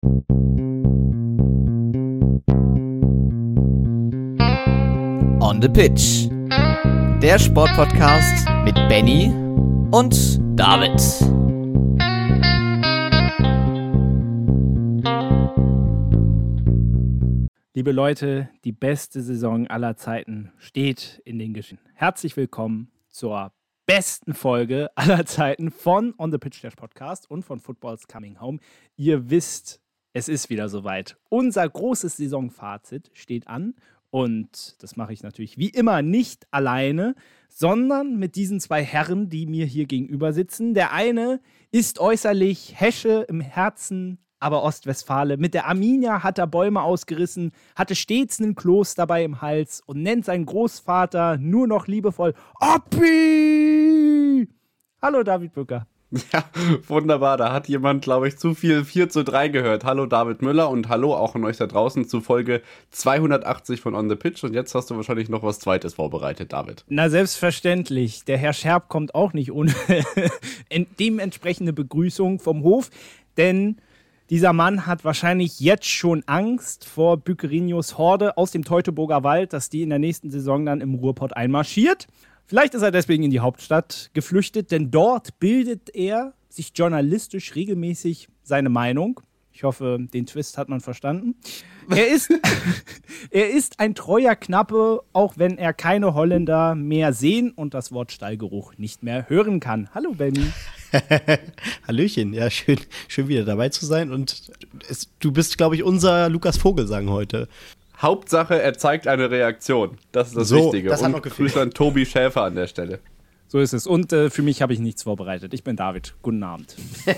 On the Pitch. Der Sportpodcast mit Benny und David. Liebe Leute, die beste Saison aller Zeiten steht in den Geschehen. Herzlich willkommen zur besten Folge aller Zeiten von On the Pitch, der Podcast, und von Football's Coming Home. Ihr wisst, es ist wieder soweit. Unser großes Saisonfazit steht an. Und das mache ich natürlich wie immer nicht alleine, sondern mit diesen zwei Herren, die mir hier gegenüber sitzen. Der eine ist äußerlich Hesche, im Herzen aber Ostwestfale. Mit der Arminia hat er Bäume ausgerissen, hatte stets einen Kloß dabei im Hals und nennt seinen Großvater nur noch liebevoll Oppi! Hallo David Bücker. Ja, wunderbar. Da hat jemand, glaube ich, zu viel 4:3 gehört. Hallo David Müller und hallo auch an euch da draußen zu Folge 280 von On the Pitch. Und jetzt hast du wahrscheinlich noch was Zweites vorbereitet, David. Na, selbstverständlich. Der Herr Scherb kommt auch nicht ohne dementsprechende Begrüßung vom Hof, denn dieser Mann hat wahrscheinlich jetzt schon Angst vor Bückerinos Horde aus dem Teutoburger Wald, dass die in der nächsten Saison dann im Ruhrpott einmarschiert. Vielleicht ist er deswegen in die Hauptstadt geflüchtet, denn dort bildet er sich journalistisch regelmäßig seine Meinung. Ich hoffe, den Twist hat man verstanden. Er ist ein treuer Knappe, auch wenn er keine Holländer mehr sehen und das Wort Stallgeruch nicht mehr hören kann. Hallo, Benny. Hallöchen, ja, schön wieder dabei zu sein. Und du bist, glaube ich, unser Lukas Vogelsang heute. Hauptsache, er zeigt eine Reaktion. Das ist das Wichtige. Das hat und noch gefehlt. Grüße an Tobi Schäfer an der Stelle. So ist es. Und für mich habe ich nichts vorbereitet. Ich bin David. Guten Abend.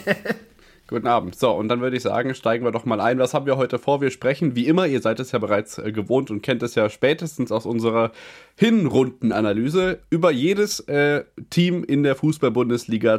Guten Abend. So, und dann würde ich sagen, steigen wir doch mal ein. Was haben wir heute vor? Wir sprechen, wie immer, ihr seid es ja bereits gewohnt und kennt es ja spätestens aus unserer Hinrundenanalyse, über jedes Team in der Fußball-Bundesliga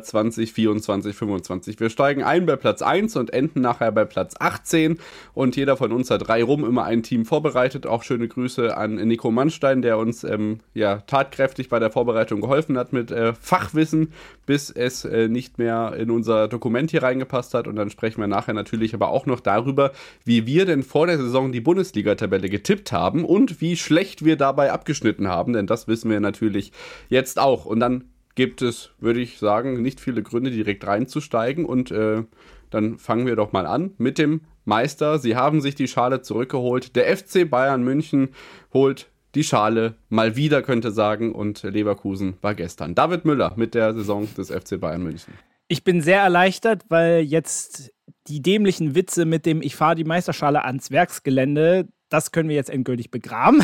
2024-25. Wir steigen ein bei Platz 1 und enden nachher bei Platz 18. Und jeder von uns hat reihum immer ein Team vorbereitet. Auch schöne Grüße an Nico Mannstein, der uns tatkräftig bei der Vorbereitung geholfen hat mit Fachwissen, bis es nicht mehr in unser Dokument hier reingepasst hat. Und dann sprechen wir nachher natürlich aber auch noch darüber, wie wir denn vor der Saison die Bundesliga-Tabelle getippt haben und wie schlecht wir dabei abgeschnitten haben, denn das wissen wir natürlich jetzt auch. Und dann gibt es, würde ich sagen, nicht viele Gründe, direkt reinzusteigen. Und dann fangen wir doch mal an mit dem Meister. Sie haben sich die Schale zurückgeholt. Der FC Bayern München holt die Schale mal wieder, könnte sagen, und Leverkusen war gestern. David Müller mit der Saison des FC Bayern München. Ich bin sehr erleichtert, weil jetzt die dämlichen Witze mit dem Ich fahre die Meisterschale ans Werksgelände, das können wir jetzt endgültig begraben.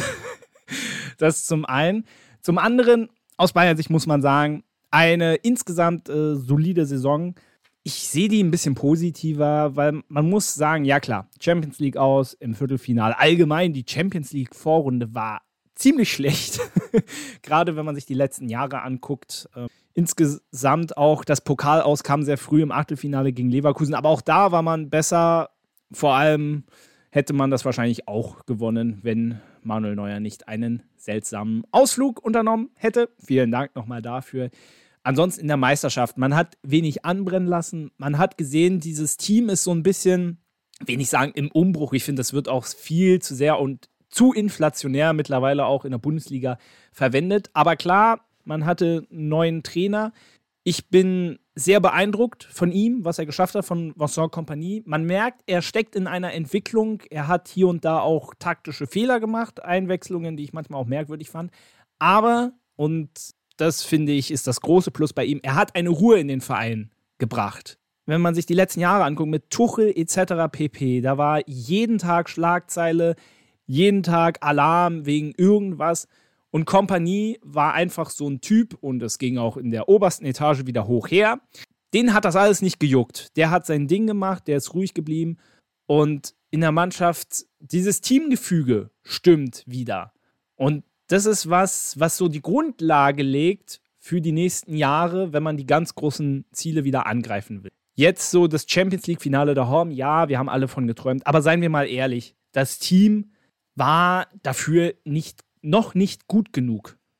Das zum einen. Zum anderen, aus Bayern Sicht muss man sagen, eine insgesamt solide Saison. Ich sehe die ein bisschen positiver, weil man muss sagen, ja klar, Champions League aus im Viertelfinale. Allgemein, die Champions League Vorrunde war ziemlich schlecht. Gerade wenn man sich die letzten Jahre anguckt. Insgesamt auch das Pokal aus kam sehr früh im Achtelfinale gegen Leverkusen. Aber auch da war man besser. Vor allem hätte man das wahrscheinlich auch gewonnen, wenn Manuel Neuer nicht einen seltsamen Ausflug unternommen hätte. Vielen Dank nochmal dafür. Ansonsten in der Meisterschaft, man hat wenig anbrennen lassen. Man hat gesehen, dieses Team ist so ein bisschen, wenig sagen, im Umbruch. Ich finde, das wird auch viel zu sehr und zu inflationär mittlerweile auch in der Bundesliga verwendet. Aber klar, man hatte einen neuen Trainer. Ich bin sehr beeindruckt von ihm, was er geschafft hat, von Vincent Kompany. Man merkt, er steckt in einer Entwicklung. Er hat hier und da auch taktische Fehler gemacht, Einwechslungen, die ich manchmal auch merkwürdig fand. Aber, und das finde ich, ist das große Plus bei ihm, er hat eine Ruhe in den Verein gebracht. Wenn man sich die letzten Jahre anguckt, mit Tuchel etc. pp., da war jeden Tag Schlagzeile, jeden Tag Alarm wegen irgendwas. Und Kompany war einfach so ein Typ, und es ging auch in der obersten Etage wieder hoch her. Den hat das alles nicht gejuckt. Der hat sein Ding gemacht, der ist ruhig geblieben. Und in der Mannschaft, dieses Teamgefüge stimmt wieder. Und das ist was so die Grundlage legt für die nächsten Jahre, wenn man die ganz großen Ziele wieder angreifen will. Jetzt so das Champions-League-Finale daheim, ja, wir haben alle von geträumt. Aber seien wir mal ehrlich, das Team war dafür noch nicht gut genug.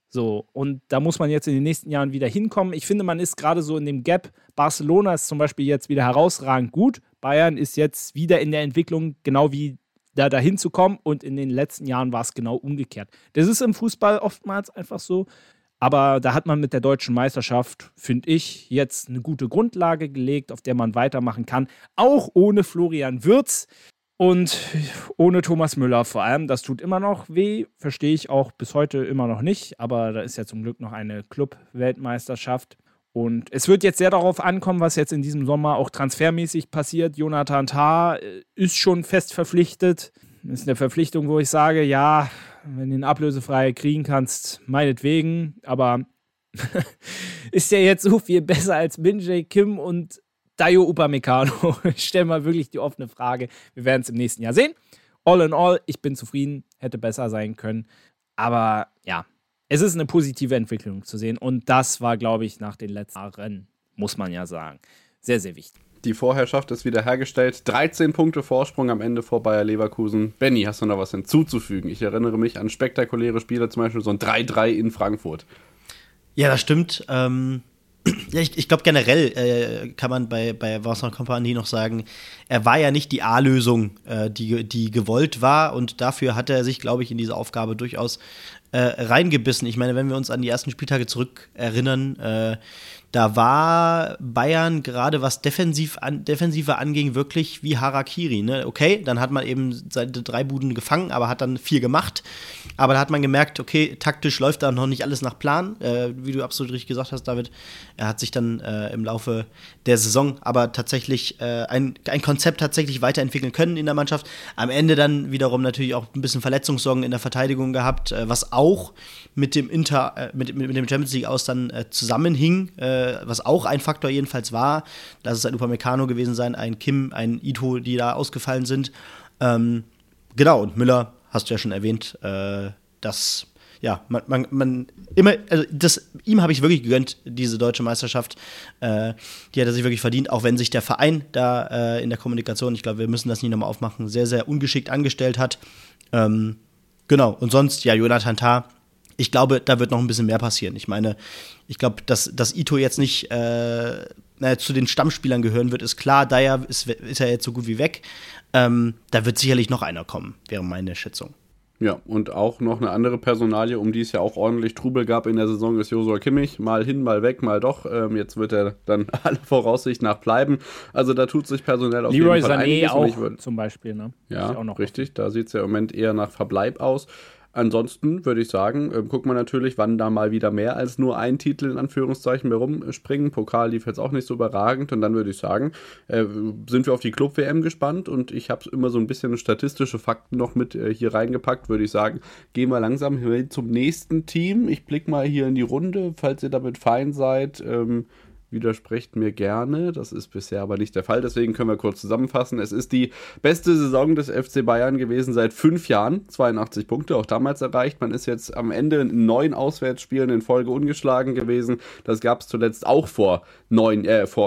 So, und da muss man jetzt in den nächsten Jahren wieder hinkommen. Ich finde, man ist gerade so in dem Gap. Barcelona ist zum Beispiel jetzt wieder herausragend gut. Bayern ist jetzt wieder in der Entwicklung, genau wie dahin zu kommen. Und in den letzten Jahren war es genau umgekehrt. Das ist im Fußball oftmals einfach so. Aber da hat man mit der deutschen Meisterschaft, finde ich, jetzt eine gute Grundlage gelegt, auf der man weitermachen kann. Auch ohne Florian Wirtz. Und ohne Thomas Müller vor allem, das tut immer noch weh, verstehe ich auch bis heute immer noch nicht, aber da ist ja zum Glück noch eine Club-Weltmeisterschaft. Und es wird jetzt sehr darauf ankommen, was jetzt in diesem Sommer auch transfermäßig passiert. Jonathan Tah ist schon fest verpflichtet. Das ist eine Verpflichtung, wo ich sage, ja, wenn du ihn ablösefrei kriegen kannst, meinetwegen, aber ist der jetzt so viel besser als Min-Jae Kim und Dayo Upamecano? Ich stelle mal wirklich die offene Frage. Wir werden es im nächsten Jahr sehen. All in all, ich bin zufrieden, hätte besser sein können. Aber ja, es ist eine positive Entwicklung zu sehen. Und das war, glaube ich, nach den letzten Jahren, muss man ja sagen, sehr, sehr wichtig. Die Vorherrschaft ist wieder hergestellt. 13 Punkte Vorsprung am Ende vor Bayer Leverkusen. Benni, hast du noch was hinzuzufügen? Ich erinnere mich an spektakuläre Spiele, zum Beispiel so ein 3-3 in Frankfurt. Ja, das stimmt. Ja, ich glaube generell kann man bei Vincent Kompany noch sagen, er war ja nicht die A-Lösung, die gewollt war, und dafür hat er sich, glaube ich, in diese Aufgabe durchaus reingebissen. Ich meine, wenn wir uns an die ersten Spieltage zurückerinnern, da war Bayern gerade was Defensive anging, wirklich wie Harakiri. Ne? Okay, dann hat man eben seine 3 Buden gefangen, aber hat dann 4 gemacht. Aber da hat man gemerkt, okay, taktisch läuft da noch nicht alles nach Plan. Wie du absolut richtig gesagt hast, David, er hat sich dann im Laufe der Saison aber tatsächlich ein Konzept tatsächlich weiterentwickeln können in der Mannschaft. Am Ende dann wiederum natürlich auch ein bisschen Verletzungssorgen in der Verteidigung gehabt, was auch mit dem Champions League aus dann zusammenhing, was auch ein Faktor jedenfalls war. Lass es ein Upamecano gewesen sein, ein Kim, ein Ito, die da ausgefallen sind. Genau, und Müller, hast du ja schon erwähnt, dass ja, man immer, also ihm habe ich wirklich gegönnt, diese deutsche Meisterschaft. Die hat er sich wirklich verdient, auch wenn sich der Verein da in der Kommunikation, ich glaube, wir müssen das nicht nochmal aufmachen, sehr, sehr ungeschickt angestellt hat. Genau, und sonst, ja, Jonathan Tah, ich glaube, da wird noch ein bisschen mehr passieren. Ich meine, ich glaube, dass Ito jetzt nicht zu den Stammspielern gehören wird, ist klar. Daher ist ja jetzt so gut wie weg. Da wird sicherlich noch einer kommen, wäre meine Schätzung. Ja, und auch noch eine andere Personalie, um die es ja auch ordentlich Trubel gab in der Saison, ist Joshua Kimmich. Mal hin, mal weg, mal doch. Jetzt wird er dann aller Voraussicht nach bleiben. Also da tut sich personell auf Leroy jeden Fall einiges. Leroy Sané auch zum Beispiel, ne? Ja, auch noch richtig. Da sieht es ja im Moment eher nach Verbleib aus. Ansonsten würde ich sagen, guckt man natürlich, wann da mal wieder mehr als nur ein Titel in Anführungszeichen mehr rumspringen. Pokal lief jetzt auch nicht so überragend, und dann würde ich sagen, sind wir auf die Club-WM gespannt, und ich habe immer so ein bisschen statistische Fakten noch mit hier reingepackt, würde ich sagen. Gehen wir langsam zum nächsten Team. Ich blicke mal hier in die Runde, falls ihr damit fein seid. Widersprecht mir gerne, das ist bisher aber nicht der Fall, deswegen können wir kurz zusammenfassen. Es ist die beste Saison des FC Bayern gewesen seit 5 Jahren, 82 Punkte, auch damals erreicht. Man ist jetzt am Ende in 9 Auswärtsspielen in Folge ungeschlagen gewesen. Das gab es zuletzt auch vor 5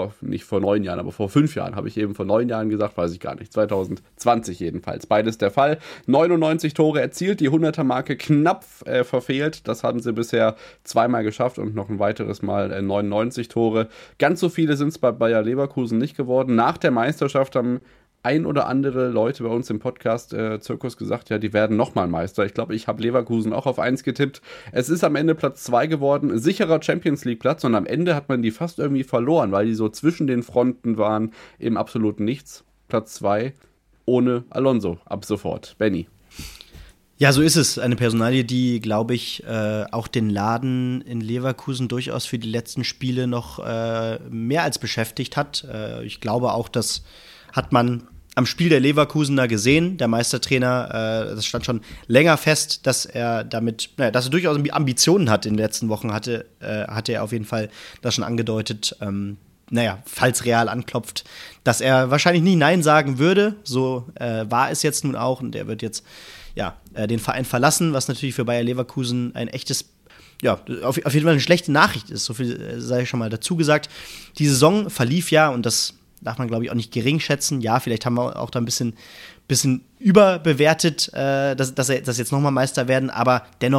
Jahren, habe ich eben vor 9 Jahren gesagt, weiß ich gar nicht, 2020 jedenfalls. Beides der Fall. 99 Tore erzielt, die 100er-Marke knapp verfehlt. Das haben sie bisher 2-mal geschafft und noch ein weiteres Mal 99 Tore. Ganz so viele sind es bei Bayer Leverkusen nicht geworden. Nach der Meisterschaft haben ein oder andere Leute bei uns im Podcast-Zirkus gesagt, ja, die werden nochmal Meister. Ich glaube, ich habe Leverkusen auch auf 1 getippt. Es ist am Ende Platz 2 geworden, sicherer Champions-League-Platz, und am Ende hat man die fast irgendwie verloren, weil die so zwischen den Fronten waren, im absoluten Nichts. Platz 2 ohne Alonso ab sofort. Benni. Ja, so ist es. Eine Personalie, die, glaube ich, auch den Laden in Leverkusen durchaus für die letzten Spiele noch mehr als beschäftigt hat. Ich glaube auch, das hat man am Spiel der Leverkusener gesehen. Der Meistertrainer, das stand schon länger fest, dass er dass er durchaus Ambitionen hat in den letzten Wochen, hatte er auf jeden Fall das schon angedeutet. Falls Real anklopft, dass er wahrscheinlich nie Nein sagen würde. So war es jetzt nun auch, und er wird jetzt den Verein verlassen, was natürlich für Bayer Leverkusen ein echtes, auf jeden Fall eine schlechte Nachricht ist. So viel sei ich schon mal dazu gesagt. Die Saison verlief ja, und das darf man, glaube ich, auch nicht gering schätzen. Ja, vielleicht haben wir auch da ein bisschen überbewertet, dass jetzt nochmal Meister werden, aber dennoch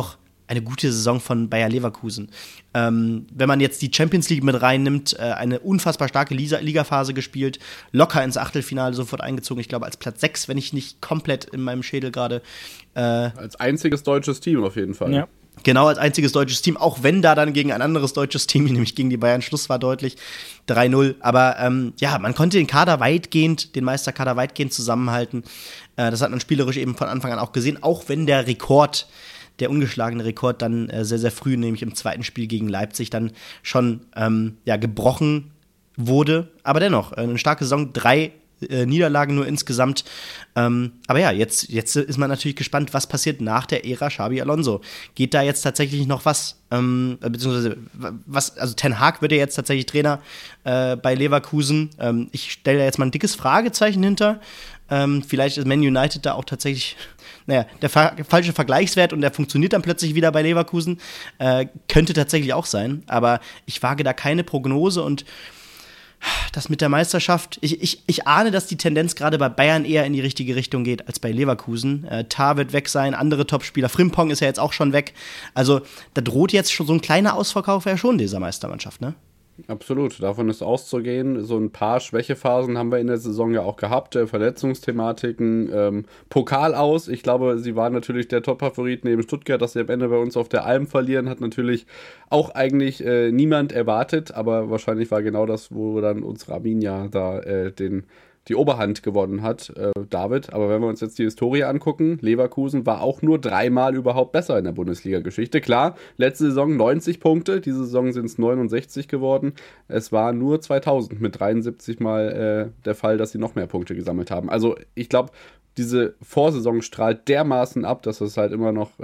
eine gute Saison von Bayer Leverkusen. Wenn man jetzt die Champions League mit reinnimmt, eine unfassbar starke Ligaphase gespielt, locker ins Achtelfinale sofort eingezogen, ich glaube als Platz 6, wenn ich nicht komplett in meinem Schädel gerade. Als einziges deutsches Team auf jeden Fall. Ja. Genau, als einziges deutsches Team, auch wenn da dann gegen ein anderes deutsches Team, nämlich gegen die Bayern, Schluss war deutlich, 3-0. Aber man konnte den Meisterkader weitgehend zusammenhalten. Das hat man spielerisch eben von Anfang an auch gesehen, auch wenn der ungeschlagene Rekord dann sehr, sehr früh, nämlich im zweiten Spiel gegen Leipzig, dann schon gebrochen wurde. Aber dennoch, eine starke Saison, 3 Niederlagen nur insgesamt. Aber ja, jetzt ist man natürlich gespannt, was passiert nach der Ära Xabi Alonso. Geht da jetzt tatsächlich noch was? Beziehungsweise, also Ten Hag wird ja jetzt tatsächlich Trainer bei Leverkusen. Ich stelle da jetzt mal ein dickes Fragezeichen hinter. Vielleicht ist Man United da auch tatsächlich, der falsche Vergleichswert und der funktioniert dann plötzlich wieder bei Leverkusen. Könnte tatsächlich auch sein, aber ich wage da keine Prognose und das mit der Meisterschaft, ich ahne, dass die Tendenz gerade bei Bayern eher in die richtige Richtung geht als bei Leverkusen. Tah wird weg sein, andere Topspieler, Frimpong ist ja jetzt auch schon weg. Also da droht jetzt schon so ein kleiner Ausverkauf ja schon dieser Meistermannschaft, ne? Absolut, davon ist auszugehen. So ein paar Schwächephasen haben wir in der Saison ja auch gehabt, Verletzungsthematiken, Pokal aus. Ich glaube, sie waren natürlich der Top-Favorit neben Stuttgart, dass sie am Ende bei uns auf der Alm verlieren, hat natürlich auch eigentlich niemand erwartet, aber wahrscheinlich war genau das, wo dann unsere Arminia da die Oberhand gewonnen hat, David. Aber wenn wir uns jetzt die Historie angucken, Leverkusen war auch nur 3-mal überhaupt besser in der Bundesliga-Geschichte. Klar, letzte Saison 90 Punkte, diese Saison sind es 69 geworden. Es war nur 2000 mit 73 Mal der Fall, dass sie noch mehr Punkte gesammelt haben. Also ich glaube, diese Vorsaison strahlt dermaßen ab, dass es halt immer noch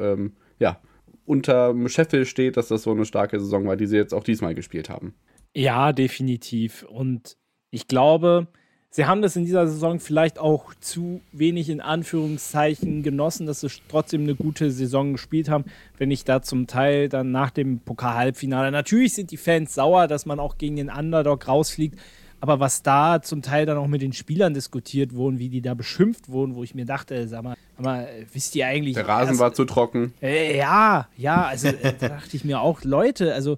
unter Sheffield steht, dass das so eine starke Saison war, die sie jetzt auch diesmal gespielt haben. Ja, definitiv. Und ich glaube, sie haben das in dieser Saison vielleicht auch zu wenig in Anführungszeichen genossen, dass sie trotzdem eine gute Saison gespielt haben. Wenn ich da zum Teil dann nach dem Pokal-Halbfinale, natürlich sind die Fans sauer, dass man auch gegen den Underdog rausfliegt, aber was da zum Teil dann auch mit den Spielern diskutiert wurden, wie die da beschimpft wurden, wo ich mir dachte, sag mal, wisst ihr eigentlich... Der Rasen war zu trocken. Also da dachte ich mir auch, Leute, also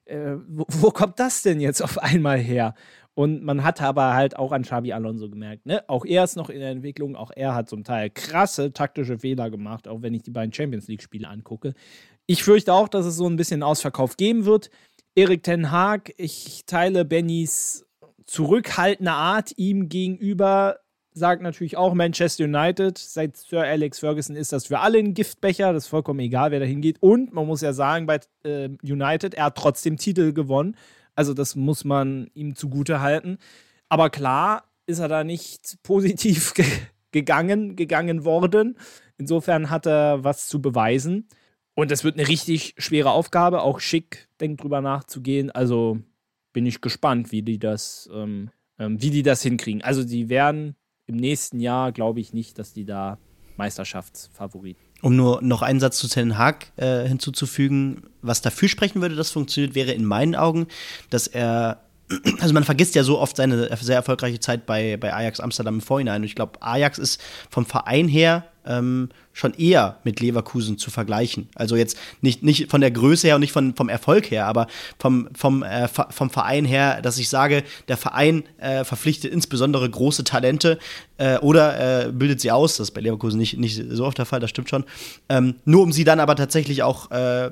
wo kommt das denn jetzt auf einmal her? Und man hat aber halt auch an Xabi Alonso gemerkt, ne? Auch er ist noch in der Entwicklung, auch er hat zum Teil krasse taktische Fehler gemacht, auch wenn ich die beiden Champions-League-Spiele angucke. Ich fürchte auch, dass es so ein bisschen Ausverkauf geben wird. Erik Ten Hag, ich teile Bennys zurückhaltende Art ihm gegenüber, sagt natürlich auch Manchester United. Seit Sir Alex Ferguson ist das für alle ein Giftbecher, das ist vollkommen egal, wer da hingeht. Und man muss ja sagen, bei United, er hat trotzdem Titel gewonnen. Also das muss man ihm zugute halten. Aber klar ist er da nicht positiv gegangen worden. Insofern hat er was zu beweisen. Und das wird eine richtig schwere Aufgabe. Auch Schick denkt drüber nachzugehen. Also bin ich gespannt, wie die das hinkriegen. Also die werden im nächsten Jahr, glaube ich nicht, dass die da Meisterschaftsfavorit. Um nur noch einen Satz zu Ten Hag hinzuzufügen, was dafür sprechen würde, dass funktioniert, wäre in meinen Augen, dass er, also man vergisst ja so oft seine sehr erfolgreiche Zeit bei Ajax Amsterdam im Vorhinein. Und ich glaube, Ajax ist vom Verein her schon eher mit Leverkusen zu vergleichen. Also jetzt nicht von der Größe her und nicht vom Erfolg her, aber vom Verein her, dass ich sage, der Verein verpflichtet insbesondere große Talente oder bildet sie aus. Das ist bei Leverkusen nicht so oft der Fall, das stimmt schon. Nur um sie dann aber tatsächlich auch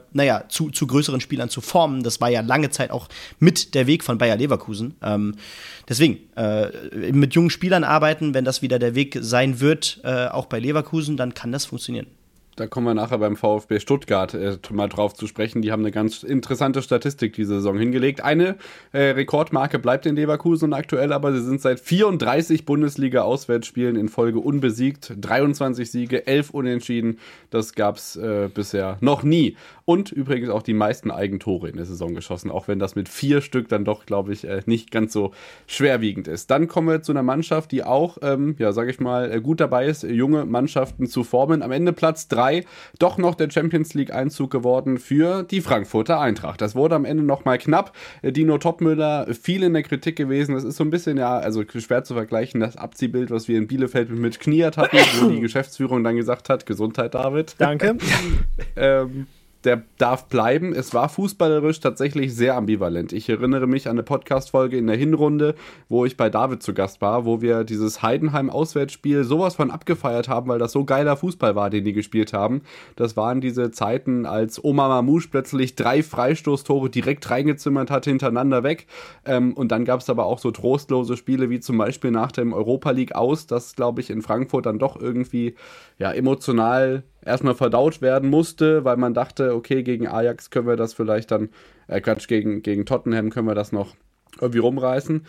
zu größeren Spielern zu formen. Das war ja lange Zeit auch mit der Weg von Bayer Leverkusen. Deswegen, mit jungen Spielern arbeiten, wenn das wieder der Weg sein wird, auch bei Leverkusen, dann kann das funktionieren. Da kommen wir nachher beim VfB Stuttgart mal drauf zu sprechen. Die haben eine ganz interessante Statistik diese Saison hingelegt. Eine Rekordmarke bleibt in Leverkusen aktuell, aber sie sind seit 34 Bundesliga-Auswärtsspielen in Folge unbesiegt. 23 Siege, 11 Unentschieden. Das gab es bisher noch nie. Und übrigens auch die meisten Eigentore in der Saison geschossen, auch wenn das mit 4 Stück dann doch, glaube ich, nicht ganz so schwerwiegend ist. Dann kommen wir zu einer Mannschaft, die auch, gut dabei ist, junge Mannschaften zu formen. Am Ende Platz 3. Doch noch der Champions-League-Einzug geworden für die Frankfurter Eintracht. Das wurde am Ende nochmal knapp. Dino Topmöller viel in der Kritik gewesen. Das ist so ein bisschen, schwer zu vergleichen, das Abziehbild, was wir in Bielefeld mit Kniat hatten, wo die Geschäftsführung dann gesagt hat, Gesundheit, David. Danke. der darf bleiben. Es war fußballerisch tatsächlich sehr ambivalent. Ich erinnere mich an eine Podcast-Folge in der Hinrunde, wo ich bei David zu Gast war, wo wir dieses Heidenheim-Auswärtsspiel sowas von abgefeiert haben, weil das so geiler Fußball war, den die gespielt haben. Das waren diese Zeiten, als Omar Mamouche plötzlich 3 Freistoßtore direkt reingezimmert hat, hintereinander weg. Und dann gab es aber auch so trostlose Spiele, wie zum Beispiel nach dem Europa League aus, das, glaube ich, in Frankfurt dann doch irgendwie emotional erstmal verdaut werden musste, weil man dachte, okay, gegen Ajax können wir das vielleicht dann, gegen Tottenham können wir das noch irgendwie rumreißen.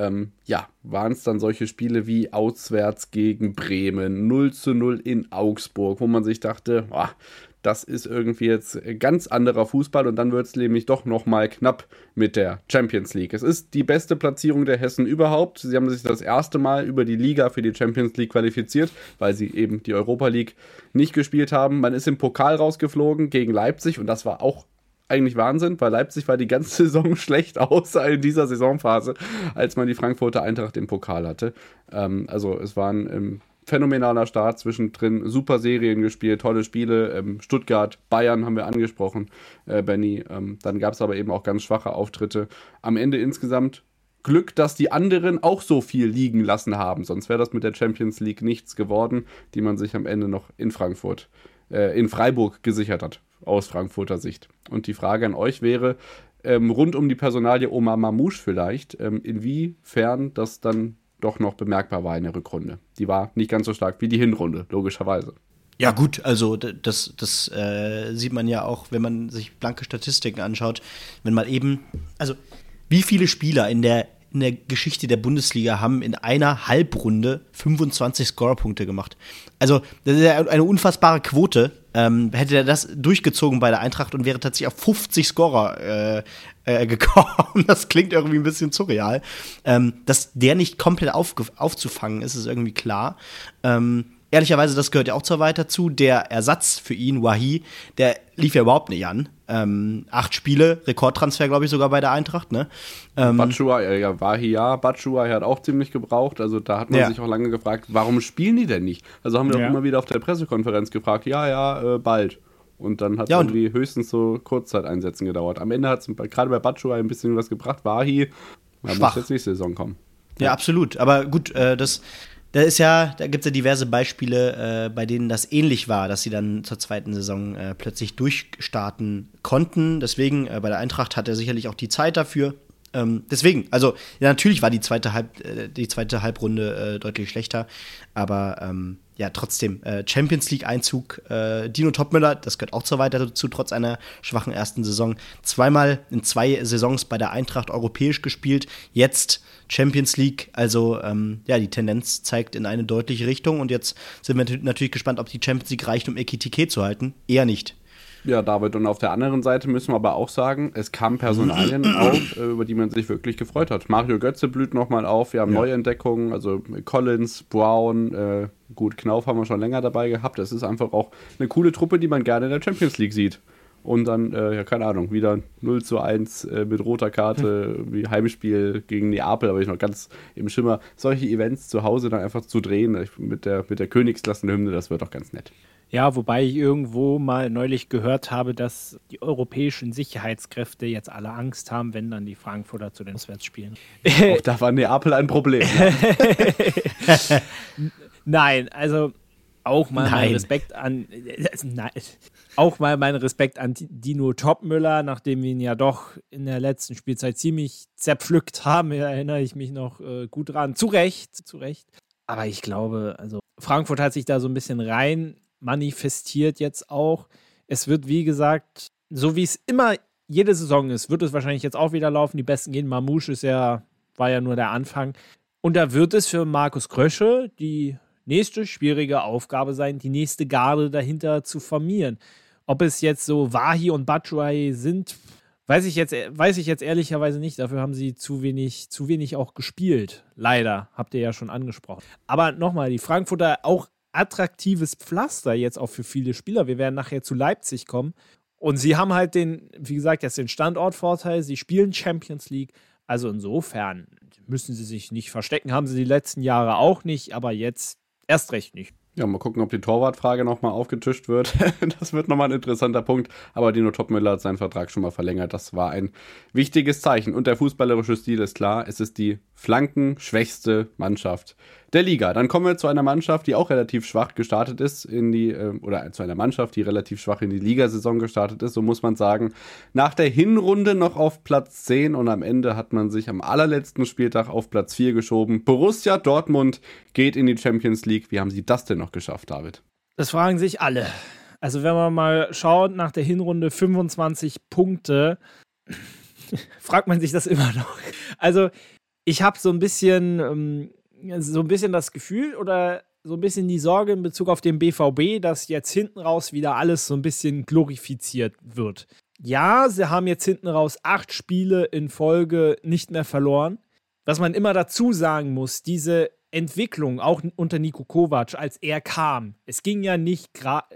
Waren es dann solche Spiele wie auswärts gegen Bremen, 0:0 in Augsburg, wo man sich dachte, das ist irgendwie jetzt ganz anderer Fußball und dann wird es nämlich doch nochmal knapp mit der Champions League. Es ist die beste Platzierung der Hessen überhaupt. Sie haben sich das erste Mal über die Liga für die Champions League qualifiziert, weil sie eben die Europa League nicht gespielt haben. Man ist im Pokal rausgeflogen gegen Leipzig und das war auch eigentlich Wahnsinn, weil Leipzig war die ganze Saison schlecht, außer in dieser Saisonphase, als man die Frankfurter Eintracht im Pokal hatte. Es waren phänomenaler Start zwischendrin, super Serien gespielt, tolle Spiele, Stuttgart, Bayern haben wir angesprochen, Benny, dann gab es aber eben auch ganz schwache Auftritte. Am Ende insgesamt Glück, dass die anderen auch so viel liegen lassen haben, sonst wäre das mit der Champions League nichts geworden, die man sich am Ende noch in Freiburg gesichert hat, aus Frankfurter Sicht. Und die Frage an euch wäre, rund um die Personalie Omar Mamouche vielleicht, inwiefern das dann doch noch bemerkbar war in der Rückrunde. Die war nicht ganz so stark wie die Hinrunde, logischerweise. Ja gut, also das sieht man ja auch, wenn man sich blanke Statistiken anschaut, wenn man eben, also wie viele Spieler in der Geschichte der Bundesliga haben in einer Halbrunde 25 Scorerpunkte gemacht. Also das ist ja eine unfassbare Quote. Hätte er das durchgezogen bei der Eintracht und wäre tatsächlich auf 50 Scorer gekommen. Das klingt irgendwie ein bisschen surreal. Dass der nicht komplett aufzufangen ist irgendwie klar. Ehrlicherweise, das gehört ja auch zur Weiter zu. Der Ersatz für ihn, Wahi, der lief ja überhaupt nicht an. 8 Spiele, Rekordtransfer, glaube ich, sogar bei der Eintracht, ne? Batshuayi hat auch ziemlich gebraucht. Also da hat man sich auch lange gefragt, warum spielen die denn nicht? Also haben wir auch immer wieder auf der Pressekonferenz gefragt, bald. Und dann hat es irgendwie höchstens so Kurzzeiteinsätzen gedauert. Am Ende hat es gerade bei Batshuayi ein bisschen was gebracht. Wahi, da muss jetzt nächste Saison kommen. Ja, absolut. Aber gut, da gibt es ja diverse Beispiele, bei denen das ähnlich war, dass sie dann zur zweiten Saison plötzlich durchstarten konnten. Deswegen, bei der Eintracht hat er sicherlich auch die Zeit dafür. Natürlich war die zweite Halbrunde deutlich schlechter, aber trotzdem, Champions League-Einzug, Dino Topmöller, das gehört auch zur Weiter dazu, trotz einer schwachen ersten Saison. 2-mal in 2 Saisons bei der Eintracht europäisch gespielt, jetzt Champions League, also die Tendenz zeigt in eine deutliche Richtung und jetzt sind wir natürlich gespannt, ob die Champions League reicht, um Ekitike zu halten. Eher nicht. Ja, David, und auf der anderen Seite müssen wir aber auch sagen, es kamen Personalien auf, über die man sich wirklich gefreut hat. Mario Götze blüht nochmal auf, wir haben Neuentdeckungen, also Collins, Brown, Knauf haben wir schon länger dabei gehabt. Es ist einfach auch eine coole Truppe, die man gerne in der Champions League sieht. Und dann, keine Ahnung, wieder 0:1 mit roter Karte, wie Heimspiel gegen Neapel, aber ich noch ganz im Schimmer. Solche Events zu Hause dann einfach zu drehen, mit der Königsklassenhymne, das wird doch ganz nett. Ja, wobei ich irgendwo mal neulich gehört habe, dass die europäischen Sicherheitskräfte jetzt alle Angst haben, wenn dann die Frankfurter zu den Auswärtsspielen. Auch da war Neapel ein Problem. Nein, also auch mal mein Respekt an Dino Topmöller, nachdem wir ihn ja doch in der letzten Spielzeit ziemlich zerpflückt haben, erinnere ich mich noch gut dran. Zu Recht. Aber ich glaube, also Frankfurt hat sich da so ein bisschen rein manifestiert jetzt auch. Es wird, wie gesagt, so wie es immer jede Saison ist, wird es wahrscheinlich jetzt auch wieder laufen. Die Besten gehen. Mamouche war ja nur der Anfang. Und da wird es für Markus Krösche die nächste schwierige Aufgabe sein, die nächste Garde dahinter zu formieren. Ob es jetzt so Wahi und Batshuayi sind, weiß ich jetzt ehrlicherweise nicht. Dafür haben sie zu wenig auch gespielt. Leider, habt ihr ja schon angesprochen. Aber nochmal, die Frankfurter auch attraktives Pflaster jetzt auch für viele Spieler. Wir werden nachher zu Leipzig kommen. Und sie haben halt den Standortvorteil. Sie spielen Champions League. Also insofern müssen sie sich nicht verstecken. Haben sie die letzten Jahre auch nicht, aber jetzt erst recht nicht. Ja, mal gucken, ob die Torwartfrage nochmal aufgetischt wird. Das wird nochmal ein interessanter Punkt. Aber Dino Toppmöller hat seinen Vertrag schon mal verlängert. Das war ein wichtiges Zeichen. Und der fußballerische Stil ist klar. Es ist die flankenschwächste Mannschaft der Liga. Dann kommen wir zu einer Mannschaft, die auch relativ schwach gestartet ist oder zu einer Mannschaft, die relativ schwach in die Ligasaison gestartet ist, so muss man sagen. Nach der Hinrunde noch auf Platz 10 und am Ende hat man sich am allerletzten Spieltag auf Platz 4 geschoben. Borussia Dortmund geht in die Champions League. Wie haben sie das denn noch geschafft, David? Das fragen sich alle. Also wenn man mal schaut, nach der Hinrunde 25 Punkte, fragt man sich das immer noch. Also ich habe so ein bisschen das Gefühl oder so ein bisschen die Sorge in Bezug auf den BVB, dass jetzt hinten raus wieder alles so ein bisschen glorifiziert wird. Ja, sie haben jetzt hinten raus 8 Spiele in Folge nicht mehr verloren. Was man immer dazu sagen muss, diese Entwicklung, auch unter Niko Kovac, als er kam, es ging ja nicht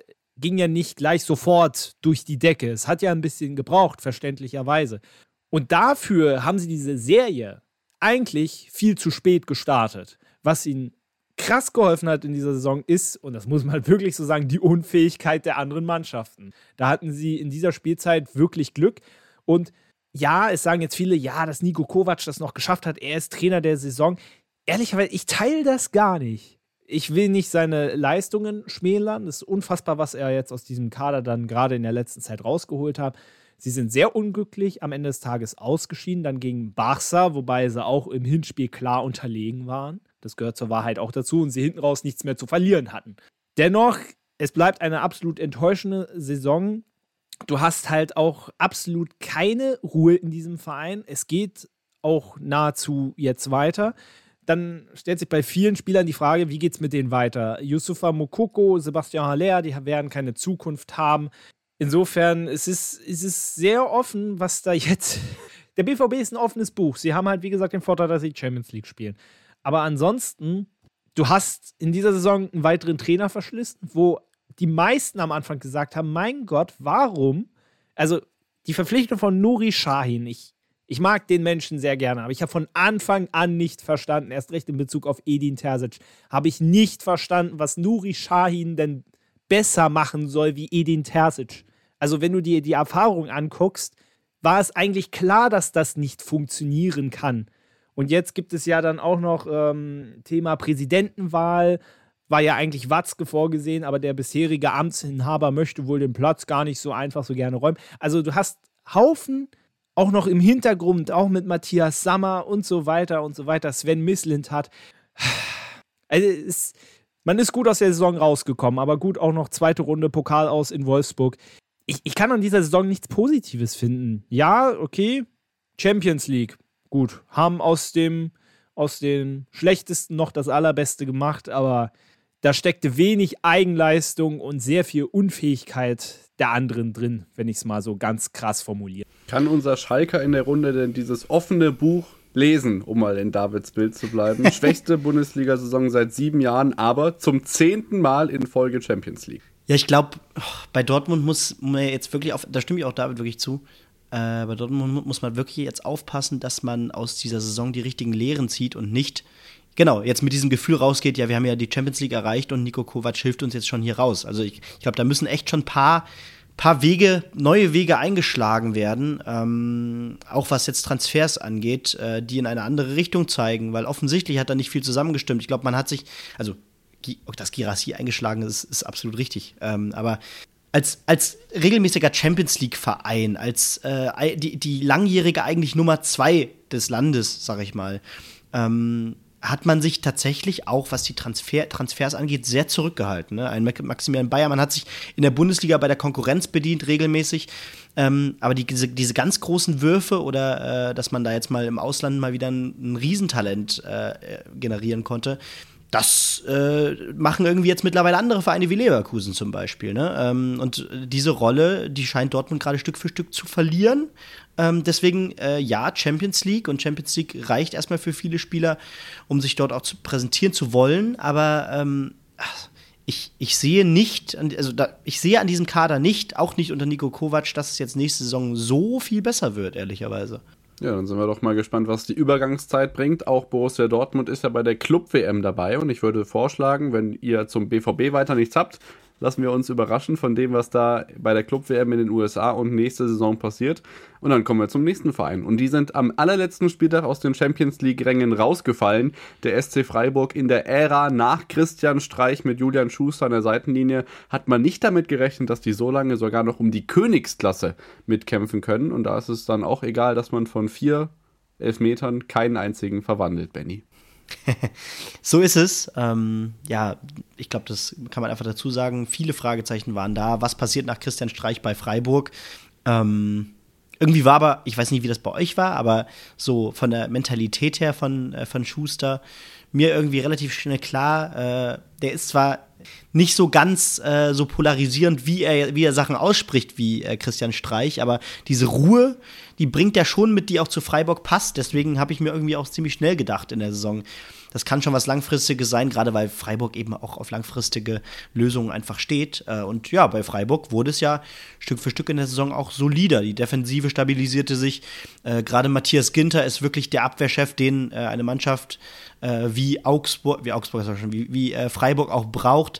gleich sofort durch die Decke. Es hat ja ein bisschen gebraucht, verständlicherweise. Und dafür haben sie diese Serie eigentlich viel zu spät gestartet. Was ihnen krass geholfen hat in dieser Saison ist, und das muss man wirklich so sagen, die Unfähigkeit der anderen Mannschaften. Da hatten sie in dieser Spielzeit wirklich Glück. Und ja, es sagen jetzt viele, ja, dass Niko Kovac das noch geschafft hat, er ist Trainer der Saison. Ehrlicherweise, ich teile das gar nicht. Ich will nicht seine Leistungen schmälern. Es ist unfassbar, was er jetzt aus diesem Kader dann gerade in der letzten Zeit rausgeholt hat. Sie sind sehr unglücklich am Ende des Tages ausgeschieden, dann gegen Barca, wobei sie auch im Hinspiel klar unterlegen waren. Das gehört zur Wahrheit auch dazu und sie hinten raus nichts mehr zu verlieren hatten. Dennoch, es bleibt eine absolut enttäuschende Saison. Du hast halt auch absolut keine Ruhe in diesem Verein. Es geht auch nahezu jetzt weiter. Dann stellt sich bei vielen Spielern die Frage, wie geht es mit denen weiter? Youssoufa Moukoko, Sebastian Haller, die werden keine Zukunft haben. Insofern es ist sehr offen, was da jetzt. Der BVB ist ein offenes Buch. Sie haben halt, wie gesagt, den Vorteil, dass sie Champions League spielen. Aber ansonsten, du hast in dieser Saison einen weiteren Trainer verschlissen, wo die meisten am Anfang gesagt haben: Mein Gott, warum? Also, die Verpflichtung von Nuri Sahin, ich mag den Menschen sehr gerne, aber ich habe von Anfang an nicht verstanden, erst recht in Bezug auf Edin Terzic, habe ich nicht verstanden, was Nuri Sahin denn besser machen soll wie Edin Terzic. Also wenn du dir die Erfahrung anguckst, war es eigentlich klar, dass das nicht funktionieren kann. Und jetzt gibt es ja dann auch noch Thema Präsidentenwahl, war ja eigentlich Watzke vorgesehen, aber der bisherige Amtsinhaber möchte wohl den Platz gar nicht so einfach so gerne räumen. Also du hast Haufen, auch noch im Hintergrund, auch mit Matthias Sammer und so weiter, Sven Mislintat. Also man ist gut aus der Saison rausgekommen, aber gut auch noch zweite Runde Pokal aus in Wolfsburg. Ich kann an dieser Saison nichts Positives finden. Ja, okay, Champions League, gut, haben aus den Schlechtesten noch das Allerbeste gemacht, aber da steckte wenig Eigenleistung und sehr viel Unfähigkeit der anderen drin, wenn ich es mal so ganz krass formuliere. Kann unser Schalker in der Runde denn dieses offene Buch lesen, um mal in Davids Bild zu bleiben? Schwächste Bundesliga-Saison seit 7 Jahren, aber zum 10. Mal in Folge Champions League. Ja, ich glaube, bei Dortmund muss man jetzt wirklich da stimme ich auch David wirklich zu, bei Dortmund muss man wirklich jetzt aufpassen, dass man aus dieser Saison die richtigen Lehren zieht und nicht, genau, jetzt mit diesem Gefühl rausgeht, ja, wir haben ja die Champions League erreicht und Niko Kovac hilft uns jetzt schon hier raus. Also ich glaube, da müssen echt schon ein paar neue Wege eingeschlagen werden, auch was jetzt Transfers angeht, die in eine andere Richtung zeigen, weil offensichtlich hat da nicht viel zusammengestimmt. Ich glaube, man hat sich, also dass Guirassy eingeschlagen ist absolut richtig. Aber als regelmäßiger Champions-League-Verein, als die langjährige eigentlich Nummer 2 des Landes, sag ich mal, hat man sich tatsächlich auch, was die Transfers angeht, sehr zurückgehalten. Ne? Ein Maximilian Bayer, man hat sich in der Bundesliga bei der Konkurrenz bedient, regelmäßig. Aber diese ganz großen Würfe oder dass man da jetzt mal im Ausland mal wieder ein Riesentalent generieren konnte, das machen irgendwie jetzt mittlerweile andere Vereine wie Leverkusen zum Beispiel. Ne? Und diese Rolle, die scheint Dortmund gerade Stück für Stück zu verlieren. Deswegen, ja, Champions League. Und Champions League reicht erstmal für viele Spieler, um sich dort auch präsentieren zu wollen. Aber ich sehe nicht, ich sehe an diesem Kader nicht, auch nicht unter Niko Kovac, dass es jetzt nächste Saison so viel besser wird, ehrlicherweise. Ja, dann sind wir doch mal gespannt, was die Übergangszeit bringt. Auch Borussia Dortmund ist ja bei der Club-WM dabei und ich würde vorschlagen, wenn ihr zum BVB weiter nichts habt, lassen wir uns überraschen von dem, was da bei der Club-WM in den USA und nächste Saison passiert. Und dann kommen wir zum nächsten Verein. Und die sind am allerletzten Spieltag aus den Champions-League-Rängen rausgefallen. Der SC Freiburg in der Ära nach Christian Streich mit Julian Schuster an der Seitenlinie hat man nicht damit gerechnet, dass die so lange sogar noch um die Königsklasse mitkämpfen können. Und da ist es dann auch egal, dass man von 4 Elfmetern keinen einzigen verwandelt, Benny. So ist es. Ja, ich glaube, das kann man einfach dazu sagen. Viele Fragezeichen waren da. Was passiert nach Christian Streich bei Freiburg? Irgendwie war aber, ich weiß nicht, wie das bei euch war, aber so von der Mentalität her von Schuster mir irgendwie relativ schnell klar, der ist zwar nicht so ganz so polarisierend, wie er Sachen ausspricht wie Christian Streich, aber diese Ruhe, die bringt er schon mit, die auch zu Freiburg passt. Deswegen habe ich mir irgendwie auch ziemlich schnell gedacht in der Saison, das kann schon was Langfristiges sein, gerade weil Freiburg eben auch auf langfristige Lösungen einfach steht. Und ja, bei Freiburg wurde es ja Stück für Stück in der Saison auch solider. Die Defensive stabilisierte sich. Gerade Matthias Ginter ist wirklich der Abwehrchef, den eine Mannschaft wie Freiburg auch braucht.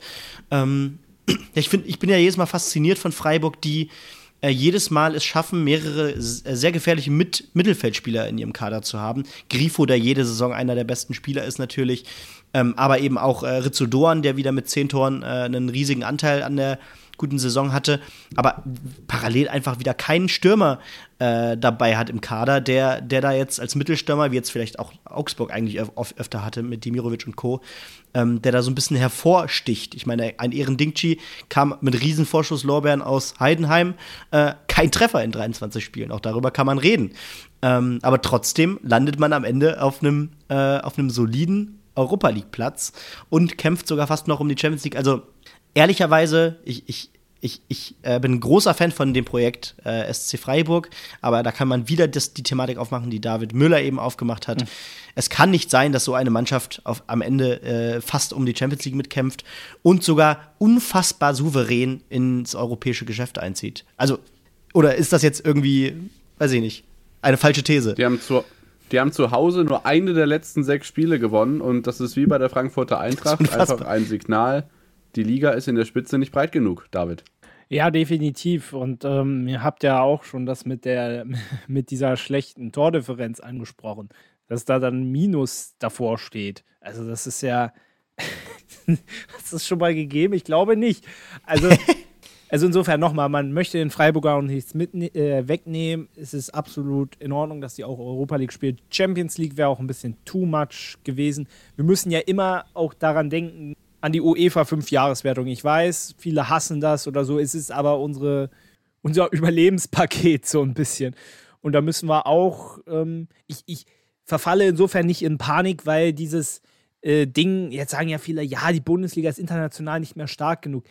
Ich bin ja jedes Mal fasziniert von Freiburg, die jedes Mal es schaffen, mehrere sehr gefährliche Mittelfeldspieler in ihrem Kader zu haben. Grifo, der jede Saison einer der besten Spieler ist natürlich, aber eben auch Rizzo Doan, der wieder mit 10 Toren einen riesigen Anteil an der guten Saison hatte, aber parallel einfach wieder keinen Stürmer dabei hat im Kader, der da jetzt als Mittelstürmer, wie jetzt vielleicht auch Augsburg eigentlich öfter hatte mit Demirovic und Co., der da so ein bisschen hervorsticht. Ich meine, ein Ehren-Dingchi kam mit Riesenvorschusslorbeeren aus Heidenheim, kein Treffer in 23 Spielen, auch darüber kann man reden. Aber trotzdem landet man am Ende auf einem soliden Europa-League-Platz und kämpft sogar fast noch um die Champions League. Also ehrlicherweise, ich bin ein großer Fan von dem Projekt SC Freiburg, aber da kann man wieder die Thematik aufmachen, die David Müller eben aufgemacht hat. Es kann nicht sein, dass so eine Mannschaft am Ende fast um die Champions League mitkämpft und sogar unfassbar souverän ins europäische Geschäft einzieht. Also, oder ist das jetzt irgendwie, weiß ich nicht, eine falsche These? Die haben zu Hause nur eine der letzten 6 Spiele gewonnen und das ist wie bei der Frankfurter Eintracht einfach ein Signal. Die Liga ist in der Spitze nicht breit genug, David. Ja, definitiv. Und ihr habt ja auch schon das mit dieser schlechten Tordifferenz angesprochen, dass da dann Minus davor steht. Also das ist ja, hast du es schon mal gegeben? Ich glaube nicht. Also insofern nochmal, man möchte den Freiburger auch nichts wegnehmen. Es ist absolut in Ordnung, dass die auch Europa League spielt. Champions League wäre auch ein bisschen too much gewesen. Wir müssen ja immer auch daran denken, an die UEFA 5-Jahreswertung. Ich weiß, viele hassen das oder so. Es ist aber unser Überlebenspaket so ein bisschen. Und da müssen wir auch, ich verfalle insofern nicht in Panik, weil dieses Ding, jetzt sagen ja viele, ja, die Bundesliga ist international nicht mehr stark genug.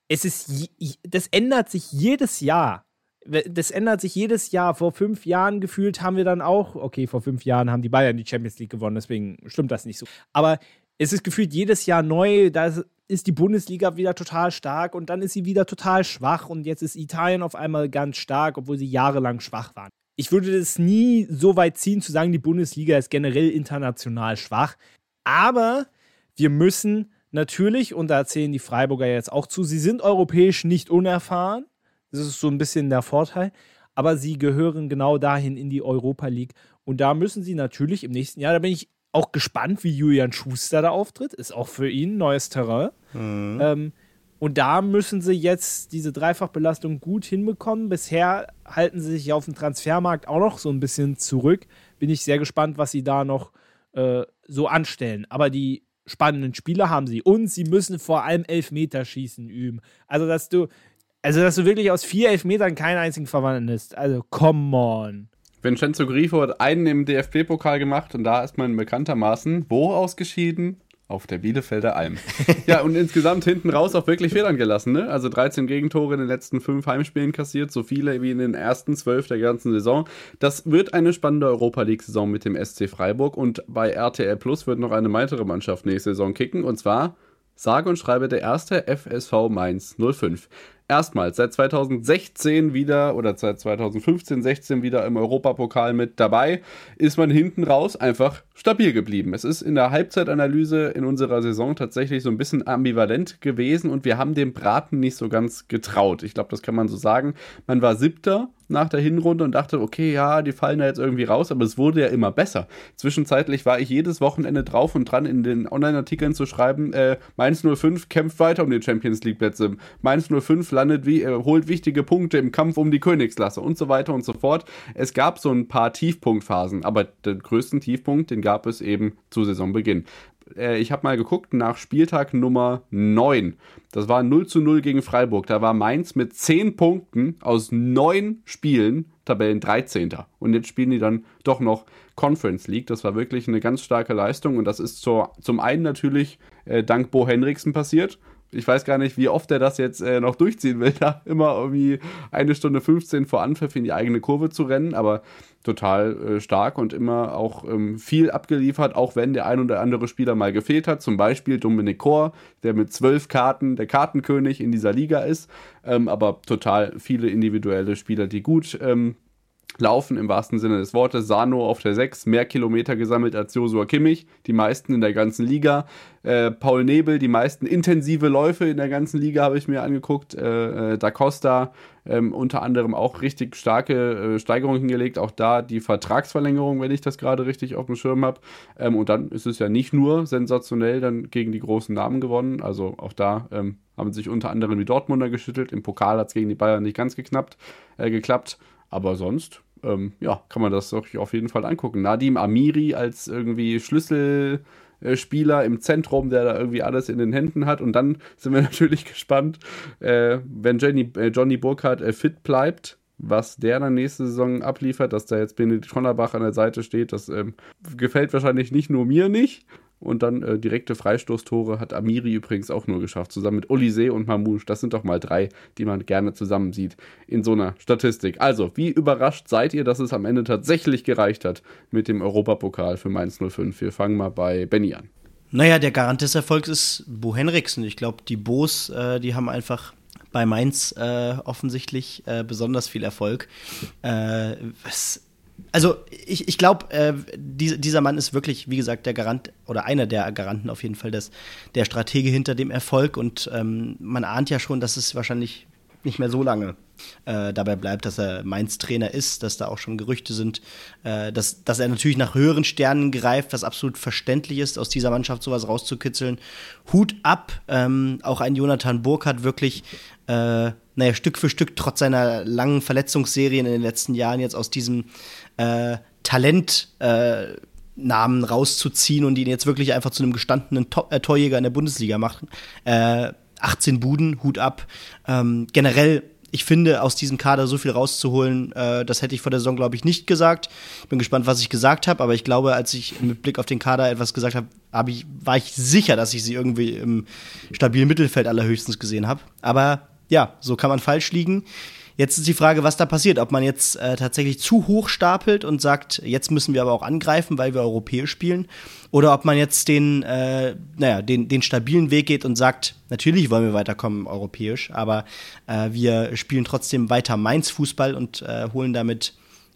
Das ändert sich jedes Jahr. Das ändert sich jedes Jahr. Vor 5 Jahren gefühlt haben wir dann auch, okay, vor 5 Jahren haben die Bayern die Champions League gewonnen, deswegen stimmt das nicht so. Aber es ist gefühlt jedes Jahr neu, da ist die Bundesliga wieder total stark und dann ist sie wieder total schwach und jetzt ist Italien auf einmal ganz stark, obwohl sie jahrelang schwach waren. Ich würde das nie so weit ziehen, zu sagen, die Bundesliga ist generell international schwach, aber wir müssen natürlich, und da zählen die Freiburger jetzt auch zu, sie sind europäisch nicht unerfahren, das ist so ein bisschen der Vorteil, aber sie gehören genau dahin in die Europa League und da müssen sie natürlich im nächsten Jahr, da bin ich auch gespannt, wie Julian Schuster da auftritt. Ist auch für ihn neues Terrain. Und da müssen sie jetzt diese Dreifachbelastung gut hinbekommen. Bisher halten sie sich auf dem Transfermarkt auch noch so ein bisschen zurück. Bin ich sehr gespannt, was sie da noch so anstellen. Aber die spannenden Spieler haben sie. Und sie müssen vor allem Elfmeterschießen üben. Also, dass du wirklich aus 4 Elfmetern keinen einzigen verwandelst. Also, come on. Vincenzo Grifo hat einen im DFB-Pokal gemacht und da ist man bekanntermaßen wo ausgeschieden? Auf der Bielefelder Alm. Ja, und insgesamt hinten raus auch wirklich Federn gelassen, ne? Also 13 Gegentore in den letzten 5 Heimspielen kassiert, so viele wie in den ersten 12 der ganzen Saison. Das wird eine spannende Europa-League-Saison mit dem SC Freiburg und bei RTL Plus wird noch eine weitere Mannschaft nächste Saison kicken und zwar sage und schreibe der erste FSV Mainz 05. erstmals seit 2016 wieder oder seit 2015, 16 wieder im Europapokal mit dabei, ist man hinten raus einfach stabil geblieben. Es ist in der Halbzeitanalyse in unserer Saison tatsächlich so ein bisschen ambivalent gewesen und wir haben dem Braten nicht so ganz getraut. Ich glaube, das kann man so sagen. Man war 7. nach der Hinrunde und dachte, okay, ja, die fallen da jetzt irgendwie raus, aber es wurde ja immer besser. Zwischenzeitlich war ich jedes Wochenende drauf und dran, in den Online-Artikeln zu schreiben, Mainz 05 kämpft weiter um die Champions-League-Plätze. Mainz 05 holt wichtige Punkte im Kampf um die Königsklasse und so weiter und so fort. Es gab so ein paar Tiefpunktphasen, aber den größten Tiefpunkt, den gab es eben zu Saisonbeginn. Ich habe mal geguckt, nach Spieltag Nummer 9, das war 0:0 gegen Freiburg, da war Mainz mit 10 Punkten aus 9 Spielen Tabellen 13. Und jetzt spielen die dann doch noch Conference League. Das war wirklich eine ganz starke Leistung und das ist zum einen natürlich dank Bo Henriksen passiert. Ich weiß gar nicht, wie oft er das jetzt noch durchziehen will, da immer irgendwie 1 Stunde 15 vor Anpfiff in die eigene Kurve zu rennen, aber total stark und immer auch viel abgeliefert, auch wenn der ein oder andere Spieler mal gefehlt hat, zum Beispiel Dominik Kor, der mit 12 Karten der Kartenkönig in dieser Liga ist, aber total viele individuelle Spieler, die gut laufen im wahrsten Sinne des Wortes. Sano auf der 6, mehr Kilometer gesammelt als Joshua Kimmich, die meisten in der ganzen Liga. Paul Nebel, die meisten intensive Läufe in der ganzen Liga habe ich mir angeguckt. Da Costa unter anderem auch richtig starke Steigerungen hingelegt. Auch da die Vertragsverlängerung, wenn ich das gerade richtig auf dem Schirm habe. Und dann ist es ja nicht nur sensationell dann gegen die großen Namen gewonnen. Also auch da haben sich unter anderem die Dortmunder geschüttelt. Im Pokal hat es gegen die Bayern nicht ganz geklappt. Aber sonst kann man das doch auf jeden Fall angucken. Nadim Amiri als irgendwie Schlüsselspieler im Zentrum, der da irgendwie alles in den Händen hat. Und dann sind wir natürlich gespannt, wenn Johnny Burkhardt fit bleibt, was der dann nächste Saison abliefert, dass da jetzt Benedikt Schollerbach an der Seite steht. Das gefällt wahrscheinlich nicht nur mir nicht. Und dann direkte Freistoßtore hat Amiri übrigens auch nur geschafft, zusammen mit Olise und Mamouche. Das sind doch mal 3, die man gerne zusammen sieht in so einer Statistik. Also, wie überrascht seid ihr, dass es am Ende tatsächlich gereicht hat mit dem Europapokal für Mainz 05? Wir fangen mal bei Benny an. Naja, der Garant des Erfolgs ist Bo Henriksen. Ich glaube, die Bos, die haben einfach bei Mainz offensichtlich besonders viel Erfolg. Also ich glaube, dieser Mann ist wirklich, wie gesagt, der Garant oder einer der Garanten auf jeden Fall, der Stratege hinter dem Erfolg. Und man ahnt ja schon, dass es wahrscheinlich nicht mehr so lange dabei bleibt, dass er Mainz-Trainer ist, dass da auch schon Gerüchte sind, dass er natürlich nach höheren Sternen greift, was absolut verständlich ist, aus dieser Mannschaft sowas rauszukitzeln. Hut ab, auch ein Jonathan Burkhardt wirklich Stück für Stück, trotz seiner langen Verletzungsserien in den letzten Jahren, jetzt aus diesem Talentnamen rauszuziehen und ihn jetzt wirklich einfach zu einem gestandenen Torjäger in der Bundesliga machen. 18 Buden, Hut ab. Generell, ich finde, aus diesem Kader so viel rauszuholen, das hätte ich vor der Saison, glaube ich, nicht gesagt. Ich bin gespannt, was ich gesagt habe, aber ich glaube, als ich mit Blick auf den Kader etwas gesagt habe, war ich sicher, dass ich sie irgendwie im stabilen Mittelfeld allerhöchstens gesehen habe. Aber ja, so kann man falsch liegen. Jetzt ist die Frage, was da passiert. Ob man jetzt tatsächlich zu hoch stapelt und sagt, jetzt müssen wir aber auch angreifen, weil wir europäisch spielen. Oder ob man jetzt den stabilen Weg geht und sagt, natürlich wollen wir weiterkommen europäisch, aber wir spielen trotzdem weiter Mainz-Fußball und holen damit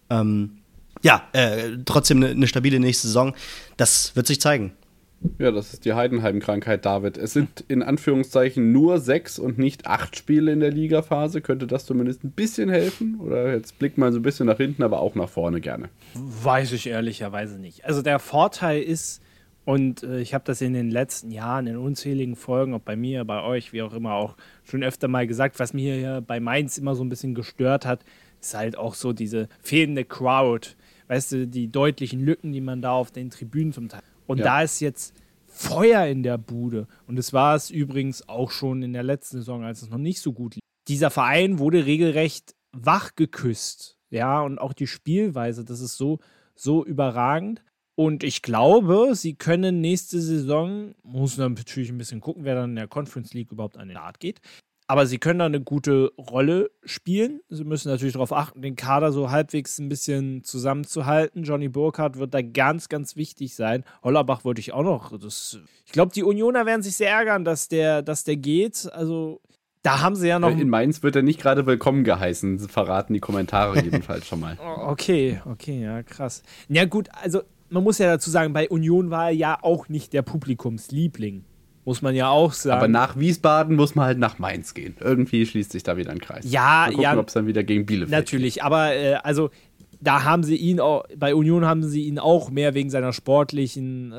trotzdem eine stabile nächste Saison. Das wird sich zeigen. Ja, das ist die Heidenheim-Krankheit, David. Es sind in Anführungszeichen nur 6 und nicht 8 Spiele in der Ligaphase. Könnte das zumindest ein bisschen helfen? Oder jetzt blickt man so ein bisschen nach hinten, aber auch nach vorne gerne? Weiß ich ehrlicherweise nicht. Also der Vorteil ist, und ich habe das in den letzten Jahren in unzähligen Folgen, ob bei mir, bei euch, wie auch immer, auch schon öfter mal gesagt, was mir hier bei Mainz immer so ein bisschen gestört hat, ist halt auch so diese fehlende Crowd. Weißt du, die deutlichen Lücken, die man da auf den Tribünen zum Teil. Und da ist jetzt Feuer in der Bude. Und es war es übrigens auch schon in der letzten Saison, als es noch nicht so gut lief. Dieser Verein wurde regelrecht wach geküsst. Ja, und auch die Spielweise, das ist so überragend. Und ich glaube, sie können nächste Saison, muss dann natürlich ein bisschen gucken, wer dann in der Conference League überhaupt an den Start geht. Aber sie können da eine gute Rolle spielen. Sie müssen natürlich darauf achten, den Kader so halbwegs ein bisschen zusammenzuhalten. Johnny Burkhardt wird da ganz, ganz wichtig sein. Hollerbach wollte ich auch noch. Ich glaube, die Unioner werden sich sehr ärgern, dass der geht. Also Da haben sie ja noch. In Mainz wird er nicht gerade willkommen geheißen, verraten die Kommentare jedenfalls schon mal. Okay, ja, krass. Ja, gut, also man muss ja dazu sagen, bei Union war er ja auch nicht der Publikumsliebling. Muss man ja auch sagen. Aber nach Wiesbaden muss man halt nach Mainz gehen. Irgendwie schließt sich da wieder ein Kreis. Ja, mal gucken, ob es dann wieder gegen Bielefeld natürlich, geht. Aber also da haben sie ihn auch, bei Union haben sie ihn auch mehr wegen seiner sportlichen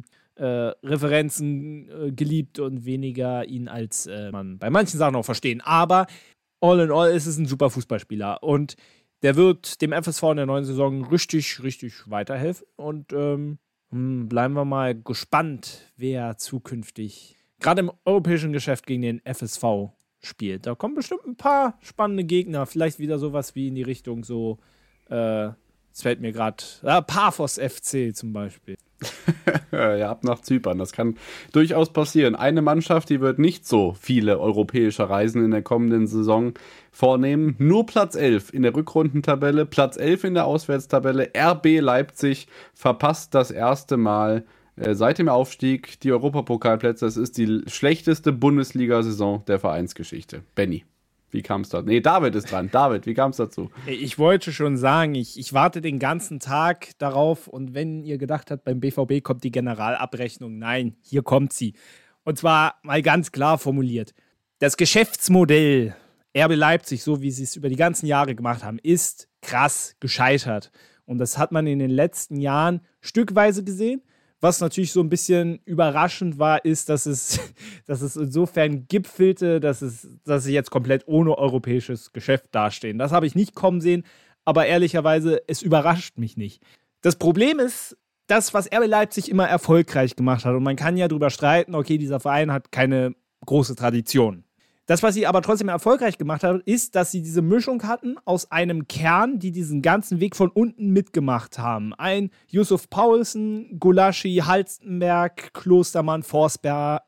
Referenzen geliebt und weniger ihn als man bei manchen Sachen auch verstehen. Aber all in all ist es ein super Fußballspieler und der wird dem FSV in der neuen Saison richtig, richtig weiterhelfen und bleiben wir mal gespannt, wer zukünftig gerade im europäischen Geschäft gegen den FSV spielt. Da kommen bestimmt ein paar spannende Gegner, vielleicht wieder sowas wie in die Richtung so, es fällt mir gerade, Paphos FC zum Beispiel. Ja, ab nach Zypern. Das kann durchaus passieren. Eine Mannschaft, die wird nicht so viele europäische Reisen in der kommenden Saison vornehmen. Nur Platz 11 in der Rückrundentabelle, Platz 11 in der Auswärtstabelle. RB Leipzig verpasst das erste Mal seit dem Aufstieg die Europapokalplätze. Es ist die schlechteste Bundesliga-Saison der Vereinsgeschichte. Benny. Wie kam es da? Nee, David ist dran. David, wie kam es dazu? Ich wollte schon sagen, ich warte den ganzen Tag darauf und wenn ihr gedacht habt, beim BVB kommt die Generalabrechnung, nein, hier kommt sie. Und zwar mal ganz klar formuliert. Das Geschäftsmodell RB Leipzig, so wie sie es über die ganzen Jahre gemacht haben, ist krass gescheitert. Und das hat man in den letzten Jahren stückweise gesehen. Was natürlich so ein bisschen überraschend war, ist, dass es insofern gipfelte, dass sie jetzt komplett ohne europäisches Geschäft dastehen. Das habe ich nicht kommen sehen, aber ehrlicherweise, es überrascht mich nicht. Das Problem ist, das, was RB Leipzig immer erfolgreich gemacht hat, und man kann ja drüber streiten, okay, dieser Verein hat keine große Tradition. Das, was sie aber trotzdem erfolgreich gemacht haben, ist, dass sie diese Mischung hatten aus einem Kern, die diesen ganzen Weg von unten mitgemacht haben. Ein Yusuf Paulsen, Gulaschi, Halstenberg, Klostermann, Forsberg,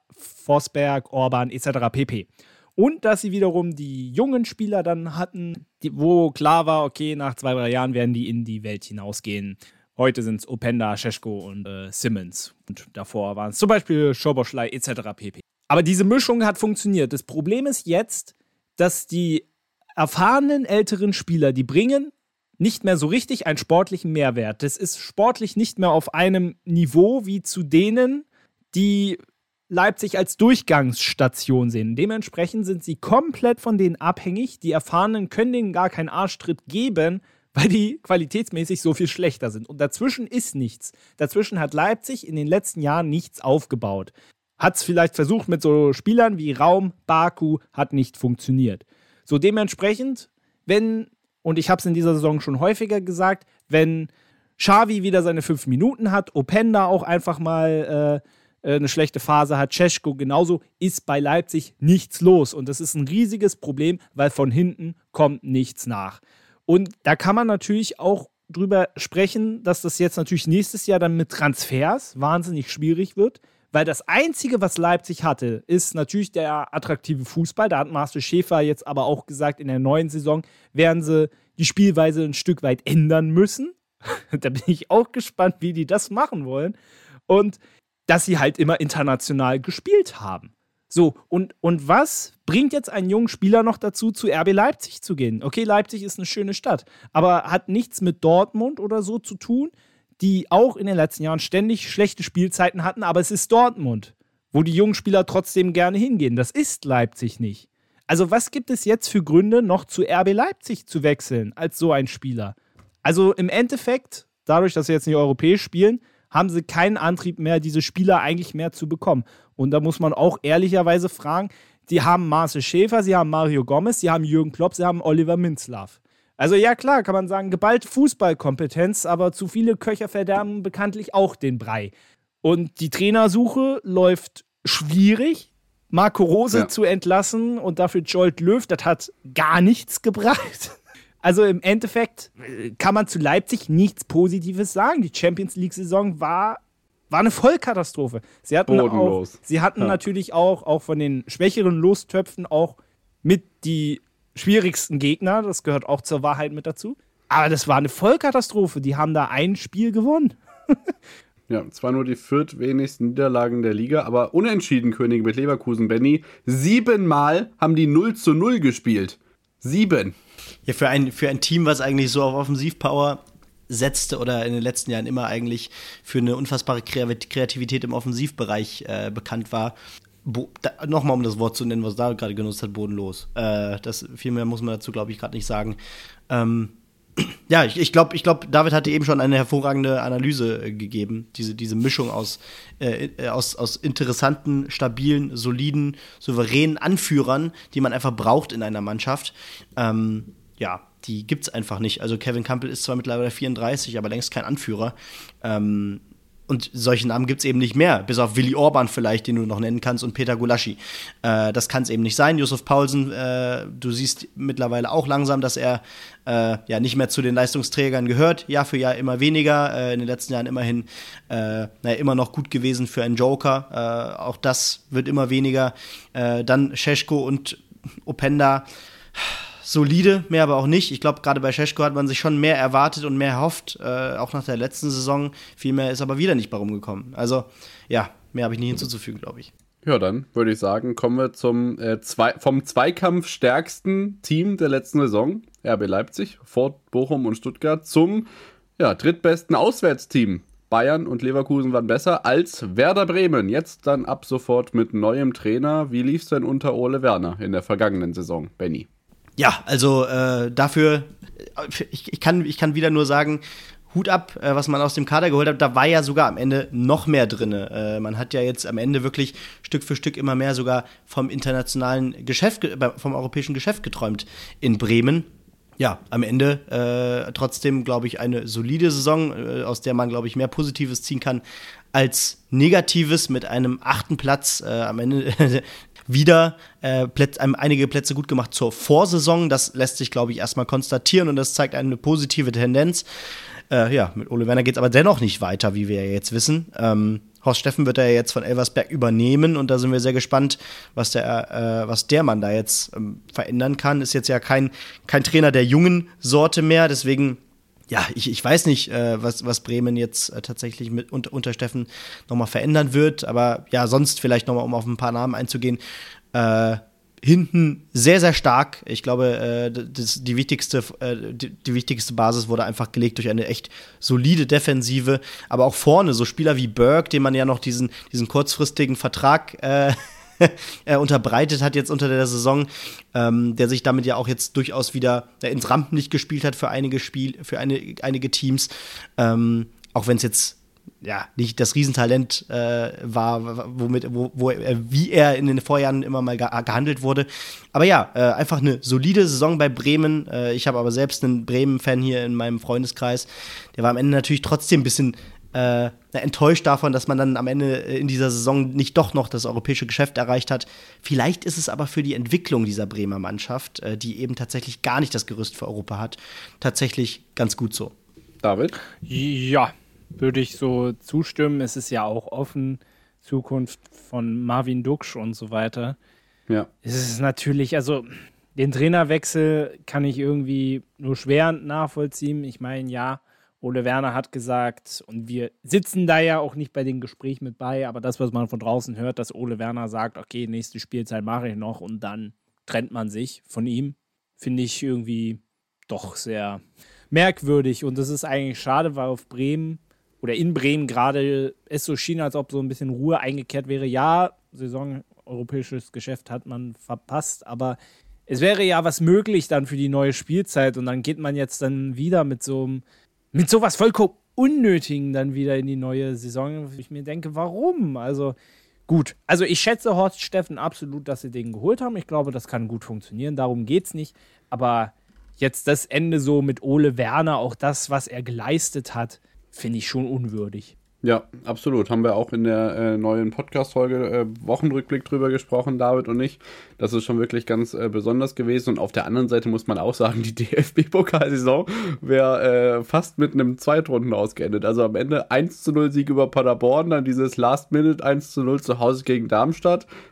Orban etc. pp. Und dass sie wiederum die jungen Spieler dann hatten, wo klar war, okay, nach 2-3 Jahren werden die in die Welt hinausgehen. Heute sind es Openda, Šeško und Simmons. Und davor waren es zum Beispiel Szoboszlai etc. pp. Aber diese Mischung hat funktioniert. Das Problem ist jetzt, dass die erfahrenen älteren Spieler, die bringen nicht mehr so richtig einen sportlichen Mehrwert. Das ist sportlich nicht mehr auf einem Niveau wie zu denen, die Leipzig als Durchgangsstation sehen. Dementsprechend sind sie komplett von denen abhängig. Die Erfahrenen können denen gar keinen Arschtritt geben, weil die qualitätsmäßig so viel schlechter sind. Und dazwischen ist nichts. Dazwischen hat Leipzig in den letzten Jahren nichts aufgebaut. Hat es vielleicht versucht mit so Spielern wie Raum, Baku, hat nicht funktioniert. So dementsprechend, und ich habe es in dieser Saison schon häufiger gesagt, wenn Xavi wieder seine 5 Minuten hat, Openda auch einfach mal eine schlechte Phase hat, Šeško genauso, ist bei Leipzig nichts los. Und das ist ein riesiges Problem, weil von hinten kommt nichts nach. Und da kann man natürlich auch drüber sprechen, dass das jetzt natürlich nächstes Jahr dann mit Transfers wahnsinnig schwierig wird. Weil das Einzige, was Leipzig hatte, ist natürlich der attraktive Fußball. Da hat Marcel Schäfer jetzt aber auch gesagt, in der neuen Saison werden sie die Spielweise ein Stück weit ändern müssen. Da bin ich auch gespannt, wie die das machen wollen. Und dass sie halt immer international gespielt haben. So, und was bringt jetzt einen jungen Spieler noch dazu, zu RB Leipzig zu gehen? Okay, Leipzig ist eine schöne Stadt, aber hat nichts mit Dortmund oder so zu tun, die auch in den letzten Jahren ständig schlechte Spielzeiten hatten, aber es ist Dortmund, wo die jungen Spieler trotzdem gerne hingehen. Das ist Leipzig nicht. Also was gibt es jetzt für Gründe, noch zu RB Leipzig zu wechseln, als so ein Spieler? Also im Endeffekt, dadurch, dass sie jetzt nicht europäisch spielen, haben sie keinen Antrieb mehr, diese Spieler eigentlich mehr zu bekommen. Und da muss man auch ehrlicherweise fragen, die haben Marcel Schäfer, sie haben Mario Gomez, sie haben Jürgen Klopp, sie haben Oliver Minzlaff. Also ja klar, kann man sagen, geballte Fußballkompetenz, aber zu viele Köcher verderben bekanntlich auch den Brei. Und die Trainersuche läuft schwierig. Marco Rose zu entlassen und dafür Jolt Löw, das hat gar nichts gebracht. Also im Endeffekt kann man zu Leipzig nichts Positives sagen. Die Champions-League-Saison war eine Vollkatastrophe. Sie hatten natürlich auch von den schwächeren Lostöpfen auch mit die schwierigsten Gegner, das gehört auch zur Wahrheit mit dazu. Aber das war eine Vollkatastrophe. Die haben da ein Spiel gewonnen. Ja, zwar nur die viertwenigsten Niederlagen der Liga, aber unentschieden Könige mit Leverkusen, Benny. 7-mal haben die 0-0 gespielt. 7. Ja, für ein Team, was eigentlich so auf Offensivpower setzte oder in den letzten Jahren immer eigentlich für eine unfassbare Kreativität im Offensivbereich bekannt war. Nochmal, um das Wort zu nennen, was David gerade genutzt hat, bodenlos. Viel mehr muss man dazu, glaube ich, gerade nicht sagen. Ja, ich glaube, David hatte eben schon eine hervorragende Analyse gegeben. Diese Mischung aus interessanten, stabilen, soliden, souveränen Anführern, die man einfach braucht in einer Mannschaft. Ja, die gibt's einfach nicht. Also Kevin Campbell ist zwar mittlerweile 34, aber längst kein Anführer. Und solche Namen gibt's eben nicht mehr, bis auf Willi Orban vielleicht, den du noch nennen kannst, und Peter Gulaschi. Das kann es eben nicht sein. Josef Paulsen, du siehst mittlerweile auch langsam, dass er nicht mehr zu den Leistungsträgern gehört. Jahr für Jahr immer weniger. In den letzten Jahren immerhin immer noch gut gewesen für einen Joker. Auch das wird immer weniger. Dann Šeško und Openda. Solide, mehr aber auch nicht. Ich glaube, gerade bei Šeško hat man sich schon mehr erwartet und mehr erhofft, auch nach der letzten Saison. Viel mehr ist aber wieder nicht bei rumgekommen. Also, ja, mehr habe ich nicht hinzuzufügen, glaube ich. Ja, dann würde ich sagen, kommen wir zum vom Zweikampf stärksten Team der letzten Saison, RB Leipzig, vor Bochum und Stuttgart, zum drittbesten Auswärtsteam. Bayern und Leverkusen waren besser als Werder Bremen. Jetzt dann ab sofort mit neuem Trainer. Wie lief es denn unter Ole Werner in der vergangenen Saison, Benny? Ja, also dafür, ich kann wieder nur sagen, Hut ab, was man aus dem Kader geholt hat. Da war ja sogar am Ende noch mehr drin. Man hat ja jetzt am Ende wirklich Stück für Stück immer mehr sogar vom internationalen Geschäft, vom europäischen Geschäft geträumt in Bremen. Ja, am Ende trotzdem, glaube ich, eine solide Saison, aus der man, glaube ich, mehr Positives ziehen kann als Negatives, mit einem 8. Platz am Ende wieder einige Plätze gut gemacht zur Vorsaison. Das lässt sich, glaube ich, erstmal konstatieren und das zeigt eine positive Tendenz. Mit Ole Werner geht es aber dennoch nicht weiter, wie wir ja jetzt wissen. Horst Steffen wird er ja jetzt von Elversberg übernehmen und da sind wir sehr gespannt, was der Mann da jetzt verändern kann. Ist jetzt ja kein Trainer der jungen Sorte mehr, deswegen ja, ich weiß nicht, was Bremen jetzt tatsächlich unter Steffen nochmal verändern wird, aber ja, sonst vielleicht nochmal, um auf ein paar Namen einzugehen, hinten sehr, sehr stark. Ich glaube, die wichtigste Basis wurde einfach gelegt durch eine echt solide Defensive, aber auch vorne, so Spieler wie Berg, dem man ja noch diesen kurzfristigen Vertrag unterbreitet hat jetzt unter der Saison, der sich damit ja auch jetzt durchaus wieder ins Rampenlicht gespielt hat für einige einige Teams, auch wenn es jetzt ja nicht das Riesentalent war, wie er in den Vorjahren immer mal gehandelt wurde. Aber ja, einfach eine solide Saison bei Bremen. Ich habe aber selbst einen Bremen-Fan hier in meinem Freundeskreis. Der war am Ende natürlich trotzdem ein bisschen enttäuscht davon, dass man dann am Ende in dieser Saison nicht doch noch das europäische Geschäft erreicht hat. Vielleicht ist es aber für die Entwicklung dieser Bremer Mannschaft, die eben tatsächlich gar nicht das Gerüst für Europa hat, tatsächlich ganz gut so. David? Ja, würde ich so zustimmen. Es ist ja auch offen, Zukunft von Marvin Duksch und so weiter. Ja. Es ist natürlich, also den Trainerwechsel kann ich irgendwie nur schwer nachvollziehen. Ich meine, ja, Ole Werner hat gesagt, und wir sitzen da ja auch nicht bei den Gesprächen mit bei, aber das, was man von draußen hört, dass Ole Werner sagt, okay, nächste Spielzeit mache ich noch und dann trennt man sich von ihm, finde ich irgendwie doch sehr merkwürdig. Und das ist eigentlich schade, weil auf Bremen oder in Bremen gerade es so schien, als ob so ein bisschen Ruhe eingekehrt wäre. Ja, Saison europäisches Geschäft hat man verpasst, aber es wäre ja was möglich dann für die neue Spielzeit und dann geht man jetzt dann wieder mit sowas vollkommen Unnötigen dann wieder in die neue Saison. Ich mir denke, warum? Also gut, also ich schätze Horst Steffen absolut, dass sie den geholt haben. Ich glaube, das kann gut funktionieren, darum geht's nicht. Aber jetzt das Ende so mit Ole Werner, auch das, was er geleistet hat, finde ich schon unwürdig. Ja, absolut. Haben wir auch in der neuen Podcast-Folge Wochenrückblick drüber gesprochen, David und ich. Das ist schon wirklich ganz besonders gewesen. Und auf der anderen Seite muss man auch sagen, die DFB-Pokalsaison wäre fast mit einem Zweitrunden ausgeendet. Also am Ende 1:0 Sieg über Paderborn, dann dieses Last-Minute 1:0 zu Hause gegen Darmstadt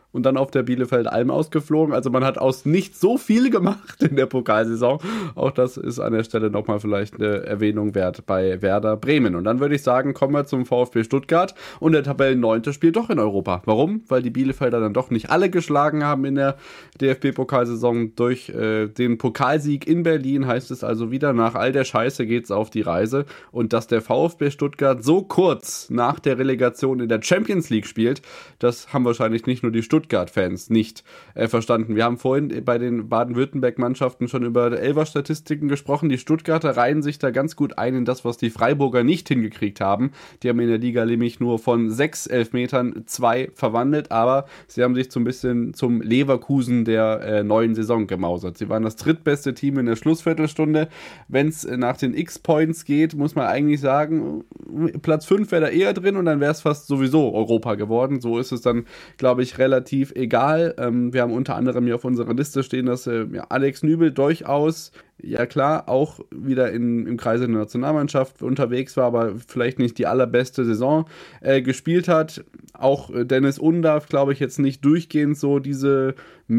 und dann auf der Bielefeld-Alm ausgeflogen. Also man hat aus nicht so viel gemacht in der Pokalsaison. Auch das ist an der Stelle nochmal vielleicht eine Erwähnung wert bei Werder Bremen. Und dann würde ich sagen, kommen wir zum VfB Stuttgart und der Tabellen-9. spielt doch in Europa. Warum? Weil die Bielefelder dann doch nicht alle geschlagen haben in der DFB-Pokalsaison. Durch den Pokalsieg in Berlin heißt es also wieder, nach all der Scheiße geht's auf die Reise. Und dass der VfB Stuttgart so kurz nach der Relegation in der Champions League spielt, das haben wahrscheinlich nicht nur die Stuttgart-Fans nicht verstanden. Wir haben vorhin bei den Baden-Württemberg-Mannschaften schon über Elfer-Statistiken gesprochen. Die Stuttgarter reihen sich da ganz gut ein in das, was die Freiburger nicht hingekriegt haben. Die haben in der Liga nämlich nur von 6 Elfmetern 2 verwandelt, aber sie haben sich so ein bisschen zum Leverkusen der neuen Saison gemausert. Sie waren das drittbeste Team in der Schlussviertelstunde. Wenn es nach den X-Points geht, muss man eigentlich sagen, Platz 5 wäre da eher drin und dann wäre es fast sowieso Europa geworden. So ist es dann, glaube ich, relativ egal. Wir haben unter anderem hier auf unserer Liste stehen, dass Alex Nübel durchaus, ja klar, auch wieder im Kreise der Nationalmannschaft unterwegs war, aber vielleicht nicht die allerbeste Saison gespielt hat. Auch Dennis Undaff, glaube ich, jetzt nicht durchgehend so diese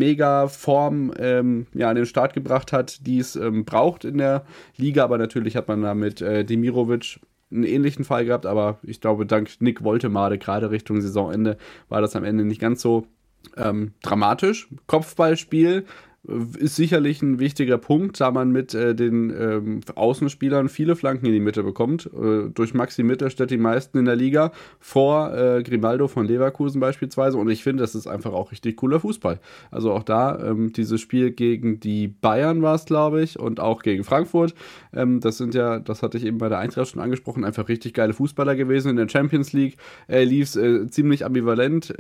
Mega-Form an den Start gebracht hat, die es braucht in der Liga, aber natürlich hat man da mit Demirovic einen ähnlichen Fall gehabt, aber ich glaube, dank Nick Woltemade, gerade Richtung Saisonende, war das am Ende nicht ganz so dramatisch. Kopfballspiel ist sicherlich ein wichtiger Punkt, da man mit den Außenspielern viele Flanken in die Mitte bekommt. Durch Maxi Mittelstädt die meisten in der Liga, vor Grimaldo von Leverkusen beispielsweise. Und ich finde, das ist einfach auch richtig cooler Fußball. Also auch da, dieses Spiel gegen die Bayern war es, glaube ich, und auch gegen Frankfurt. Das hatte ich eben bei der Eintracht schon angesprochen, einfach richtig geile Fußballer gewesen. In der Champions League lief es ziemlich ambivalent.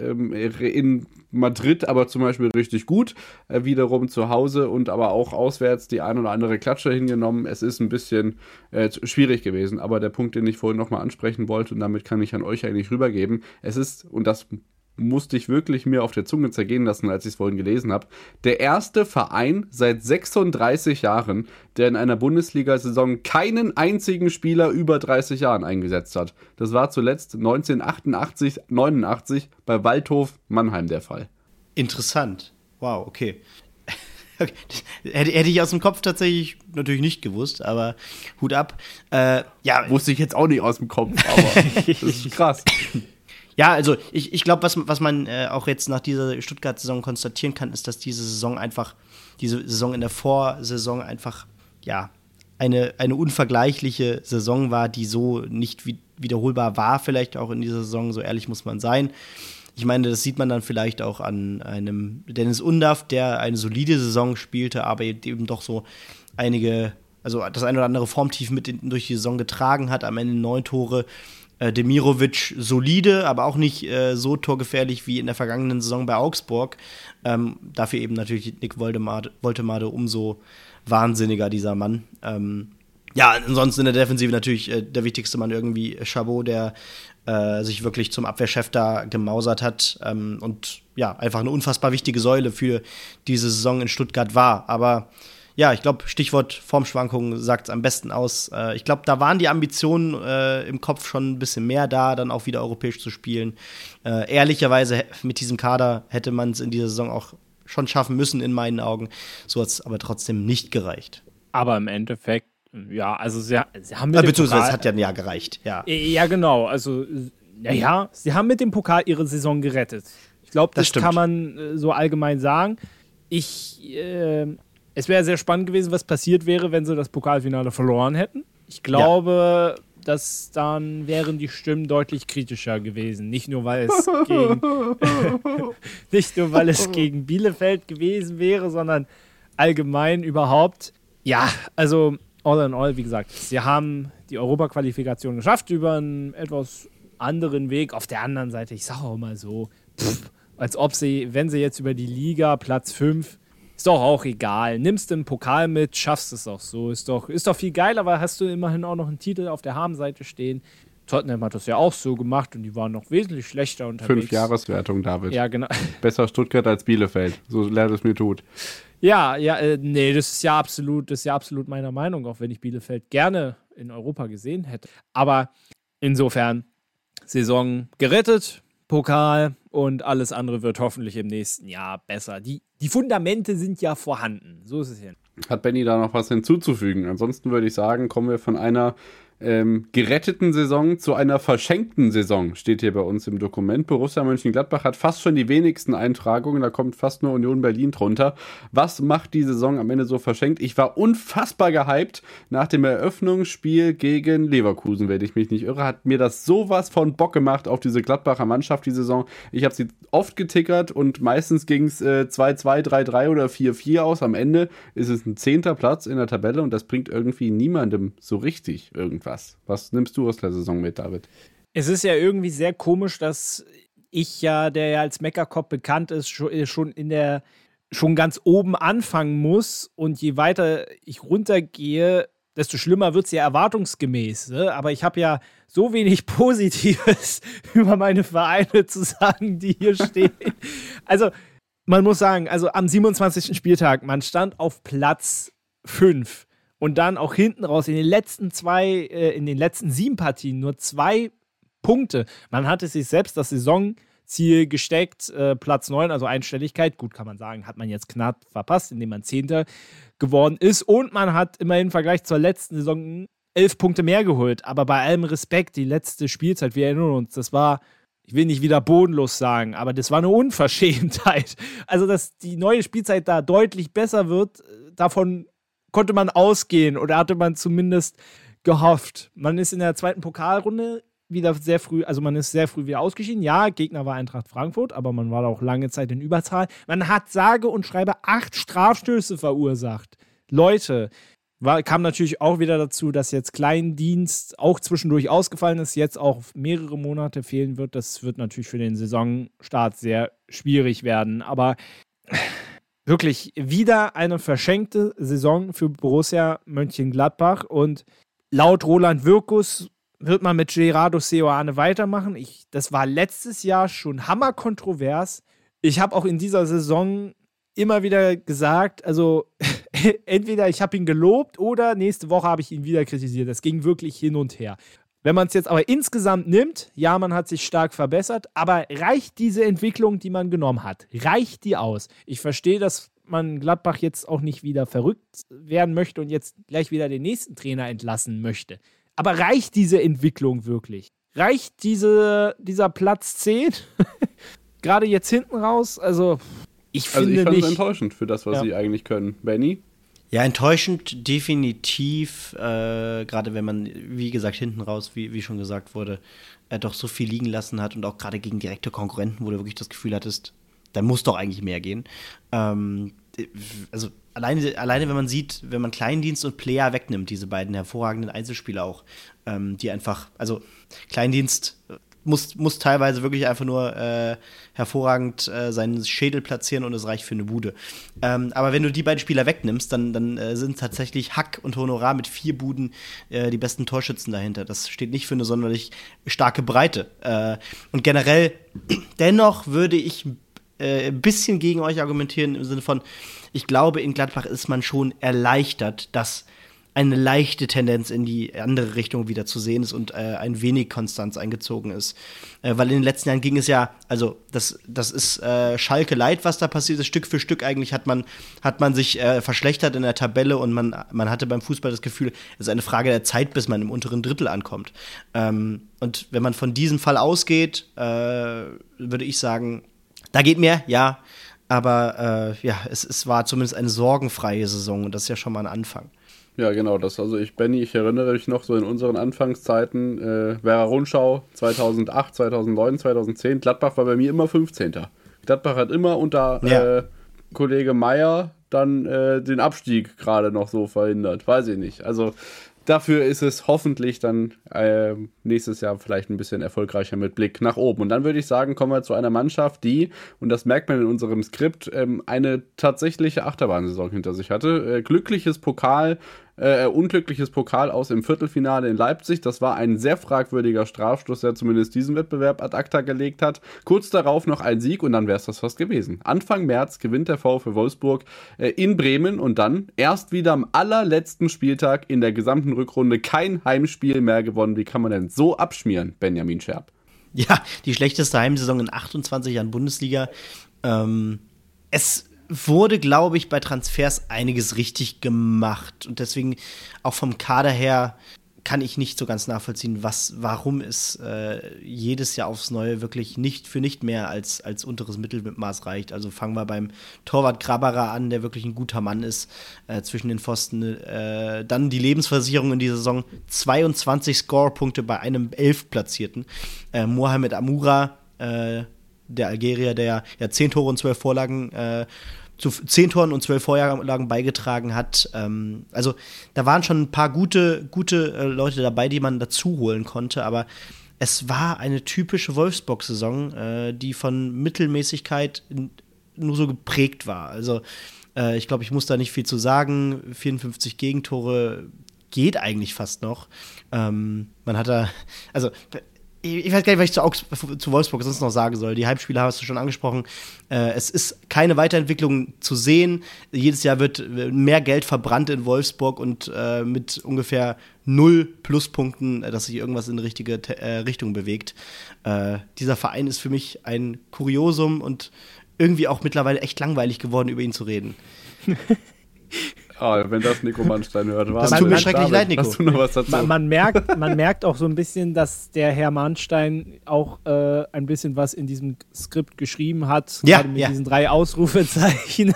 In Madrid aber zum Beispiel richtig gut. Wiederum zu Hause und aber auch auswärts die ein oder andere Klatsche hingenommen. Es ist ein bisschen schwierig gewesen, aber der Punkt, den ich vorhin nochmal ansprechen wollte, und damit kann ich an euch eigentlich rübergeben, es ist, und das musste ich wirklich mir auf der Zunge zergehen lassen, als ich es vorhin gelesen habe, der erste Verein seit 36 Jahren, der in einer Bundesliga-Saison keinen einzigen Spieler über 30 Jahren eingesetzt hat. Das war zuletzt 1988, 89 bei Waldhof Mannheim der Fall. Interessant. Wow, okay. Okay. Hätte ich aus dem Kopf tatsächlich natürlich nicht gewusst, aber Hut ab. Wusste ich jetzt auch nicht aus dem Kopf, aber das ist krass. Ja, also ich glaube, was man auch jetzt nach dieser Stuttgart-Saison konstatieren kann, ist, dass diese Saison in der Vorsaison einfach, ja, eine unvergleichliche Saison war, die so nicht wiederholbar war, vielleicht auch in dieser Saison, so ehrlich muss man sein. Ich meine, das sieht man dann vielleicht auch an einem Dennis Undaff, der eine solide Saison spielte, aber eben doch so das ein oder andere Formtief durch die Saison getragen hat, am Ende 9 Tore. Demirovic solide, aber auch nicht so torgefährlich wie in der vergangenen Saison bei Augsburg. Dafür eben natürlich Nick Woltemade umso wahnsinniger, dieser Mann. Ansonsten in der Defensive natürlich der wichtigste Mann irgendwie Chabot, der sich wirklich zum Abwehrchef da gemausert hat und ja, einfach eine unfassbar wichtige Säule für diese Saison in Stuttgart war. Aber ja, ich glaube, Stichwort Formschwankungen sagt es am besten aus. Ich glaube, da waren die Ambitionen im Kopf schon ein bisschen mehr da, dann auch wieder europäisch zu spielen. Ehrlicherweise mit diesem Kader hätte man es in dieser Saison auch schon schaffen müssen, in meinen Augen. So hat es aber trotzdem nicht gereicht. Aber im Endeffekt, ja, also sie haben mit beziehungsweise es hat ja ein Jahr gereicht, ja. Ja, genau. Also, sie haben mit dem Pokal ihre Saison gerettet. Ich glaube, das kann man so allgemein sagen. Es wäre sehr spannend gewesen, was passiert wäre, wenn sie das Pokalfinale verloren hätten. Ich glaube, dass dann wären die Stimmen deutlich kritischer gewesen. Nicht nur, weil es gegen Bielefeld gewesen wäre, sondern allgemein überhaupt. Ja, also all in all, wie gesagt, sie haben die Europaqualifikation geschafft über einen etwas anderen Weg. Auf der anderen Seite, ich sage auch mal so, als ob wenn sie jetzt über die Liga Platz 5, ist doch auch egal. Nimmst du einen Pokal mit, schaffst es auch so. Ist doch viel geiler, weil hast du immerhin auch noch einen Titel auf der Habenseite stehen. Tottenham hat das ja auch so gemacht und die waren noch wesentlich schlechter unterwegs. 5-Jahreswertung, David. Ja, genau. Besser Stuttgart als Bielefeld, so leid es mir tut. Nee, das ist ja absolut meiner Meinung, auch wenn ich Bielefeld gerne in Europa gesehen hätte. Aber insofern, Saison gerettet, Pokal und alles andere wird hoffentlich im nächsten Jahr besser. Die Fundamente sind ja vorhanden. So ist es ja. Hat Benny da noch was hinzuzufügen? Ansonsten würde ich sagen, kommen wir von einer geretteten Saison zu einer verschenkten Saison, steht hier bei uns im Dokument. Borussia Mönchengladbach hat fast schon die wenigsten Eintragungen, da kommt fast nur Union Berlin drunter. Was macht die Saison am Ende so verschenkt? Ich war unfassbar gehypt nach dem Eröffnungsspiel gegen Leverkusen, wenn ich mich nicht irre, hat mir das sowas von Bock gemacht auf diese Gladbacher Mannschaft, die Saison. Ich habe sie oft getickert und meistens ging es 2-2, 3-3 oder 4-4 aus. Am Ende ist es ein 10. Platz in der Tabelle und das bringt irgendwie niemandem so richtig irgendwas. Was nimmst du aus der Saison mit, David? Es ist ja irgendwie sehr komisch, dass ich ja, der ja als Meckerkopf bekannt ist, schon ganz oben anfangen muss und je weiter ich runtergehe, desto schlimmer wird es ja erwartungsgemäß. Ne? Aber ich habe ja so wenig Positives über meine Vereine zu sagen, die hier stehen. Also man muss sagen, also am 27. Spieltag, man stand auf Platz 5. Und dann auch hinten raus in den letzten 7 Partien nur 2 Punkte. Man hatte sich selbst das Saisonziel gesteckt, Platz 9, also Einstelligkeit. Gut, kann man sagen, hat man jetzt knapp verpasst, indem man 10. geworden ist. Und man hat immerhin im Vergleich zur letzten Saison 11 Punkte mehr geholt. Aber bei allem Respekt, die letzte Spielzeit, wir erinnern uns, das war, ich will nicht wieder bodenlos sagen, aber das war eine Unverschämtheit. Also, dass die neue Spielzeit da deutlich besser wird, davon konnte man ausgehen oder hatte man zumindest gehofft. Man ist in der zweiten Pokalrunde wieder sehr früh, also man ist sehr früh wieder ausgeschieden. Ja, Gegner war Eintracht Frankfurt, aber man war da auch lange Zeit in Überzahl. Man hat sage und schreibe 8 Strafstöße verursacht. Leute, kam natürlich auch wieder dazu, dass jetzt Kleindienst auch zwischendurch ausgefallen ist, jetzt auch mehrere Monate fehlen wird. Das wird natürlich für den Saisonstart sehr schwierig werden, aber wirklich wieder eine verschenkte Saison für Borussia Mönchengladbach und laut Roland Wirkus wird man mit Gerardo Seoane weitermachen. Das war letztes Jahr schon hammerkontrovers. Ich habe auch in dieser Saison immer wieder gesagt, also entweder ich habe ihn gelobt oder nächste Woche habe ich ihn wieder kritisiert. Das ging wirklich hin und her. Wenn man es jetzt aber insgesamt nimmt, ja, man hat sich stark verbessert, aber reicht diese Entwicklung, die man genommen hat, reicht die aus? Ich verstehe, dass man Gladbach jetzt auch nicht wieder verrückt werden möchte und jetzt gleich wieder den nächsten Trainer entlassen möchte. Aber reicht diese Entwicklung wirklich? Reicht dieser Platz 10? Gerade jetzt hinten raus? Also, ich finde nicht. Also ich fand es enttäuschend für das, was sie eigentlich können. Benny? Ja, enttäuschend definitiv, gerade wenn man, wie gesagt, hinten raus, wie schon gesagt wurde, doch so viel liegen lassen hat und auch gerade gegen direkte Konkurrenten, wo du wirklich das Gefühl hattest, da muss doch eigentlich mehr gehen. Also alleine wenn man sieht, wenn man Kleindienst und Player wegnimmt, diese beiden hervorragenden Einzelspieler auch, die einfach, also Kleindienst muss teilweise wirklich einfach nur hervorragend seinen Schädel platzieren und es reicht für eine Bude. Aber wenn du die beiden Spieler wegnimmst, dann sind tatsächlich Hack und Honorar mit 4 Buden die besten Torschützen dahinter. Das steht nicht für eine sonderlich starke Breite. Und generell, dennoch würde ich ein bisschen gegen euch argumentieren im Sinne von, ich glaube, in Gladbach ist man schon erleichtert, dass eine leichte Tendenz in die andere Richtung wieder zu sehen ist und ein wenig Konstanz eingezogen ist. Weil in den letzten Jahren ging es ja, also das ist Schalke Light, was da passiert ist. Stück für Stück eigentlich hat man sich verschlechtert in der Tabelle und man hatte beim Fußball das Gefühl, es ist eine Frage der Zeit, bis man im unteren Drittel ankommt. Und wenn man von diesem Fall ausgeht, würde ich sagen, da geht mehr, ja. Aber es war zumindest eine sorgenfreie Saison und das ist ja schon mal ein Anfang. Ja, genau, Benny, ich erinnere mich noch so in unseren Anfangszeiten, Werra Rundschau 2008, 2009, 2010, Gladbach war bei mir immer 15. Gladbach hat immer unter Kollege Meier dann den Abstieg gerade noch so verhindert, weiß ich nicht. Also dafür ist es hoffentlich dann nächstes Jahr vielleicht ein bisschen erfolgreicher mit Blick nach oben. Und dann würde ich sagen, kommen wir zu einer Mannschaft, die, und das merkt man in unserem Skript, eine tatsächliche Achterbahnsaison hinter sich hatte. Unglückliches Pokal aus im Viertelfinale in Leipzig. Das war ein sehr fragwürdiger Strafstoß, der zumindest diesen Wettbewerb ad acta gelegt hat. Kurz darauf noch ein Sieg und dann wäre es das fast gewesen. Anfang März gewinnt der VfL Wolfsburg in Bremen und dann erst wieder am allerletzten Spieltag in der gesamten Rückrunde kein Heimspiel mehr gewonnen. Wie kann man denn so abschmieren, Benjamin Scherb? Ja, die schlechteste Heimsaison in 28 Jahren Bundesliga. Es wurde, glaube ich, bei Transfers einiges richtig gemacht. Und deswegen auch vom Kader her kann ich nicht so ganz nachvollziehen, warum es jedes Jahr aufs Neue wirklich nicht mehr als unteres Mittelmaß reicht. Also fangen wir beim Torwart Graberer an, der wirklich ein guter Mann ist, zwischen den Pfosten. Dann die Lebensversicherung in dieser Saison, 22 Scorepunkte bei einem 11 Platzierten. Mohamed Amoura, der Algerier, der ja 10 Tore und 12 Vorlagen zu 10 Toren und 12 Vorlagen beigetragen hat. Also da waren schon ein paar gute Leute dabei, die man dazu holen konnte, aber es war eine typische Wolfsburg-Saison, die von Mittelmäßigkeit nur so geprägt war. Also ich glaube, ich muss da nicht viel zu sagen. 54 Gegentore geht eigentlich fast noch. Man hat da, also ich weiß gar nicht, was ich zu Wolfsburg sonst noch sagen soll. Die Heimspiele hast du schon angesprochen. Es ist keine Weiterentwicklung zu sehen. Jedes Jahr wird mehr Geld verbrannt in Wolfsburg und mit ungefähr 0 Pluspunkten, dass sich irgendwas in die richtige Richtung bewegt. Dieser Verein ist für mich ein Kuriosum und irgendwie auch mittlerweile echt langweilig geworden, über ihn zu reden. Wenn das Nico Mannstein hört. Das tut mir schrecklich leid, Nico. Hast du noch was dazu? Man merkt auch so ein bisschen, dass der Herr Mannstein auch ein bisschen was in diesem Skript geschrieben hat. Ja, gerade mit diesen 3 Ausrufezeichen.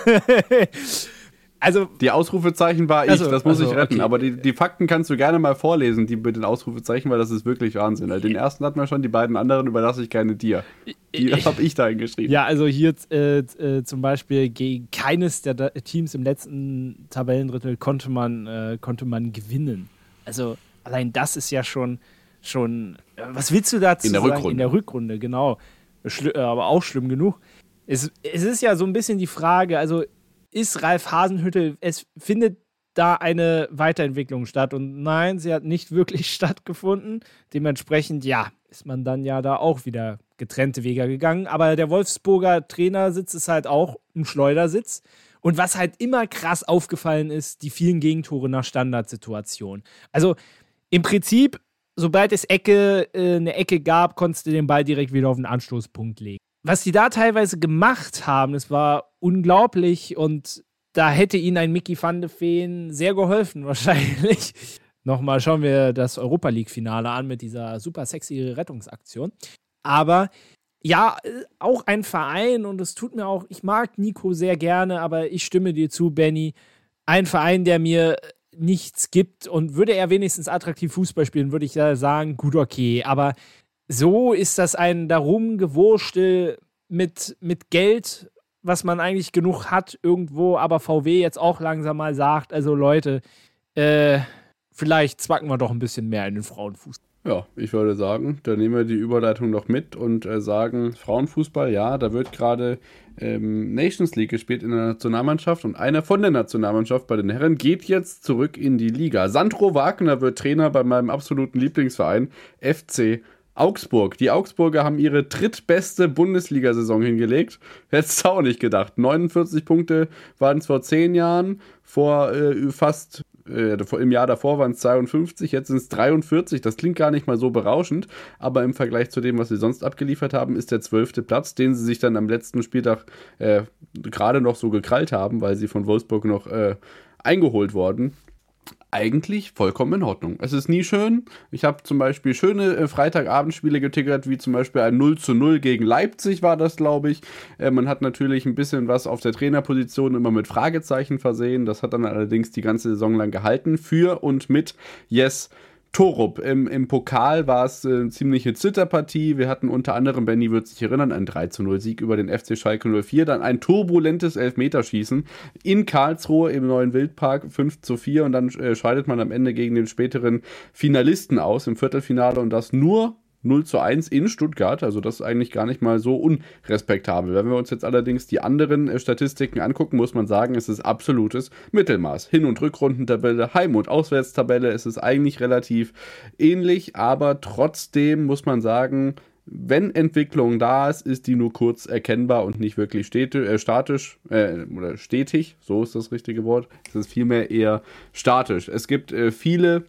Also, die Ausrufezeichen war ich, das muss ich retten. Okay. Aber die Fakten kannst du gerne mal vorlesen, die mit den Ausrufezeichen, weil das ist wirklich Wahnsinn. Also den ersten hatten wir schon, die beiden anderen überlasse ich gerne dir. Die habe ich da hingeschrieben. Ja, also hier zum Beispiel gegen keines der Teams im letzten Tabellendrittel konnte man gewinnen. Also allein das ist ja schon was willst du dazu sagen? Rückrunde. In der Rückrunde, genau. Aber auch schlimm genug. Es ist ja so ein bisschen die Frage, also ist Ralf Hasenhüttl, es findet da eine Weiterentwicklung statt und nein, sie hat nicht wirklich stattgefunden. Dementsprechend, ja, ist man dann ja da auch wieder getrennte Wege gegangen. Aber der Wolfsburger Trainersitz ist halt auch ein Schleudersitz. Und was halt immer krass aufgefallen ist, die vielen Gegentore nach Standardsituationen. Also im Prinzip, sobald es eine Ecke gab, konntest du den Ball direkt wieder auf den Anstoßpunkt legen. Was die da teilweise gemacht haben, das war unglaublich und da hätte ihnen ein Micky van de Ven sehr geholfen wahrscheinlich. Nochmal schauen wir das Europa-League-Finale an mit dieser super sexy Rettungsaktion. Aber ja, auch ein Verein und es tut mir auch, ich mag Nico sehr gerne, aber ich stimme dir zu, Benny, ein Verein, der mir nichts gibt und würde er wenigstens attraktiv Fußball spielen, würde ich da sagen, gut, okay, aber so ist das ein darum Gewurstel mit Geld, was man eigentlich genug hat irgendwo, aber VW jetzt auch langsam mal sagt, also Leute, vielleicht zwacken wir doch ein bisschen mehr in den Frauenfußball. Ja, ich würde sagen, da nehmen wir die Überleitung noch mit und sagen, Frauenfußball, ja, da wird gerade Nations League gespielt in der Nationalmannschaft und einer von der Nationalmannschaft bei den Herren geht jetzt zurück in die Liga. Sandro Wagner wird Trainer bei meinem absoluten Lieblingsverein, FC Augsburg. Die Augsburger haben ihre drittbeste Bundesliga-Saison hingelegt. Hättest du auch nicht gedacht. 49 Punkte waren es vor 10 Jahren, im Jahr davor waren es 52, jetzt sind es 43. Das klingt gar nicht mal so berauschend, aber im Vergleich zu dem, was sie sonst abgeliefert haben, ist der 12. Platz, den sie sich dann am letzten Spieltag gerade noch so gekrallt haben, weil sie von Wolfsburg noch eingeholt wurden. Eigentlich vollkommen in Ordnung. Es ist nie schön. Ich habe zum Beispiel schöne Freitagabendspiele getickert, wie zum Beispiel ein 0:0 gegen Leipzig war das, glaube ich. Man hat natürlich ein bisschen was auf der Trainerposition immer mit Fragezeichen versehen. Das hat dann allerdings die ganze Saison lang gehalten. Für und mit Jes Torup. Im Pokal war es eine ziemliche Zitterpartie. Wir hatten unter anderem, Benny wird sich erinnern, einen 3:0-Sieg über den FC Schalke 04, dann ein turbulentes Elfmeterschießen in Karlsruhe im neuen Wildpark 5:4 und dann scheidet man am Ende gegen den späteren Finalisten aus im Viertelfinale und das nur 0:1 in Stuttgart, also das ist eigentlich gar nicht mal so unrespektabel. Wenn wir uns jetzt allerdings die anderen Statistiken angucken, muss man sagen, es ist absolutes Mittelmaß. Hin- und Rückrundentabelle, Heim- und Auswärtstabelle, es ist eigentlich relativ ähnlich, aber trotzdem muss man sagen, wenn Entwicklung da ist, ist die nur kurz erkennbar und nicht wirklich statisch oder stetig, so ist das richtige Wort. Es ist vielmehr eher statisch. Es gibt viele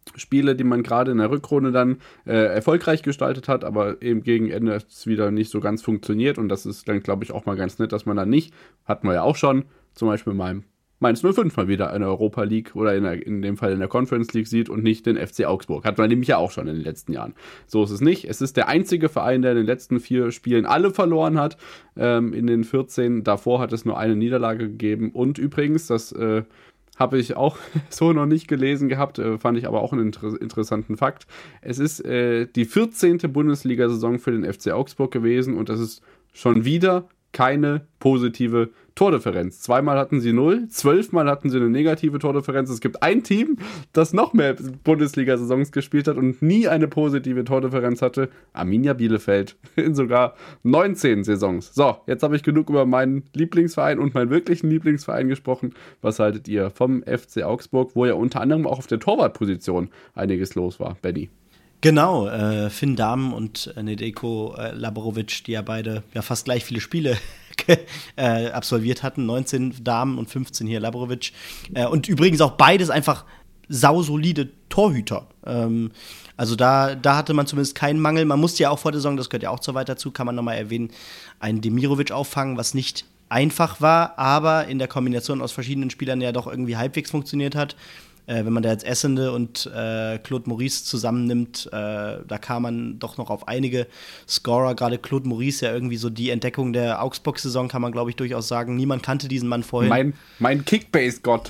Spiele, die man gerade in der Rückrunde dann erfolgreich gestaltet hat, aber eben gegen Ende es wieder nicht so ganz funktioniert. Und das ist dann, glaube ich, auch mal ganz nett, dass man dann nicht, hatten wir ja auch schon, zum Beispiel Mainz 05 mal wieder in der Europa League oder in dem Fall in der Conference League sieht und nicht den FC Augsburg. Hat man nämlich ja auch schon in den letzten Jahren. So ist es nicht. Es ist der einzige Verein, der in den letzten 4 Spielen alle verloren hat. In den 14 davor hat es nur eine Niederlage gegeben. Und übrigens, das habe ich auch so noch nicht gelesen gehabt, fand ich aber auch einen interessanten Fakt. Es ist die 14. Bundesliga-Saison für den FC Augsburg gewesen und das ist schon wieder keine positive Tordifferenz. 2-mal hatten sie 0, 12-mal hatten sie eine negative Tordifferenz. Es gibt ein Team, das noch mehr Bundesliga-Saisons gespielt hat und nie eine positive Tordifferenz hatte. Arminia Bielefeld in sogar 19 Saisons. So, jetzt habe ich genug über meinen Lieblingsverein und meinen wirklichen Lieblingsverein gesprochen. Was haltet ihr vom FC Augsburg, wo ja unter anderem auch auf der Torwartposition einiges los war, Benny? Genau, Finn Dahmen und Nedeko Laborovic, die ja beide fast gleich viele Spiele absolviert hatten. 19 Dahmen und 15 hier Laborovic. Und übrigens auch beides einfach sausolide Torhüter. Also da hatte man zumindest keinen Mangel. Man musste ja auch vor der Saison, das gehört ja auch so weit dazu, kann man nochmal erwähnen, einen Demirovic auffangen, was nicht einfach war, aber in der Kombination aus verschiedenen Spielern ja doch irgendwie halbwegs funktioniert hat. Wenn man da jetzt Essende und Claude Maurice zusammennimmt, da kam man doch noch auf einige Scorer, gerade Claude Maurice, ja irgendwie so die Entdeckung der Augsburg-Saison, kann man, glaube ich, durchaus sagen. Niemand kannte diesen Mann vorhin. Mein Kickbase-Gott.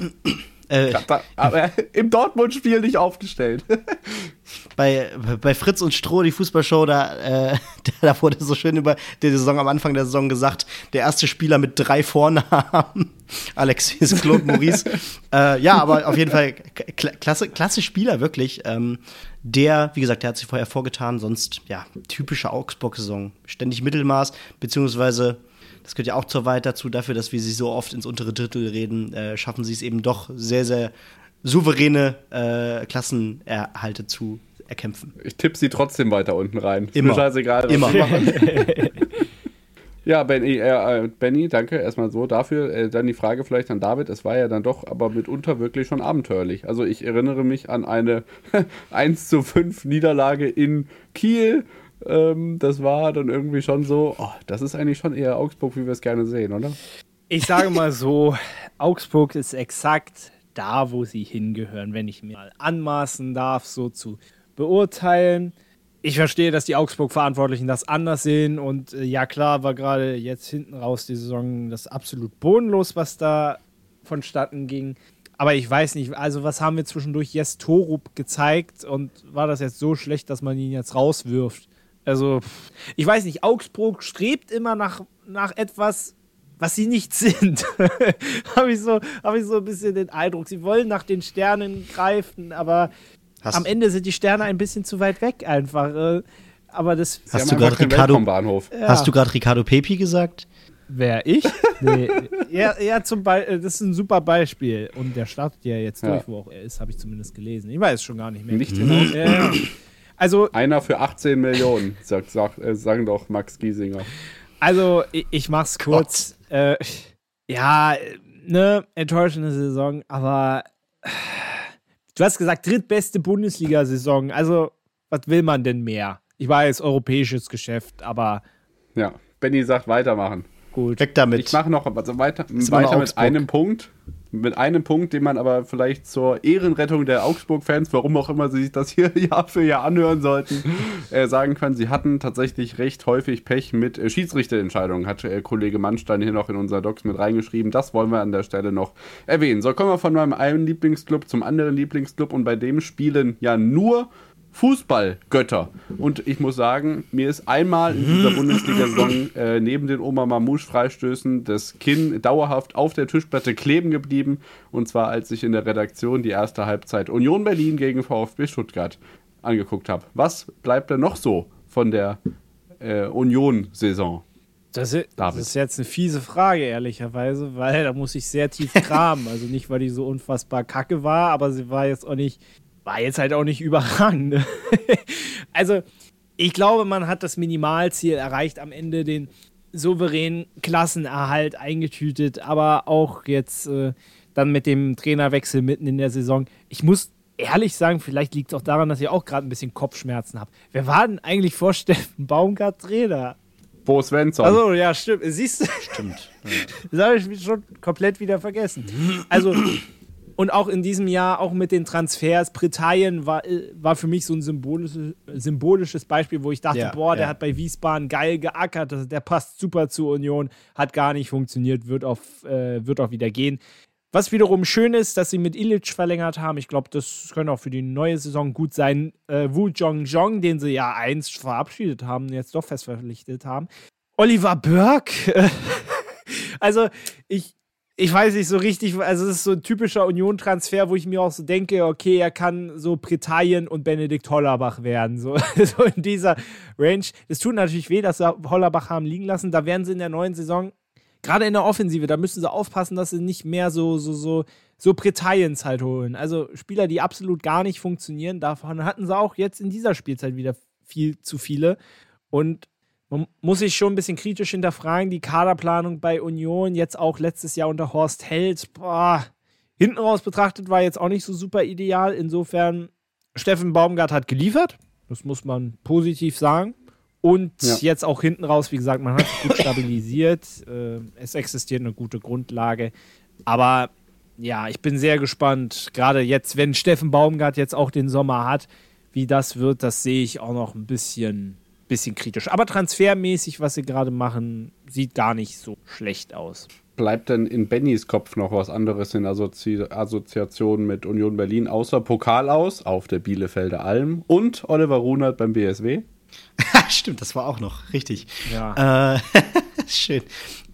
Aber im Dortmund-Spiel nicht aufgestellt. Bei Fritz und Stroh, die Fußballshow, da wurde so schön über die Saison am Anfang der Saison gesagt, der erste Spieler mit 3 Vornamen, Alexis Claude Maurice. Ja, aber auf jeden Fall klasse Spieler, wirklich. Der, wie gesagt, der hat sich vorher vorgetan, sonst, ja, typische Augsburg-Saison. Ständig Mittelmaß, beziehungsweise das gehört ja auch zur Wahrheit dazu, dafür, dass wir sie so oft ins untere Drittel reden, schaffen sie es eben doch sehr, sehr souveräne Klassenerhalte zu erkämpfen. Ich tippe sie trotzdem weiter unten rein. Immer. Ist mir scheißegal, was Immer. sie machen. Ja, Benny, danke erstmal so dafür. Dann die Frage vielleicht an David. Es war ja dann doch aber mitunter wirklich schon abenteuerlich. Also ich erinnere mich an eine 1:5 Niederlage in Kiel. Das war dann irgendwie schon so, das ist eigentlich schon eher Augsburg, wie wir es gerne sehen, oder? Ich sage mal so, Augsburg ist exakt da, wo sie hingehören, wenn ich mir mal anmaßen darf, so zu beurteilen. Ich verstehe, dass die Augsburg-Verantwortlichen das anders sehen und ja klar, war gerade jetzt hinten raus die Saison das absolut bodenlos, was da vonstatten ging. Aber ich weiß nicht, also was haben wir zwischendurch Jes Torup gezeigt und war das jetzt so schlecht, dass man ihn jetzt rauswirft? Also, ich weiß nicht, Augsburg strebt immer nach etwas, was sie nicht sind. Habe ich so ein bisschen den Eindruck. Sie wollen nach den Sternen greifen, aber am Ende sind die Sterne ein bisschen zu weit weg einfach. Aber das Hast du gerade Ricardo Pepi gesagt? Wer, ich? Nee. Ja, zum Beispiel, das ist ein super Beispiel. Und der startet ja jetzt durch, wo auch er ist, habe ich zumindest gelesen. Ich weiß schon gar nicht mehr. Nicht genau. Also, einer für 18 Millionen, sagen doch Max Giesinger. Also, ich mach's kurz. Enttäuschende Saison, aber du hast gesagt, drittbeste Bundesliga-Saison. Also, was will man denn mehr? Ich weiß, europäisches Geschäft, aber. Ja, Benny sagt weitermachen. Gut. Weg damit. Ich mache noch weiter mit einem Punkt. Mit einem Punkt, den man aber vielleicht zur Ehrenrettung der Augsburg-Fans, warum auch immer sie sich das hier Jahr für Jahr anhören sollten, sagen können, sie hatten tatsächlich recht häufig Pech mit Schiedsrichterentscheidungen, hat Kollege Mannstein hier noch in unser Docs mit reingeschrieben. Das wollen wir an der Stelle noch erwähnen. So, kommen wir von meinem einen Lieblingsclub zum anderen Lieblingsclub und bei dem spielen ja nur Fußballgötter. Und ich muss sagen, mir ist einmal in dieser Bundesliga-Saison neben den Omar Mamouche-Freistößen das Kinn dauerhaft auf der Tischplatte kleben geblieben. Und zwar, als ich in der Redaktion die erste Halbzeit Union Berlin gegen VfB Stuttgart angeguckt habe. Was bleibt denn noch so von der Union-Saison? Das ist jetzt eine fiese Frage, ehrlicherweise, weil da muss ich sehr tief graben. Also nicht, weil die so unfassbar kacke war, aber sie war jetzt halt auch nicht überragend. Also, ich glaube, man hat das Minimalziel erreicht, am Ende den souveränen Klassenerhalt eingetütet, aber auch jetzt dann mit dem Trainerwechsel mitten in der Saison. Ich muss ehrlich sagen, vielleicht liegt es auch daran, dass ich auch gerade ein bisschen Kopfschmerzen habe. Wer war denn eigentlich vor Steffen Baumgart Trainer? Bo Svensson. Also ja, stimmt. Siehst du? Stimmt. Ja. Das habe ich schon komplett wieder vergessen. Also, und auch in diesem Jahr, auch mit den Transfers, Britannien war für mich so ein symbolisches Beispiel, wo ich dachte, der hat bei Wiesbaden geil geackert, der passt super zur Union, hat gar nicht funktioniert, wird auch wieder gehen. Was wiederum schön ist, dass sie mit Ilic verlängert haben. Ich glaube, das könnte auch für die neue Saison gut sein. Wu Jong, den sie ja einst verabschiedet haben, jetzt doch fest verpflichtet haben. Oliver Burke. Also, ich weiß nicht so richtig, also es ist so ein typischer Union-Transfer, wo ich mir auch so denke, okay, er kann so Britannien und Benedikt Hollerbach werden, so in dieser Range. Es tut natürlich weh, dass sie Hollerbach haben liegen lassen. Da werden sie in der neuen Saison, gerade in der Offensive, da müssen sie aufpassen, dass sie nicht mehr so Britanniens halt holen. Also Spieler, die absolut gar nicht funktionieren, davon hatten sie auch jetzt in dieser Spielzeit wieder viel zu viele. Und man muss sich schon ein bisschen kritisch hinterfragen, die Kaderplanung bei Union, jetzt auch letztes Jahr unter Horst Held, hinten raus betrachtet war jetzt auch nicht so super ideal. Insofern, Steffen Baumgart hat geliefert, das muss man positiv sagen. Und jetzt auch hinten raus, wie gesagt, man hat sich gut stabilisiert. Es existiert eine gute Grundlage. Aber ja, ich bin sehr gespannt, gerade jetzt, wenn Steffen Baumgart jetzt auch den Sommer hat, wie das wird, das sehe ich auch noch ein bisschen kritisch. Aber transfermäßig, was sie gerade machen, sieht gar nicht so schlecht aus. Bleibt denn in Bennys Kopf noch was anderes in Assoziation mit Union Berlin, außer Pokal aus auf der Bielefelder Alm und Oliver Runert beim BSW? Stimmt, das war auch noch, richtig. Ja. Schön.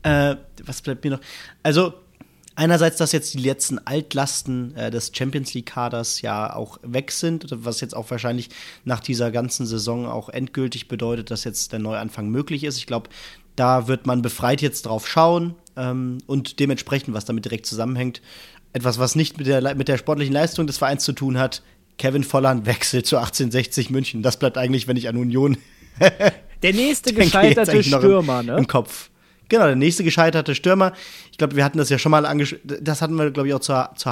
Was bleibt mir noch? Also, einerseits, dass jetzt die letzten Altlasten des Champions-League-Kaders ja auch weg sind, was jetzt auch wahrscheinlich nach dieser ganzen Saison auch endgültig bedeutet, dass jetzt der Neuanfang möglich ist. Ich glaube, da wird man befreit jetzt drauf schauen und dementsprechend, was damit direkt zusammenhängt, etwas, was nicht mit der sportlichen Leistung des Vereins zu tun hat. Kevin Volland wechselt zu 1860 München. Das bleibt eigentlich, wenn ich an Union der nächste gescheiterte Stürmer, ne? Im Kopf. Genau, der nächste gescheiterte Stürmer. Ich glaube, wir hatten das ja schon mal das hatten wir, glaube ich, auch zur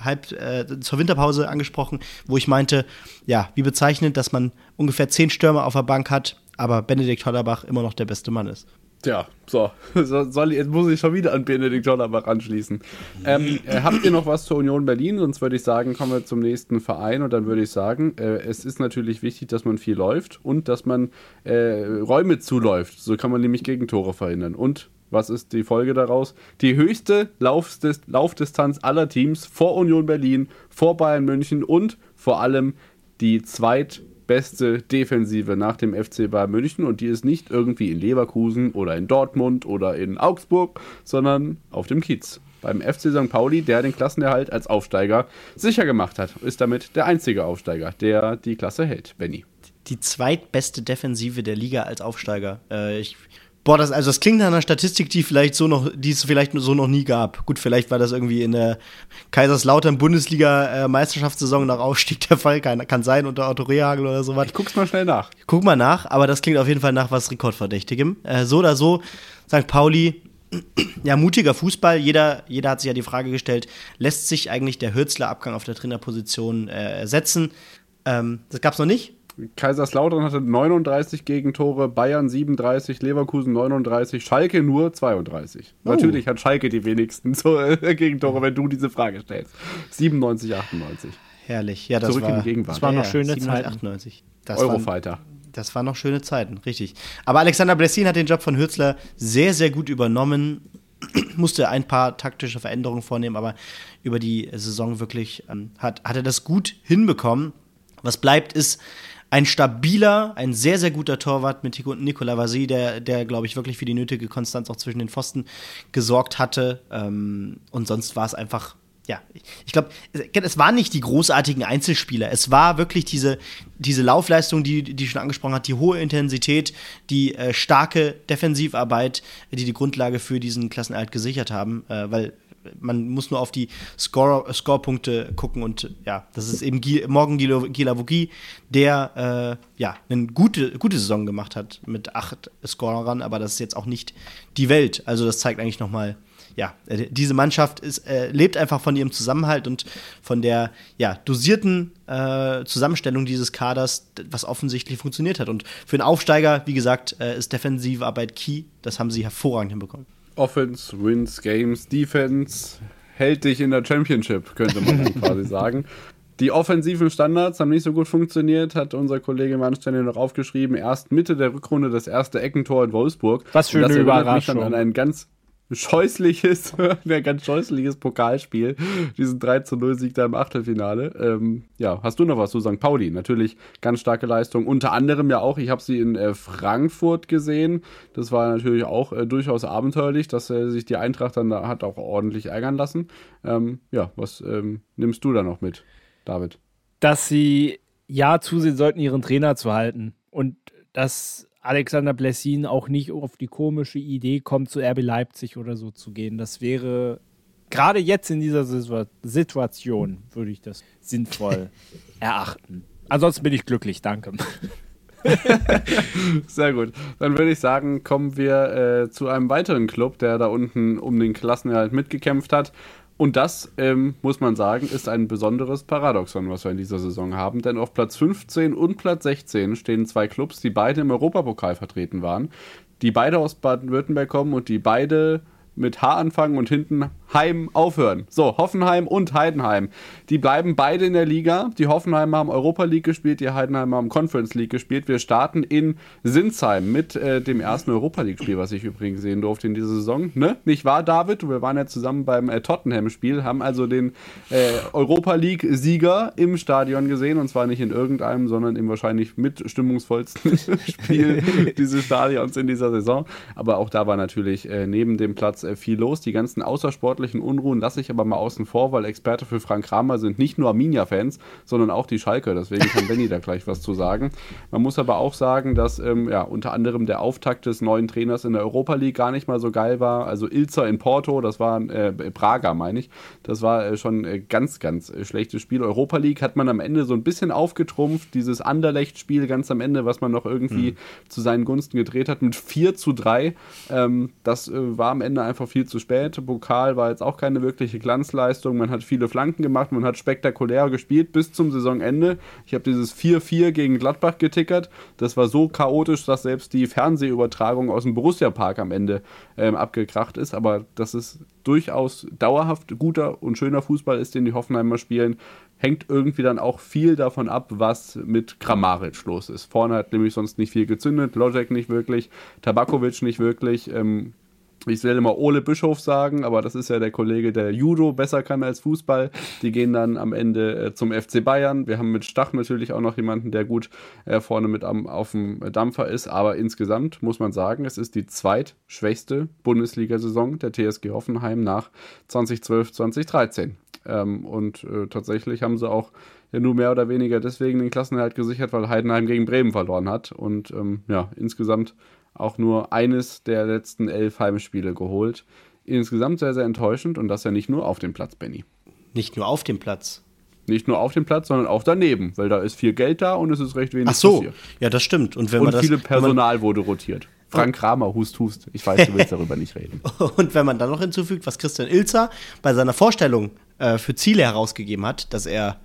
Winterpause angesprochen, wo ich meinte, ja, wie bezeichnend, dass man ungefähr 10 Stürmer auf der Bank hat, aber Benedikt Hollerbach immer noch der beste Mann ist. Tja, jetzt muss ich schon wieder an Benedikt Hollerbach anschließen. Habt ihr noch was zur Union Berlin? Sonst würde ich sagen, kommen wir zum nächsten Verein und dann würde ich sagen, es ist natürlich wichtig, dass man viel läuft und dass man Räume zuläuft. So kann man nämlich Gegentore verhindern. Und was ist die Folge daraus? Die höchste Laufdistanz aller Teams vor Union Berlin, vor Bayern München und vor allem die zweitbeste Defensive nach dem FC Bayern München, und die ist nicht irgendwie in Leverkusen oder in Dortmund oder in Augsburg, sondern auf dem Kiez. Beim FC St. Pauli, der den Klassenerhalt als Aufsteiger sicher gemacht hat, ist damit der einzige Aufsteiger, der die Klasse hält. Benni. Die zweitbeste Defensive der Liga als Aufsteiger. Das klingt nach einer Statistik, die es vielleicht so noch nie gab. Gut, vielleicht war das irgendwie in der Kaiserslautern-Bundesliga-Meisterschaftssaison nach Aufstieg der Fall. Kann sein, unter Otto Rehhagel oder sowas. Ich guck's mal schnell nach. Guck mal nach, aber das klingt auf jeden Fall nach was Rekordverdächtigem. So oder so, St. Pauli, ja, mutiger Fußball. Jeder hat sich ja die Frage gestellt, lässt sich eigentlich der Hürzeler-Abgang auf der Trainerposition ersetzen? Das gab's noch nicht. Kaiserslautern hatte 39 Gegentore, Bayern 37, Leverkusen 39, Schalke nur 32. Oh. Natürlich hat Schalke die wenigsten Gegentore, wenn du diese Frage stellst. 97, 98. Herrlich. Ja, Zurück in die Gegenwart. Das waren noch schöne 97, Zeiten. 98. Eurofighter. Das waren noch schöne Zeiten, richtig. Aber Alexander Blessin hat den Job von Hürzeler sehr, sehr gut übernommen. Musste ein paar taktische Veränderungen vornehmen, aber über die Saison wirklich hat er das gut hinbekommen. Was bleibt, ist ein sehr, sehr guter Torwart mit Nicolas Vasy, der glaube ich, wirklich für die nötige Konstanz auch zwischen den Pfosten gesorgt hatte. Und sonst war es einfach, ja, ich glaube, es waren nicht die großartigen Einzelspieler. Es war wirklich diese Laufleistung, die schon angesprochen hat, die hohe Intensität, die starke Defensivarbeit, die Grundlage für diesen Klassenerhalt gesichert haben, weil man muss nur auf die Scorepunkte gucken und ja, das ist eben Morgan Guilavogui, der eine gute Saison gemacht hat mit 8 Scorern, aber das ist jetzt auch nicht die Welt. Also das zeigt eigentlich nochmal, diese Mannschaft lebt einfach von ihrem Zusammenhalt und von der dosierten Zusammenstellung dieses Kaders, was offensichtlich funktioniert hat. Und für einen Aufsteiger, wie gesagt, ist defensive Arbeit key. Das haben sie hervorragend hinbekommen. Offense wins Games, Defense hält dich in der Championship, könnte man dann quasi sagen. Die offensiven Standards haben nicht so gut funktioniert, hat unser Kollege Mannstein noch aufgeschrieben. Erst Mitte der Rückrunde das erste Eckentor in Wolfsburg. Was für eine Überraschung. Mich dann an ein ganz scheußliches Pokalspiel. Diesen 3-0-Sieg da im Achtelfinale. Hast du noch was zu St. Pauli? Natürlich ganz starke Leistung. Unter anderem ja auch, ich habe sie in Frankfurt gesehen. Das war natürlich auch durchaus abenteuerlich, dass sich die Eintracht dann da hat auch ordentlich ärgern lassen. Was nimmst du da noch mit, David? Dass sie zusehen sollten, ihren Trainer zu halten. Und dass Alexander Blessin auch nicht auf die komische Idee kommt, zu RB Leipzig oder so zu gehen. Das wäre, gerade jetzt in dieser Situation, würde ich das sinnvoll erachten. Ansonsten bin ich glücklich, danke. Sehr gut. Dann würde ich sagen, kommen wir zu einem weiteren Club, der da unten um den Klassenerhalt mitgekämpft hat. Und das, muss man sagen, ist ein besonderes Paradoxon, was wir in dieser Saison haben. Denn auf Platz 15 und Platz 16 stehen zwei Clubs, die beide im Europapokal vertreten waren. Die beide aus Baden-Württemberg kommen und die beide mit H anfangen und hinten Heim aufhören. So, Hoffenheim und Heidenheim. Die bleiben beide in der Liga. Die Hoffenheimer haben Europa League gespielt, die Heidenheimer haben Conference League gespielt. Wir starten in Sinsheim mit dem ersten Europa League-Spiel, was ich übrigens sehen durfte in dieser Saison. Ne? Nicht wahr, David? Wir waren ja zusammen beim Tottenham-Spiel, haben also den Europa League-Sieger im Stadion gesehen. Und zwar nicht in irgendeinem, sondern im wahrscheinlich mit stimmungsvollsten Spiel dieses Stadions in dieser Saison. Aber auch da war natürlich neben dem Platz viel los. Die ganzen außersportlichen Unruhen lasse ich aber mal außen vor, weil Experte für Frank Kramer sind nicht nur Arminia-Fans, sondern auch die Schalke. Deswegen kann Benni da gleich was zu sagen. Man muss aber auch sagen, dass unter anderem der Auftakt des neuen Trainers in der Europa League gar nicht mal so geil war. Also Ilzer in Porto, das war Braga, meine ich. Das war schon ganz, ganz schlechtes Spiel. Europa League hat man am Ende so ein bisschen aufgetrumpft. Dieses Anderlecht-Spiel ganz am Ende, was man noch irgendwie zu seinen Gunsten gedreht hat, mit 4-3. Das war am Ende einfach viel zu spät. Pokal war jetzt auch keine wirkliche Glanzleistung. Man hat viele Flanken gemacht, man hat spektakulär gespielt bis zum Saisonende. Ich habe dieses 4-4 gegen Gladbach getickert. Das war so chaotisch, dass selbst die Fernsehübertragung aus dem Borussia-Park am Ende abgekracht ist. Aber dass es durchaus dauerhaft guter und schöner Fußball ist, den die Hoffenheimer spielen, hängt irgendwie dann auch viel davon ab, was mit Kramaric los ist. Vorne hat nämlich sonst nicht viel gezündet, Lojek nicht wirklich, Tabakovic nicht wirklich, ich will immer Ole Bischof sagen, aber das ist ja der Kollege, der Judo besser kann als Fußball. Die gehen dann am Ende zum FC Bayern. Wir haben mit Stach natürlich auch noch jemanden, der gut vorne mit auf dem Dampfer ist. Aber insgesamt muss man sagen, es ist die zweitschwächste Bundesliga-Saison der TSG Hoffenheim nach 2012, 2013. Tatsächlich haben sie auch nur mehr oder weniger deswegen den Klassenerhalt gesichert, weil Heidenheim gegen Bremen verloren hat. Und insgesamt auch nur eines der letzten 11 Heimspiele geholt. Insgesamt sehr, sehr enttäuschend und das ja nicht nur auf dem Platz, Benni. Nicht nur auf dem Platz. Nicht nur auf dem Platz, sondern auch daneben, weil da ist viel Geld da und es ist recht wenig passiert. Ja, das stimmt. Und viel Personal wurde rotiert. Frank Kramer, hust. Ich weiß, du willst darüber nicht reden. Und wenn man dann noch hinzufügt, was Christian Ilzer bei seiner Vorstellung für Ziele herausgegeben hat, dass er,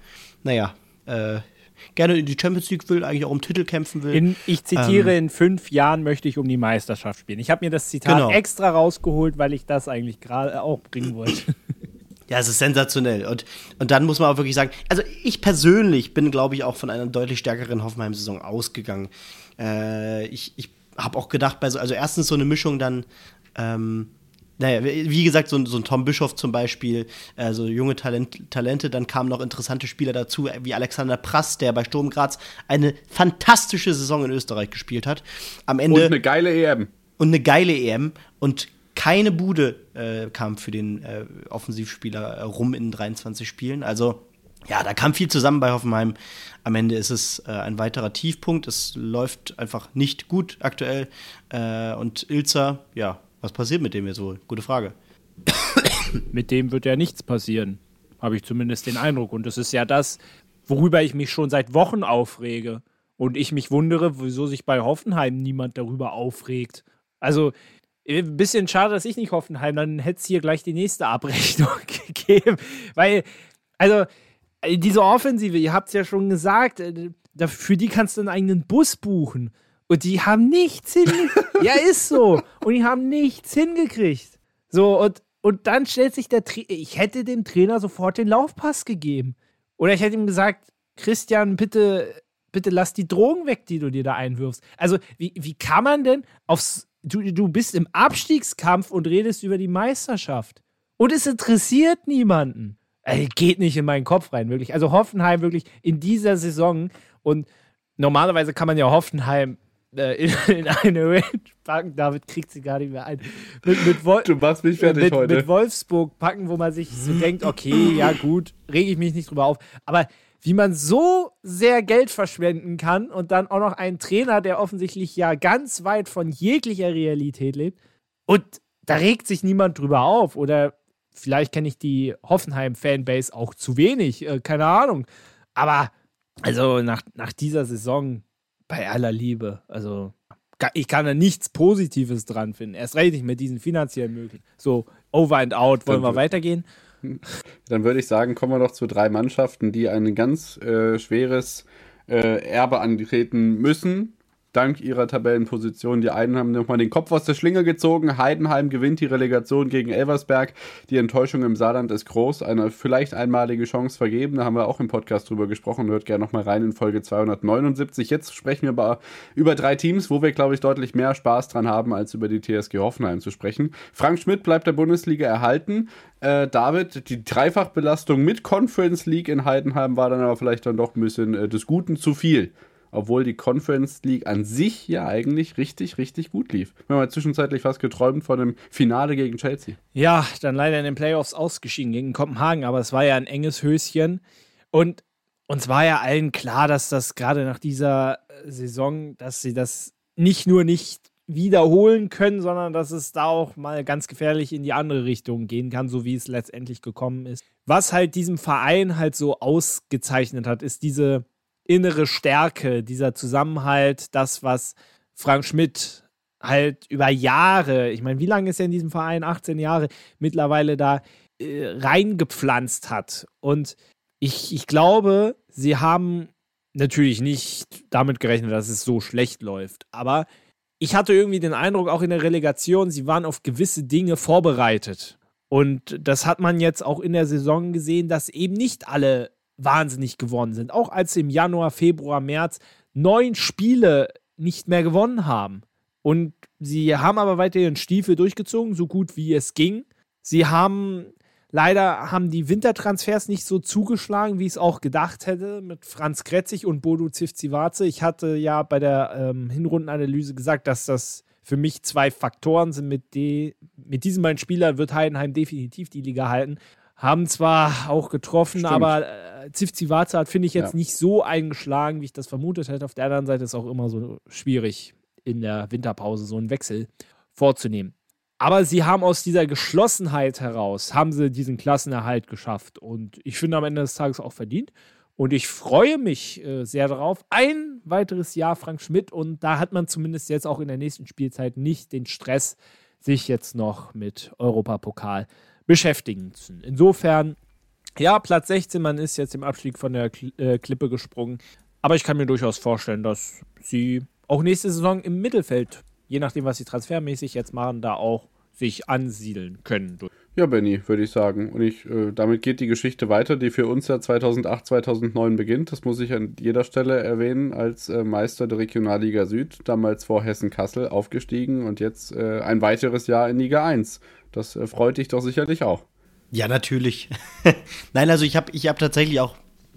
gerne in die Champions League will, eigentlich auch um Titel kämpfen will. Ich zitiere, in 5 Jahren möchte ich um die Meisterschaft spielen. Ich habe mir das Zitat extra rausgeholt, weil ich das eigentlich gerade auch bringen wollte. Ja, es ist sensationell. Und dann muss man auch wirklich sagen, also ich persönlich bin, glaube ich, auch von einer deutlich stärkeren Hoffenheim-Saison ausgegangen. Ich habe auch gedacht, also erstens so eine Mischung dann, wie gesagt, so ein Tom Bischof zum Beispiel, so junge Talente, dann kamen noch interessante Spieler dazu, wie Alexander Prass, der bei Sturm Graz eine fantastische Saison in Österreich gespielt hat. Am Ende und eine geile EM. Und keine Bude kam für den Offensivspieler rum in 23 Spielen. Also, ja, da kam viel zusammen bei Hoffenheim. Am Ende ist es ein weiterer Tiefpunkt. Es läuft einfach nicht gut aktuell. Und Ilzer, ja, was passiert mit dem jetzt wohl? Gute Frage. Mit dem wird ja nichts passieren, habe ich zumindest den Eindruck. Und das ist ja das, worüber ich mich schon seit Wochen aufrege. Und ich mich wundere, wieso sich bei Hoffenheim niemand darüber aufregt. Also, Ein bisschen schade, dass ich nicht Hoffenheim, dann hätte es hier gleich die nächste Abrechnung gegeben. Weil, also, diese Offensive, ihr habt es ja schon gesagt, für die kannst du einen eigenen Bus buchen. Und die haben nichts hingekriegt. Ja, ist so. Und die haben nichts hingekriegt. So, und dann stellt sich ich hätte dem Trainer sofort den Laufpass gegeben. Oder ich hätte ihm gesagt, Christian, bitte lass die Drogen weg, die du dir da einwirfst. Also, wie kann man denn du bist im Abstiegskampf und redest über die Meisterschaft. Und es interessiert niemanden. Geht nicht in meinen Kopf rein, wirklich. Also Hoffenheim wirklich in dieser Saison, und normalerweise kann man ja Hoffenheim in eine Range packen, David kriegt sie gar nicht mehr ein. Du machst mich fertig heute. Mit Wolfsburg packen, wo man sich so denkt, okay, ja gut, rege ich mich nicht drüber auf. Aber wie man so sehr Geld verschwenden kann und dann auch noch einen Trainer, der offensichtlich ja ganz weit von jeglicher Realität lebt, und da regt sich niemand drüber auf. Oder vielleicht kenne ich die Hoffenheim-Fanbase auch zu wenig, keine Ahnung. Aber also nach dieser Saison, bei aller Liebe, also ich kann da nichts Positives dran finden. Erst recht nicht mit diesen finanziellen Möglichkeiten. So, over and out, wollen wir weitergehen? Dann würde ich sagen, kommen wir noch zu 3 Mannschaften, die ein ganz schweres Erbe antreten müssen, dank ihrer Tabellenposition. Die einen haben nochmal den Kopf aus der Schlinge gezogen. Heidenheim gewinnt die Relegation gegen Elversberg. Die Enttäuschung im Saarland ist groß. Eine vielleicht einmalige Chance vergeben. Da haben wir auch im Podcast drüber gesprochen. Hört gerne nochmal rein in Folge 279. Jetzt sprechen wir aber über 3 Teams, wo wir, glaube ich, deutlich mehr Spaß dran haben, als über die TSG Hoffenheim zu sprechen. Frank Schmidt bleibt der Bundesliga erhalten. David, die Dreifachbelastung mit Conference League in Heidenheim war dann aber vielleicht dann doch ein bisschen des Guten zu viel. Obwohl die Conference League an sich ja eigentlich richtig, richtig gut lief. Wir haben ja zwischenzeitlich fast geträumt von einem Finale gegen Chelsea. Ja, dann leider in den Playoffs ausgeschieden gegen Kopenhagen, aber es war ja ein enges Höschen. Und uns war ja allen klar, dass das gerade nach dieser Saison, dass sie das nicht nur nicht wiederholen können, sondern dass es da auch mal ganz gefährlich in die andere Richtung gehen kann, so wie es letztendlich gekommen ist. Was halt diesem Verein halt so ausgezeichnet hat, ist diese innere Stärke, dieser Zusammenhalt, das, was Frank Schmidt halt über Jahre, ich meine, wie lange ist er in diesem Verein? 18 Jahre mittlerweile da reingepflanzt hat. Und ich glaube, sie haben natürlich nicht damit gerechnet, dass es so schlecht läuft. Aber ich hatte irgendwie den Eindruck, auch in der Relegation, sie waren auf gewisse Dinge vorbereitet. Und das hat man jetzt auch in der Saison gesehen, dass eben nicht alle wahnsinnig gewonnen sind. Auch als sie im Januar, Februar, März 9 Spiele nicht mehr gewonnen haben. Und sie haben aber weiter ihren Stiefel durchgezogen, so gut wie es ging. Leider haben die Wintertransfers nicht so zugeschlagen, wie ich es auch gedacht hätte, mit Franz Kretzig und Bodo Civcivace. Ich hatte ja bei der Hinrundenanalyse gesagt, dass das für mich 2 Faktoren sind. Mit diesen beiden Spielern wird Heidenheim definitiv die Liga halten. Haben zwar auch getroffen, stimmt, aber Civcivace hat, finde ich, jetzt nicht so eingeschlagen, wie ich das vermutet hätte. Auf der anderen Seite ist es auch immer so schwierig, in der Winterpause so einen Wechsel vorzunehmen. Aber sie haben aus dieser Geschlossenheit heraus, haben sie diesen Klassenerhalt geschafft. Und ich finde am Ende des Tages auch verdient. Und ich freue mich sehr darauf. Ein weiteres Jahr Frank Schmidt. Und da hat man zumindest jetzt auch in der nächsten Spielzeit nicht den Stress, sich jetzt noch mit Europapokal beschäftigen zu. Insofern, ja, Platz 16, man ist jetzt im Abstieg von der Klippe gesprungen. Aber ich kann mir durchaus vorstellen, dass sie auch nächste Saison im Mittelfeld, je nachdem, was sie transfermäßig jetzt machen, da auch sich ansiedeln können. Ja, Benni, würde ich sagen. Und damit geht die Geschichte weiter, die für uns ja 2008, 2009 beginnt. Das muss ich an jeder Stelle erwähnen, als Meister der Regionalliga Süd, damals vor Hessen-Kassel aufgestiegen und jetzt ein weiteres Jahr in Liga 1. Das freut dich doch sicherlich auch. Ja, natürlich. Nein, also ich hab tatsächlich auch,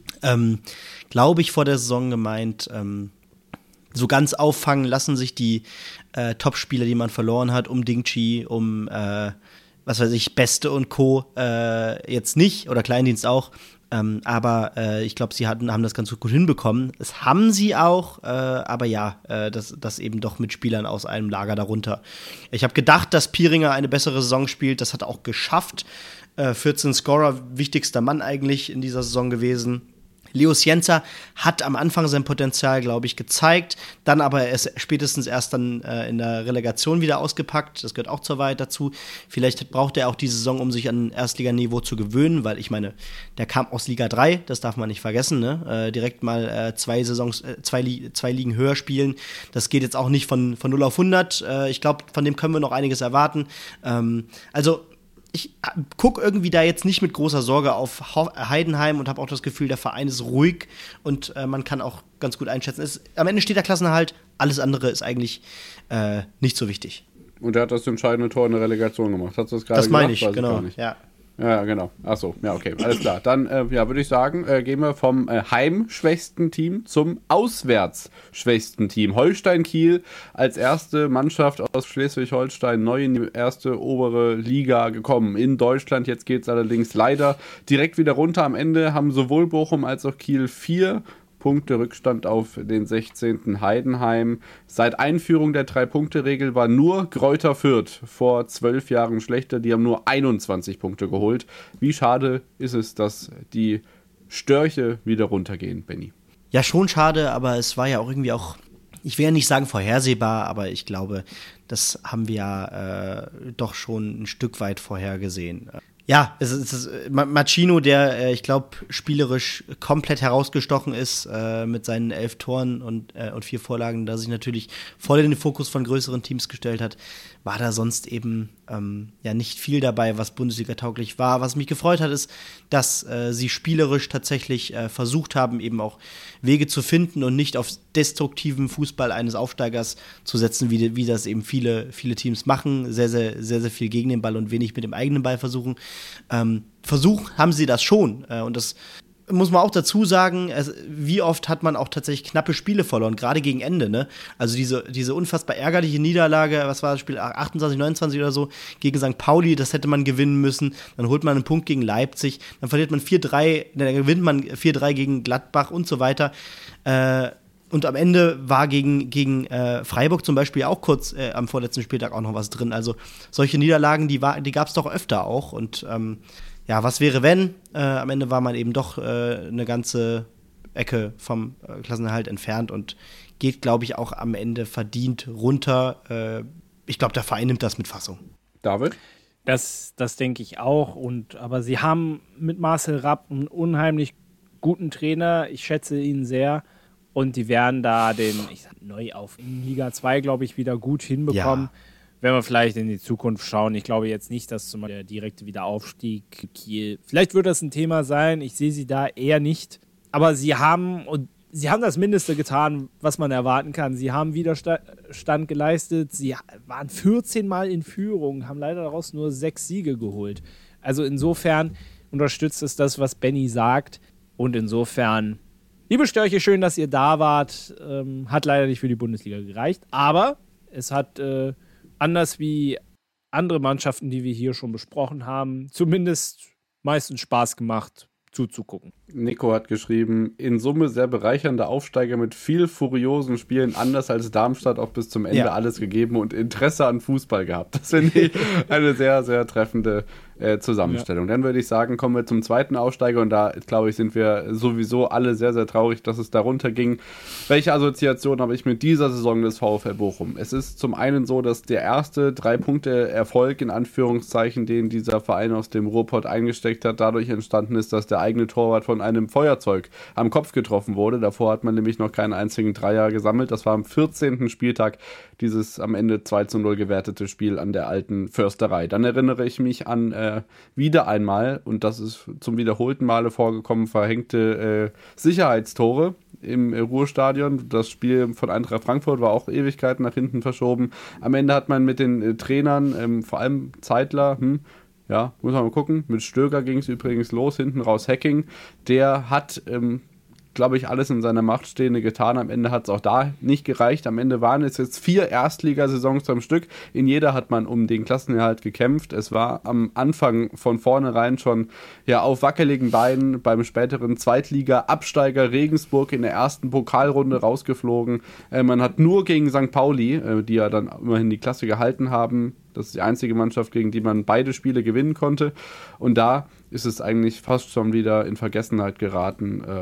glaube ich, vor der Saison gemeint, so ganz auffangen lassen sich die Topspieler, die man verloren hat, um Dingchi, um was weiß ich, Beste und Co. Jetzt nicht, oder Kleindienst auch. Aber ich glaube, sie haben das ganz gut hinbekommen. Das haben sie auch, aber ja, das eben doch mit Spielern aus einem Lager darunter. Ich habe gedacht, dass Pieringer eine bessere Saison spielt. Das hat er auch geschafft. 14 Scorer, wichtigster Mann eigentlich in dieser Saison gewesen. Leo Cienza hat am Anfang sein Potenzial, glaube ich, gezeigt, dann aber spätestens erst dann in der Relegation wieder ausgepackt. Das gehört auch zur Wahrheit dazu. Vielleicht braucht er auch die Saison, um sich an Erstliganiveau zu gewöhnen, weil ich meine, der kam aus Liga 3, das darf man nicht vergessen, ne? Direkt mal 2 Ligen höher spielen. Das geht jetzt auch nicht von 0 auf 100. Ich glaube, von dem können wir noch einiges erwarten. Also ich gucke irgendwie da jetzt nicht mit großer Sorge auf Heidenheim und habe auch das Gefühl, der Verein ist ruhig und man kann auch ganz gut einschätzen. Am Ende steht der Klassenerhalt, alles andere ist eigentlich nicht so wichtig. Und er hat das entscheidende Tor in der Relegation gemacht. Hast du das gerade gesagt? Das meine ich, Weiß genau. Ich ja, genau. Achso, ja, okay, alles klar. Dann, würde ich sagen, gehen wir vom heimschwächsten Team zum auswärtsschwächsten Team. Holstein Kiel als erste Mannschaft aus Schleswig-Holstein neu in die erste obere Liga gekommen in Deutschland. Jetzt geht es allerdings leider direkt wieder runter. Am Ende haben sowohl Bochum als auch Kiel 4 Punkte Rückstand auf den 16. Heidenheim. Seit Einführung der 3-Punkte-Regel war nur Greuther Fürth vor 12 Jahren schlechter. Die haben nur 21 Punkte geholt. Wie schade ist es, dass die Störche wieder runtergehen, Benni? Ja, schon schade, aber es war ja auch irgendwie auch, ich will ja nicht sagen vorhersehbar, aber ich glaube, das haben wir ja doch schon ein Stück weit vorhergesehen. Ja, es ist Machino, der, ich glaube, spielerisch komplett herausgestochen ist mit seinen 11 Toren und 4 Vorlagen, da sich natürlich voll in den Fokus von größeren Teams gestellt hat, war da sonst eben nicht viel dabei, was Bundesliga-tauglich war. Was mich gefreut hat, ist, dass sie spielerisch tatsächlich versucht haben, eben auch Wege zu finden und nicht auf destruktiven Fußball eines Aufsteigers zu setzen, wie das eben viele Teams machen. Sehr, sehr, sehr, sehr viel gegen den Ball und wenig mit dem eigenen Ball versuchen. Versucht haben sie das schon. Und das muss man auch dazu sagen, wie oft hat man auch tatsächlich knappe Spiele verloren, gerade gegen Ende, ne? Also diese unfassbar ärgerliche Niederlage, was war das Spiel, 28, 29 oder so, gegen St. Pauli, das hätte man gewinnen müssen, dann holt man einen Punkt gegen Leipzig, dann verliert man 4-3, dann gewinnt man 4-3 gegen Gladbach und so weiter. Und am Ende war gegen Freiburg zum Beispiel auch kurz am vorletzten Spieltag auch noch was drin. Also solche Niederlagen, die gab es doch öfter auch. Und was wäre, wenn? Am Ende war man eben doch eine ganze Ecke vom Klassenerhalt entfernt und geht, glaube ich, auch am Ende verdient runter. Ich glaube, der Verein nimmt das mit Fassung. David? Das denke ich auch. Aber sie haben mit Marcel Rapp einen unheimlich guten Trainer. Ich schätze ihn sehr. Und die werden da Neuauf in Liga 2, glaube ich, wieder gut hinbekommen. Ja. Wenn wir vielleicht in die Zukunft schauen. Ich glaube jetzt nicht, dass zum Beispiel der direkte Wiederaufstieg Kiel, vielleicht wird das ein Thema sein. Ich sehe sie da eher nicht. Aber sie haben das Mindeste getan, was man erwarten kann. Sie haben Widerstand geleistet. Sie waren 14 Mal in Führung, haben leider daraus nur 6 Siege geholt. Also insofern unterstützt es das, was Benni sagt. Und insofern, liebe Störche, schön, dass ihr da wart. Hat leider nicht für die Bundesliga gereicht. Aber es hat anders wie andere Mannschaften, die wir hier schon besprochen haben, zumindest meistens Spaß gemacht, zuzugucken. Nico hat geschrieben, in Summe sehr bereichernder Aufsteiger mit viel furiosen Spielen, anders als Darmstadt auch bis zum Ende alles gegeben und Interesse an Fußball gehabt. Das finde ich eine sehr, sehr treffende Zusammenstellung. Dann würde ich sagen, kommen wir zum zweiten Aufsteiger und da, glaube ich, sind wir sowieso alle sehr, sehr traurig, dass es darunter ging. Welche Assoziation habe ich mit dieser Saison des VfL Bochum? Es ist zum einen so, dass der erste 3-Punkte-Erfolg in Anführungszeichen, den dieser Verein aus dem Ruhrpott eingesteckt hat, dadurch entstanden ist, dass der eigene Torwart von einem Feuerzeug am Kopf getroffen wurde. Davor hat man nämlich noch keinen einzigen Dreier gesammelt. Das war am 14. Spieltag dieses am Ende 2-0 gewertete Spiel an der alten Försterei. Dann erinnere ich mich an wieder einmal, und das ist zum wiederholten Male vorgekommen, verhängte Sicherheitstore im Ruhrstadion. Das Spiel von Eintracht Frankfurt war auch Ewigkeiten nach hinten verschoben. Am Ende hat man mit den Trainern, vor allem Zeitler, muss man mal gucken. Mit Stöger ging es übrigens los, hinten raus Hacking. Der hat, glaube ich, alles in seiner Macht Stehende getan. Am Ende hat es auch da nicht gereicht. Am Ende waren es jetzt 4 Erstligasaisons am Stück. In jeder hat man um den Klassenerhalt gekämpft. Es war am Anfang von vornherein schon auf wackeligen Beinen beim späteren Zweitliga-Absteiger Regensburg in der ersten Pokalrunde rausgeflogen. Man hat nur gegen St. Pauli, die ja dann immerhin die Klasse gehalten haben, das ist die einzige Mannschaft, gegen die man beide Spiele gewinnen konnte. Und da ist es eigentlich fast schon wieder in Vergessenheit geraten,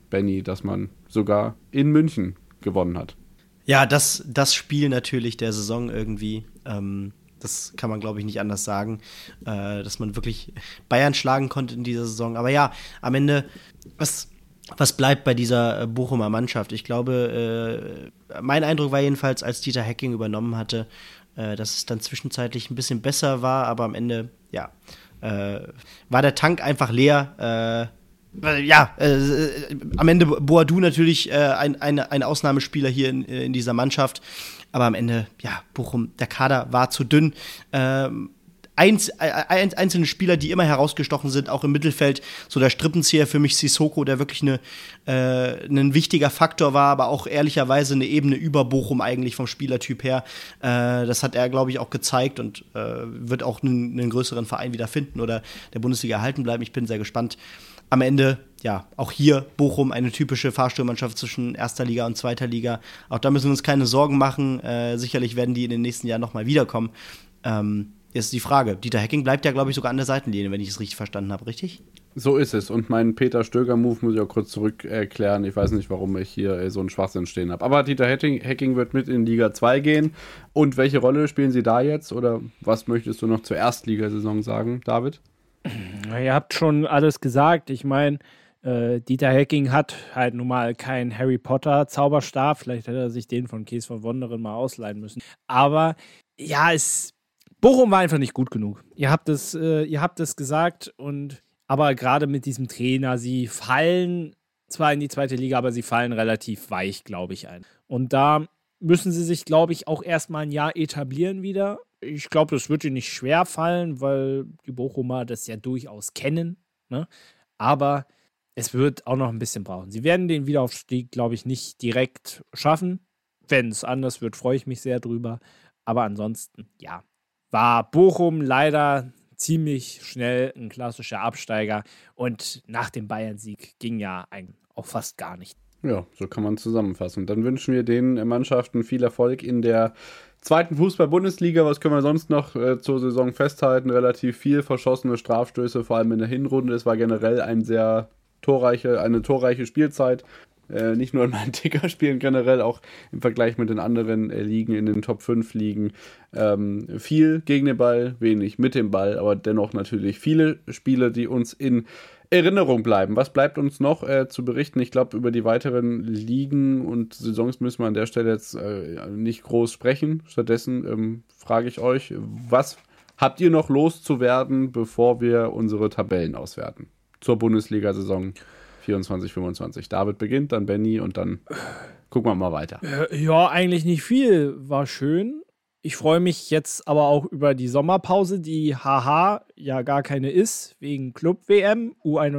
Benny, dass man sogar in München gewonnen hat. Ja, das Spiel natürlich der Saison irgendwie. Das kann man, glaube ich, nicht anders sagen, dass man wirklich Bayern schlagen konnte in dieser Saison. Aber ja, am Ende, was bleibt bei dieser Bochumer Mannschaft? Ich glaube, mein Eindruck war jedenfalls, als Dieter Hecking übernommen hatte, dass es dann zwischenzeitlich ein bisschen besser war, aber am Ende, ja, war der Tank einfach leer. Am Ende Boadu natürlich ein Ausnahmespieler hier in dieser Mannschaft. Aber am Ende, ja, Bochum, der Kader war zu dünn. Einzelne Spieler, die immer herausgestochen sind, auch im Mittelfeld, so der Strippenzieher für mich Sissoko, der wirklich ein wichtiger Faktor war, aber auch ehrlicherweise eine Ebene über Bochum eigentlich vom Spielertyp her. Das hat er, glaube ich, auch gezeigt und wird auch einen größeren Verein wieder finden oder der Bundesliga erhalten bleiben. Ich bin sehr gespannt. Am Ende, ja, auch hier Bochum, eine typische Fahrstuhlmannschaft zwischen erster Liga und zweiter Liga. Auch da müssen wir uns keine Sorgen machen. Sicherlich werden die in den nächsten Jahren nochmal wiederkommen. Jetzt die Frage, Dieter Hecking bleibt ja, glaube ich, sogar an der Seitenlinie, wenn ich es richtig verstanden habe, richtig? So ist es. Und meinen Peter Stöger-Move muss ich auch kurz zurück erklären. Ich weiß nicht, warum ich hier so einen Schwachsinn stehen habe. Aber Dieter Hecking wird mit in Liga 2 gehen. Und welche Rolle spielen Sie da jetzt? Oder was möchtest du noch zur Erstligasaison sagen, David? Ihr habt schon alles gesagt. Ich meine, Dieter Hecking hat halt nun mal keinen Harry Potter Zauberstab. Vielleicht hätte er sich den von Kees von Wonderen mal ausleihen müssen. Aber ja, Bochum war einfach nicht gut genug. Ihr habt es gesagt. Aber gerade mit diesem Trainer, sie fallen zwar in die zweite Liga, aber sie fallen relativ weich, glaube ich, ein. Und da müssen sie sich, glaube ich, auch erstmal ein Jahr etablieren wieder. Ich glaube, das wird ihnen nicht schwer fallen, weil die Bochumer das ja durchaus kennen. Ne? Aber es wird auch noch ein bisschen brauchen. Sie werden den Wiederaufstieg, glaube ich, nicht direkt schaffen. Wenn es anders wird, freue ich mich sehr drüber. Aber ansonsten, ja, war Bochum leider ziemlich schnell ein klassischer Absteiger. Und nach dem Bayern-Sieg ging ja eigentlich auch fast gar nicht. Ja, so kann man zusammenfassen. Dann wünschen wir den Mannschaften viel Erfolg in der zweiten Fußball-Bundesliga. Was können wir sonst noch zur Saison festhalten? Relativ viel verschossene Strafstöße, vor allem in der Hinrunde. Es war generell eine torreiche Spielzeit. Nicht nur in meinen Tickerspielen, generell auch im Vergleich mit den anderen Ligen, in den Top 5 Ligen. Viel gegen den Ball, wenig mit dem Ball, aber dennoch natürlich viele Spiele, die uns in Erinnerung bleiben. Was bleibt uns noch zu berichten? Ich glaube, über die weiteren Ligen und Saisons müssen wir an der Stelle jetzt nicht groß sprechen. Stattdessen frage ich euch, was habt ihr noch loszuwerden, bevor wir unsere Tabellen auswerten? Zur Bundesliga-Saison 24/25. David beginnt, dann Benny und dann gucken wir mal weiter. Ja, eigentlich nicht viel. War schön. Ich freue mich jetzt aber auch über die Sommerpause, die ja gar keine ist, wegen Club-WM,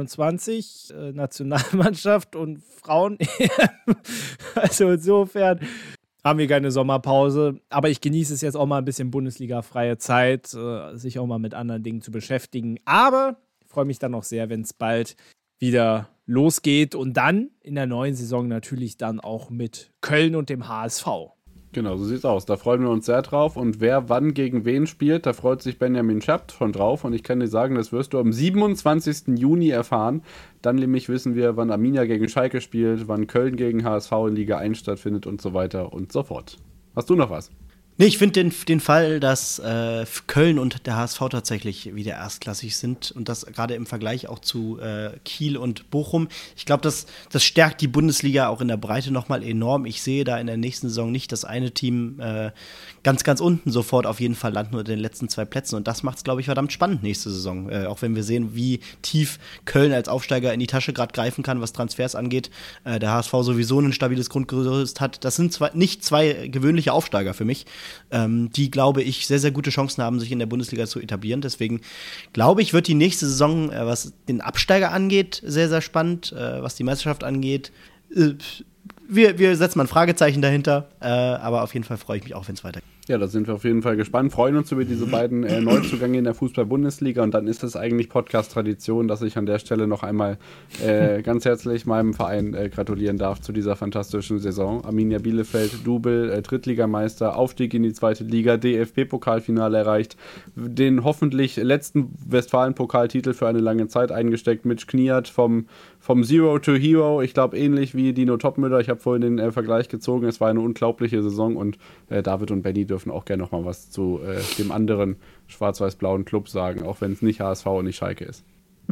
U21, Nationalmannschaft und Frauen-EM. Also insofern haben wir keine Sommerpause. Aber ich genieße es jetzt auch mal ein bisschen Bundesliga-freie Zeit, sich auch mal mit anderen Dingen zu beschäftigen. Aber ich freue mich dann auch sehr, wenn es bald wieder losgeht und dann in der neuen Saison natürlich dann auch mit Köln und dem HSV. Genau, so sieht's aus. Da freuen wir uns sehr drauf. Und wer wann gegen wen spielt, da freut sich Benjamin Schapt schon drauf. Und ich kann dir sagen, das wirst du am 27. Juni erfahren. Dann nämlich wissen wir, wann Arminia gegen Schalke spielt, wann Köln gegen HSV in Liga 1 stattfindet und so weiter und so fort. Hast du noch was? Nee, ich finde den Fall, dass Köln und der HSV tatsächlich wieder erstklassig sind und das gerade im Vergleich auch zu Kiel und Bochum. Ich glaube, das stärkt die Bundesliga auch in der Breite nochmal enorm. Ich sehe da in der nächsten Saison nicht das eine Team ganz, ganz unten sofort auf jeden Fall landen unter den letzten 2 Plätzen und das macht es, glaube ich, verdammt spannend nächste Saison. Auch wenn wir sehen, wie tief Köln als Aufsteiger in die Tasche gerade greifen kann, was Transfers angeht. Der HSV sowieso ein stabiles Grundgerüst hat. Das sind nicht zwei gewöhnliche Aufsteiger für mich. Die, glaube ich, sehr, sehr gute Chancen haben, sich in der Bundesliga zu etablieren. Deswegen, glaube ich, wird die nächste Saison, was den Absteiger angeht, sehr, sehr spannend. Was die Meisterschaft angeht, wir setzen mal ein Fragezeichen dahinter. Aber auf jeden Fall freue ich mich auch, wenn es weitergeht. Ja, da sind wir auf jeden Fall gespannt, freuen uns über diese beiden Neuzugänge in der Fußball-Bundesliga und dann ist es eigentlich Podcast-Tradition, dass ich an der Stelle noch einmal ganz herzlich meinem Verein gratulieren darf zu dieser fantastischen Saison. Arminia Bielefeld, Double, Drittligameister, Aufstieg in die zweite Liga, DFB-Pokalfinale erreicht, den hoffentlich letzten Westfalen-Pokaltitel für eine lange Zeit eingesteckt, Mitch Kniat vom Zero to Hero, ich glaube ähnlich wie Dino Topmüller, ich habe vorhin den Vergleich gezogen, es war eine unglaubliche Saison und David und Benny dürfen auch gerne noch mal was zu dem anderen schwarz-weiß-blauen Club sagen, auch wenn es nicht HSV und nicht Schalke ist.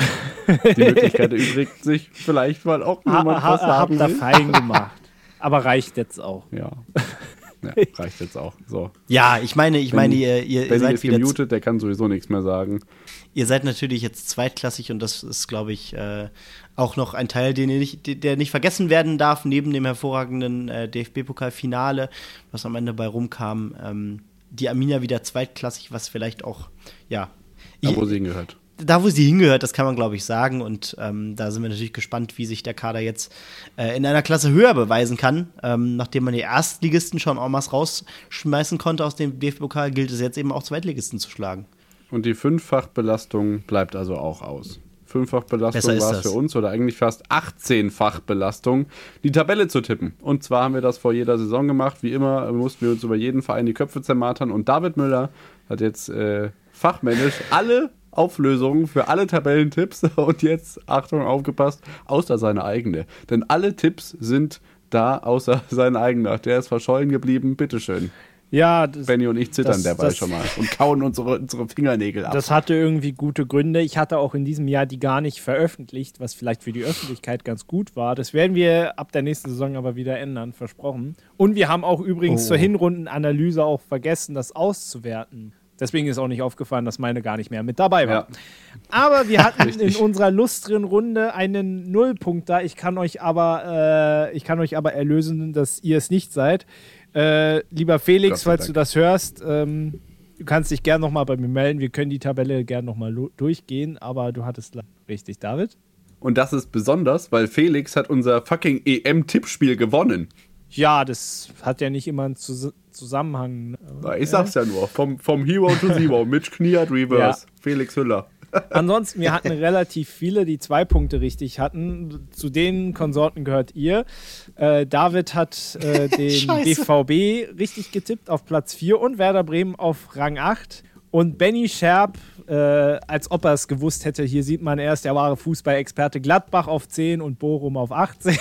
Die Möglichkeit erübrigt sich vielleicht mal auch jemand was sagen Habt ihr fein gemacht. Aber reicht jetzt auch. Ja, reicht jetzt auch. So. Ja, ich meine, ihr Benny seid ist wieder gemutet, der kann sowieso nichts mehr sagen. Ihr seid natürlich jetzt zweitklassig und das ist, glaube ich, auch noch ein Teil, der nicht vergessen werden darf, neben dem hervorragenden DFB-Pokalfinale, was am Ende bei rumkam. Die Arminia wieder zweitklassig, was vielleicht auch, ja. Da, wo sie hingehört. Da, wo sie hingehört, das kann man, glaube ich, sagen. Und da sind wir natürlich gespannt, wie sich der Kader jetzt in einer Klasse höher beweisen kann. Nachdem man die Erstligisten schon en masse rausschmeißen konnte aus dem DFB-Pokal, gilt es jetzt eben auch Zweitligisten zu schlagen. Und die Fünffachbelastung bleibt also auch aus. Fünffachbelastung war es für uns, oder eigentlich fast 18-fach-Belastung, die Tabelle zu tippen. Und zwar haben wir das vor jeder Saison gemacht. Wie immer mussten wir uns über jeden Verein die Köpfe zermartern. Und David Müller hat jetzt fachmännisch alle Auflösungen für alle Tabellentipps und jetzt, Achtung, aufgepasst, außer seine eigene. Denn alle Tipps sind da, außer sein eigener. Der ist verschollen geblieben, bitteschön. Ja, Benny und ich zittern dabei schon mal und kauen unsere Fingernägel ab. Das hatte irgendwie gute Gründe. Ich hatte auch in diesem Jahr die gar nicht veröffentlicht, was vielleicht für die Öffentlichkeit ganz gut war. Das werden wir ab der nächsten Saison aber wieder ändern, versprochen. Und wir haben auch übrigens zur Hinrundenanalyse auch vergessen, das auszuwerten. Deswegen ist auch nicht aufgefallen, dass meine gar nicht mehr mit dabei war. Ja. Aber wir hatten in unserer lustren Runde einen Nullpunkter. Ich kann euch aber erlösen, dass ihr es nicht seid. Lieber Felix, falls du das hörst, du kannst dich gerne nochmal bei mir melden. Wir können die Tabelle gerne nochmal durchgehen, aber du hattest richtig, David. Und das ist besonders, weil Felix hat unser fucking EM-Tippspiel gewonnen. Ja, das hat ja nicht immer einen Zusammenhang. Ich sag's ja nur, vom Hero to Zero, Mitch Kniat Reverse, ja. Felix Hüller. Ansonsten, wir hatten relativ viele, die 2 Punkte richtig hatten. Zu den Konsorten gehört ihr. David hat den BVB richtig getippt auf Platz 4 und Werder Bremen auf Rang 8. Und Benny Scherb, als ob er es gewusst hätte, hier sieht man erst, der wahre Fußballexperte, Gladbach auf 10 und Bochum auf 18.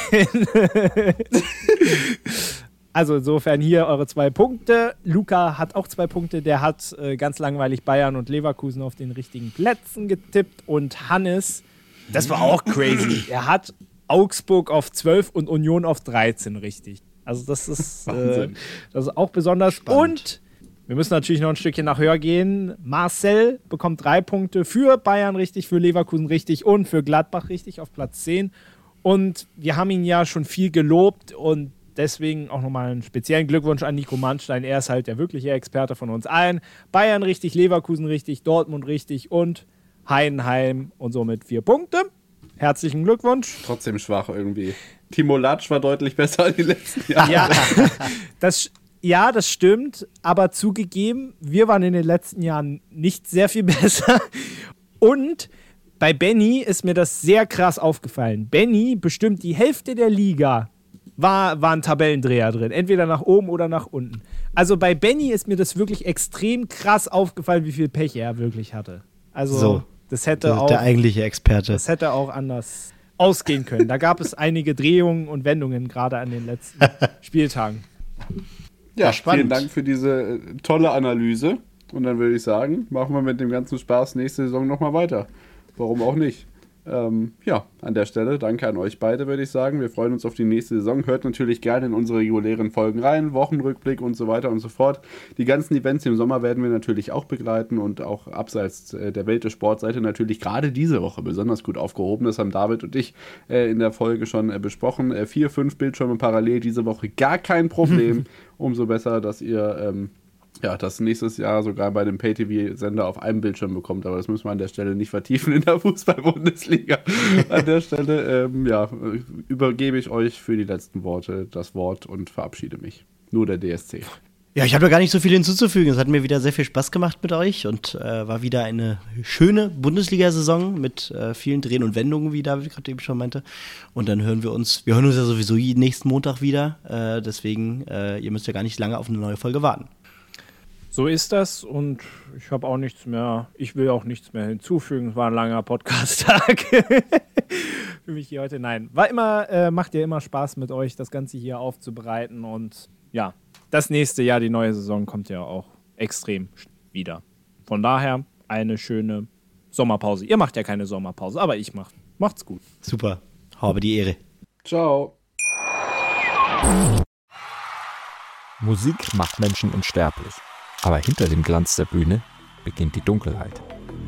Also insofern hier eure 2 Punkte. Luca hat auch 2 Punkte. Der hat ganz langweilig Bayern und Leverkusen auf den richtigen Plätzen getippt. Und Hannes, das war auch crazy. Er hat Augsburg auf 12 und Union auf 13 richtig. Also das ist auch besonders. Spannend. Und wir müssen natürlich noch ein Stückchen nach höher gehen. Marcel bekommt 3 Punkte für Bayern richtig, für Leverkusen richtig und für Gladbach richtig auf Platz 10. Und wir haben ihn ja schon viel gelobt und deswegen auch nochmal einen speziellen Glückwunsch an Nico Mannstein. Er ist halt der wirkliche Experte von uns allen. Bayern richtig, Leverkusen richtig, Dortmund richtig und Heidenheim und somit 4 Punkte. Herzlichen Glückwunsch. Trotzdem schwach irgendwie. Timo Latsch war deutlich besser als die letzten Jahre. Ja, das stimmt. Aber zugegeben, wir waren in den letzten Jahren nicht sehr viel besser. Und bei Benny ist mir das sehr krass aufgefallen. Benny bestimmt die Hälfte der Liga war ein Tabellendreher drin. Entweder nach oben oder nach unten. Also bei Benny ist mir das wirklich extrem krass aufgefallen, wie viel Pech er wirklich hatte. Also so, das hätte auch, der eigentliche Experte. Das hätte auch anders ausgehen können. Da gab es einige Drehungen und Wendungen, gerade an den letzten Spieltagen. Ja, vielen Dank für diese tolle Analyse. Und dann würde ich sagen, machen wir mit dem ganzen Spaß nächste Saison nochmal weiter. Warum auch nicht? Ja, an der Stelle danke an euch beide, würde ich sagen. Wir freuen uns auf die nächste Saison. Hört natürlich gerne in unsere regulären Folgen rein, Wochenrückblick und so weiter und so fort. Die ganzen Events im Sommer werden wir natürlich auch begleiten und auch abseits der Welt der Sportseite natürlich gerade diese Woche besonders gut aufgehoben. Das haben David und ich in der Folge schon besprochen. 4, 5 Bildschirme parallel diese Woche, gar kein Problem. Umso besser, dass ihr das nächstes Jahr sogar bei dem Pay-TV-Sender auf einem Bildschirm bekommt, aber das müssen wir an der Stelle nicht vertiefen in der Fußball-Bundesliga. An der Stelle, übergebe ich euch für die letzten Worte das Wort und verabschiede mich. Nur der DSC. Ja, ich habe da gar nicht so viel hinzuzufügen. Es hat mir wieder sehr viel Spaß gemacht mit euch und war wieder eine schöne Bundesliga-Saison mit vielen Drehen und Wendungen, wie David gerade eben schon meinte. Und dann hören wir uns ja sowieso jeden nächsten Montag wieder. Deswegen, ihr müsst ja gar nicht lange auf eine neue Folge warten. So ist das und ich habe auch nichts mehr, ich will auch nichts mehr hinzufügen. Es war ein langer Podcast-Tag für mich hier heute. Nein, macht ja immer Spaß mit euch, das Ganze hier aufzubereiten und ja, das nächste Jahr, die neue Saison, kommt ja auch extrem wieder. Von daher eine schöne Sommerpause. Ihr macht ja keine Sommerpause, aber ich macht's gut. Super, habe die Ehre. Ciao. Musik macht Menschen unsterblich. Aber hinter dem Glanz der Bühne beginnt die Dunkelheit.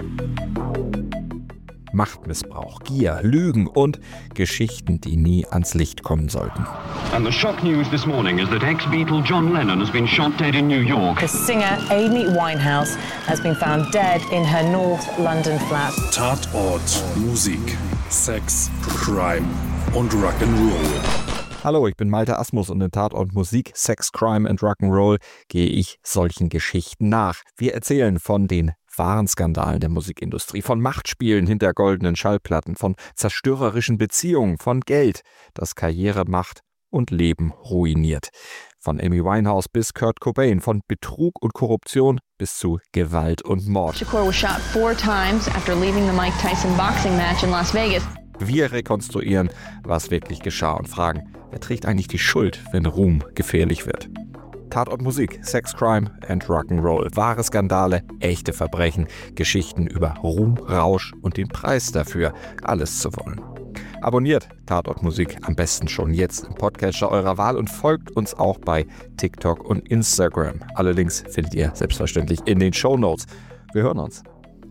Machtmissbrauch, Gier, Lügen und Geschichten, die nie ans Licht kommen sollten. And the shock news this morning is that ex-Beatle John Lennon has been shot dead in New York. The singer Amy Winehouse has been found dead in her North London flat. Tatort, Musik, Sex, Crime und Rock'n'Roll. Hallo, ich bin Malte Asmus und in Tatort Musik, Sex, Crime and Rock'n'Roll gehe ich solchen Geschichten nach. Wir erzählen von den wahren Skandalen der Musikindustrie, von Machtspielen hinter goldenen Schallplatten, von zerstörerischen Beziehungen, von Geld, das Karriere, Macht und Leben ruiniert. Von Amy Winehouse bis Kurt Cobain, von Betrug und Korruption bis zu Gewalt und Mord. Shakur was shot 4 times after leaving the Mike Tyson boxing match in Las Vegas. Wir rekonstruieren, was wirklich geschah und fragen, wer trägt eigentlich die Schuld, wenn Ruhm gefährlich wird? Tatort Musik, Sex, Crime and Rock'n'Roll. Wahre Skandale, echte Verbrechen, Geschichten über Ruhm, Rausch und den Preis dafür, alles zu wollen. Abonniert Tatort Musik am besten schon jetzt im Podcatcher eurer Wahl und folgt uns auch bei TikTok und Instagram. Alle Links findet ihr selbstverständlich in den Shownotes. Wir hören uns.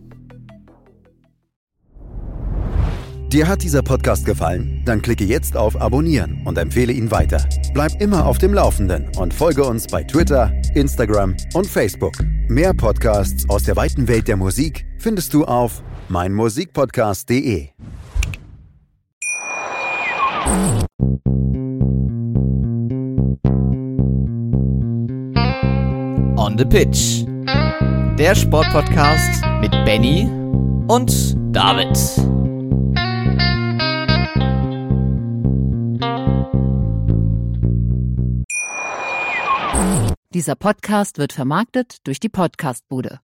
Dir hat dieser Podcast gefallen? Dann klicke jetzt auf Abonnieren und empfehle ihn weiter. Bleib immer auf dem Laufenden und folge uns bei Twitter, Instagram und Facebook. Mehr Podcasts aus der weiten Welt der Musik findest du auf meinmusikpodcast.de. On the Pitch. Der Sportpodcast mit Benny und David. Dieser Podcast wird vermarktet durch die Podcastbude.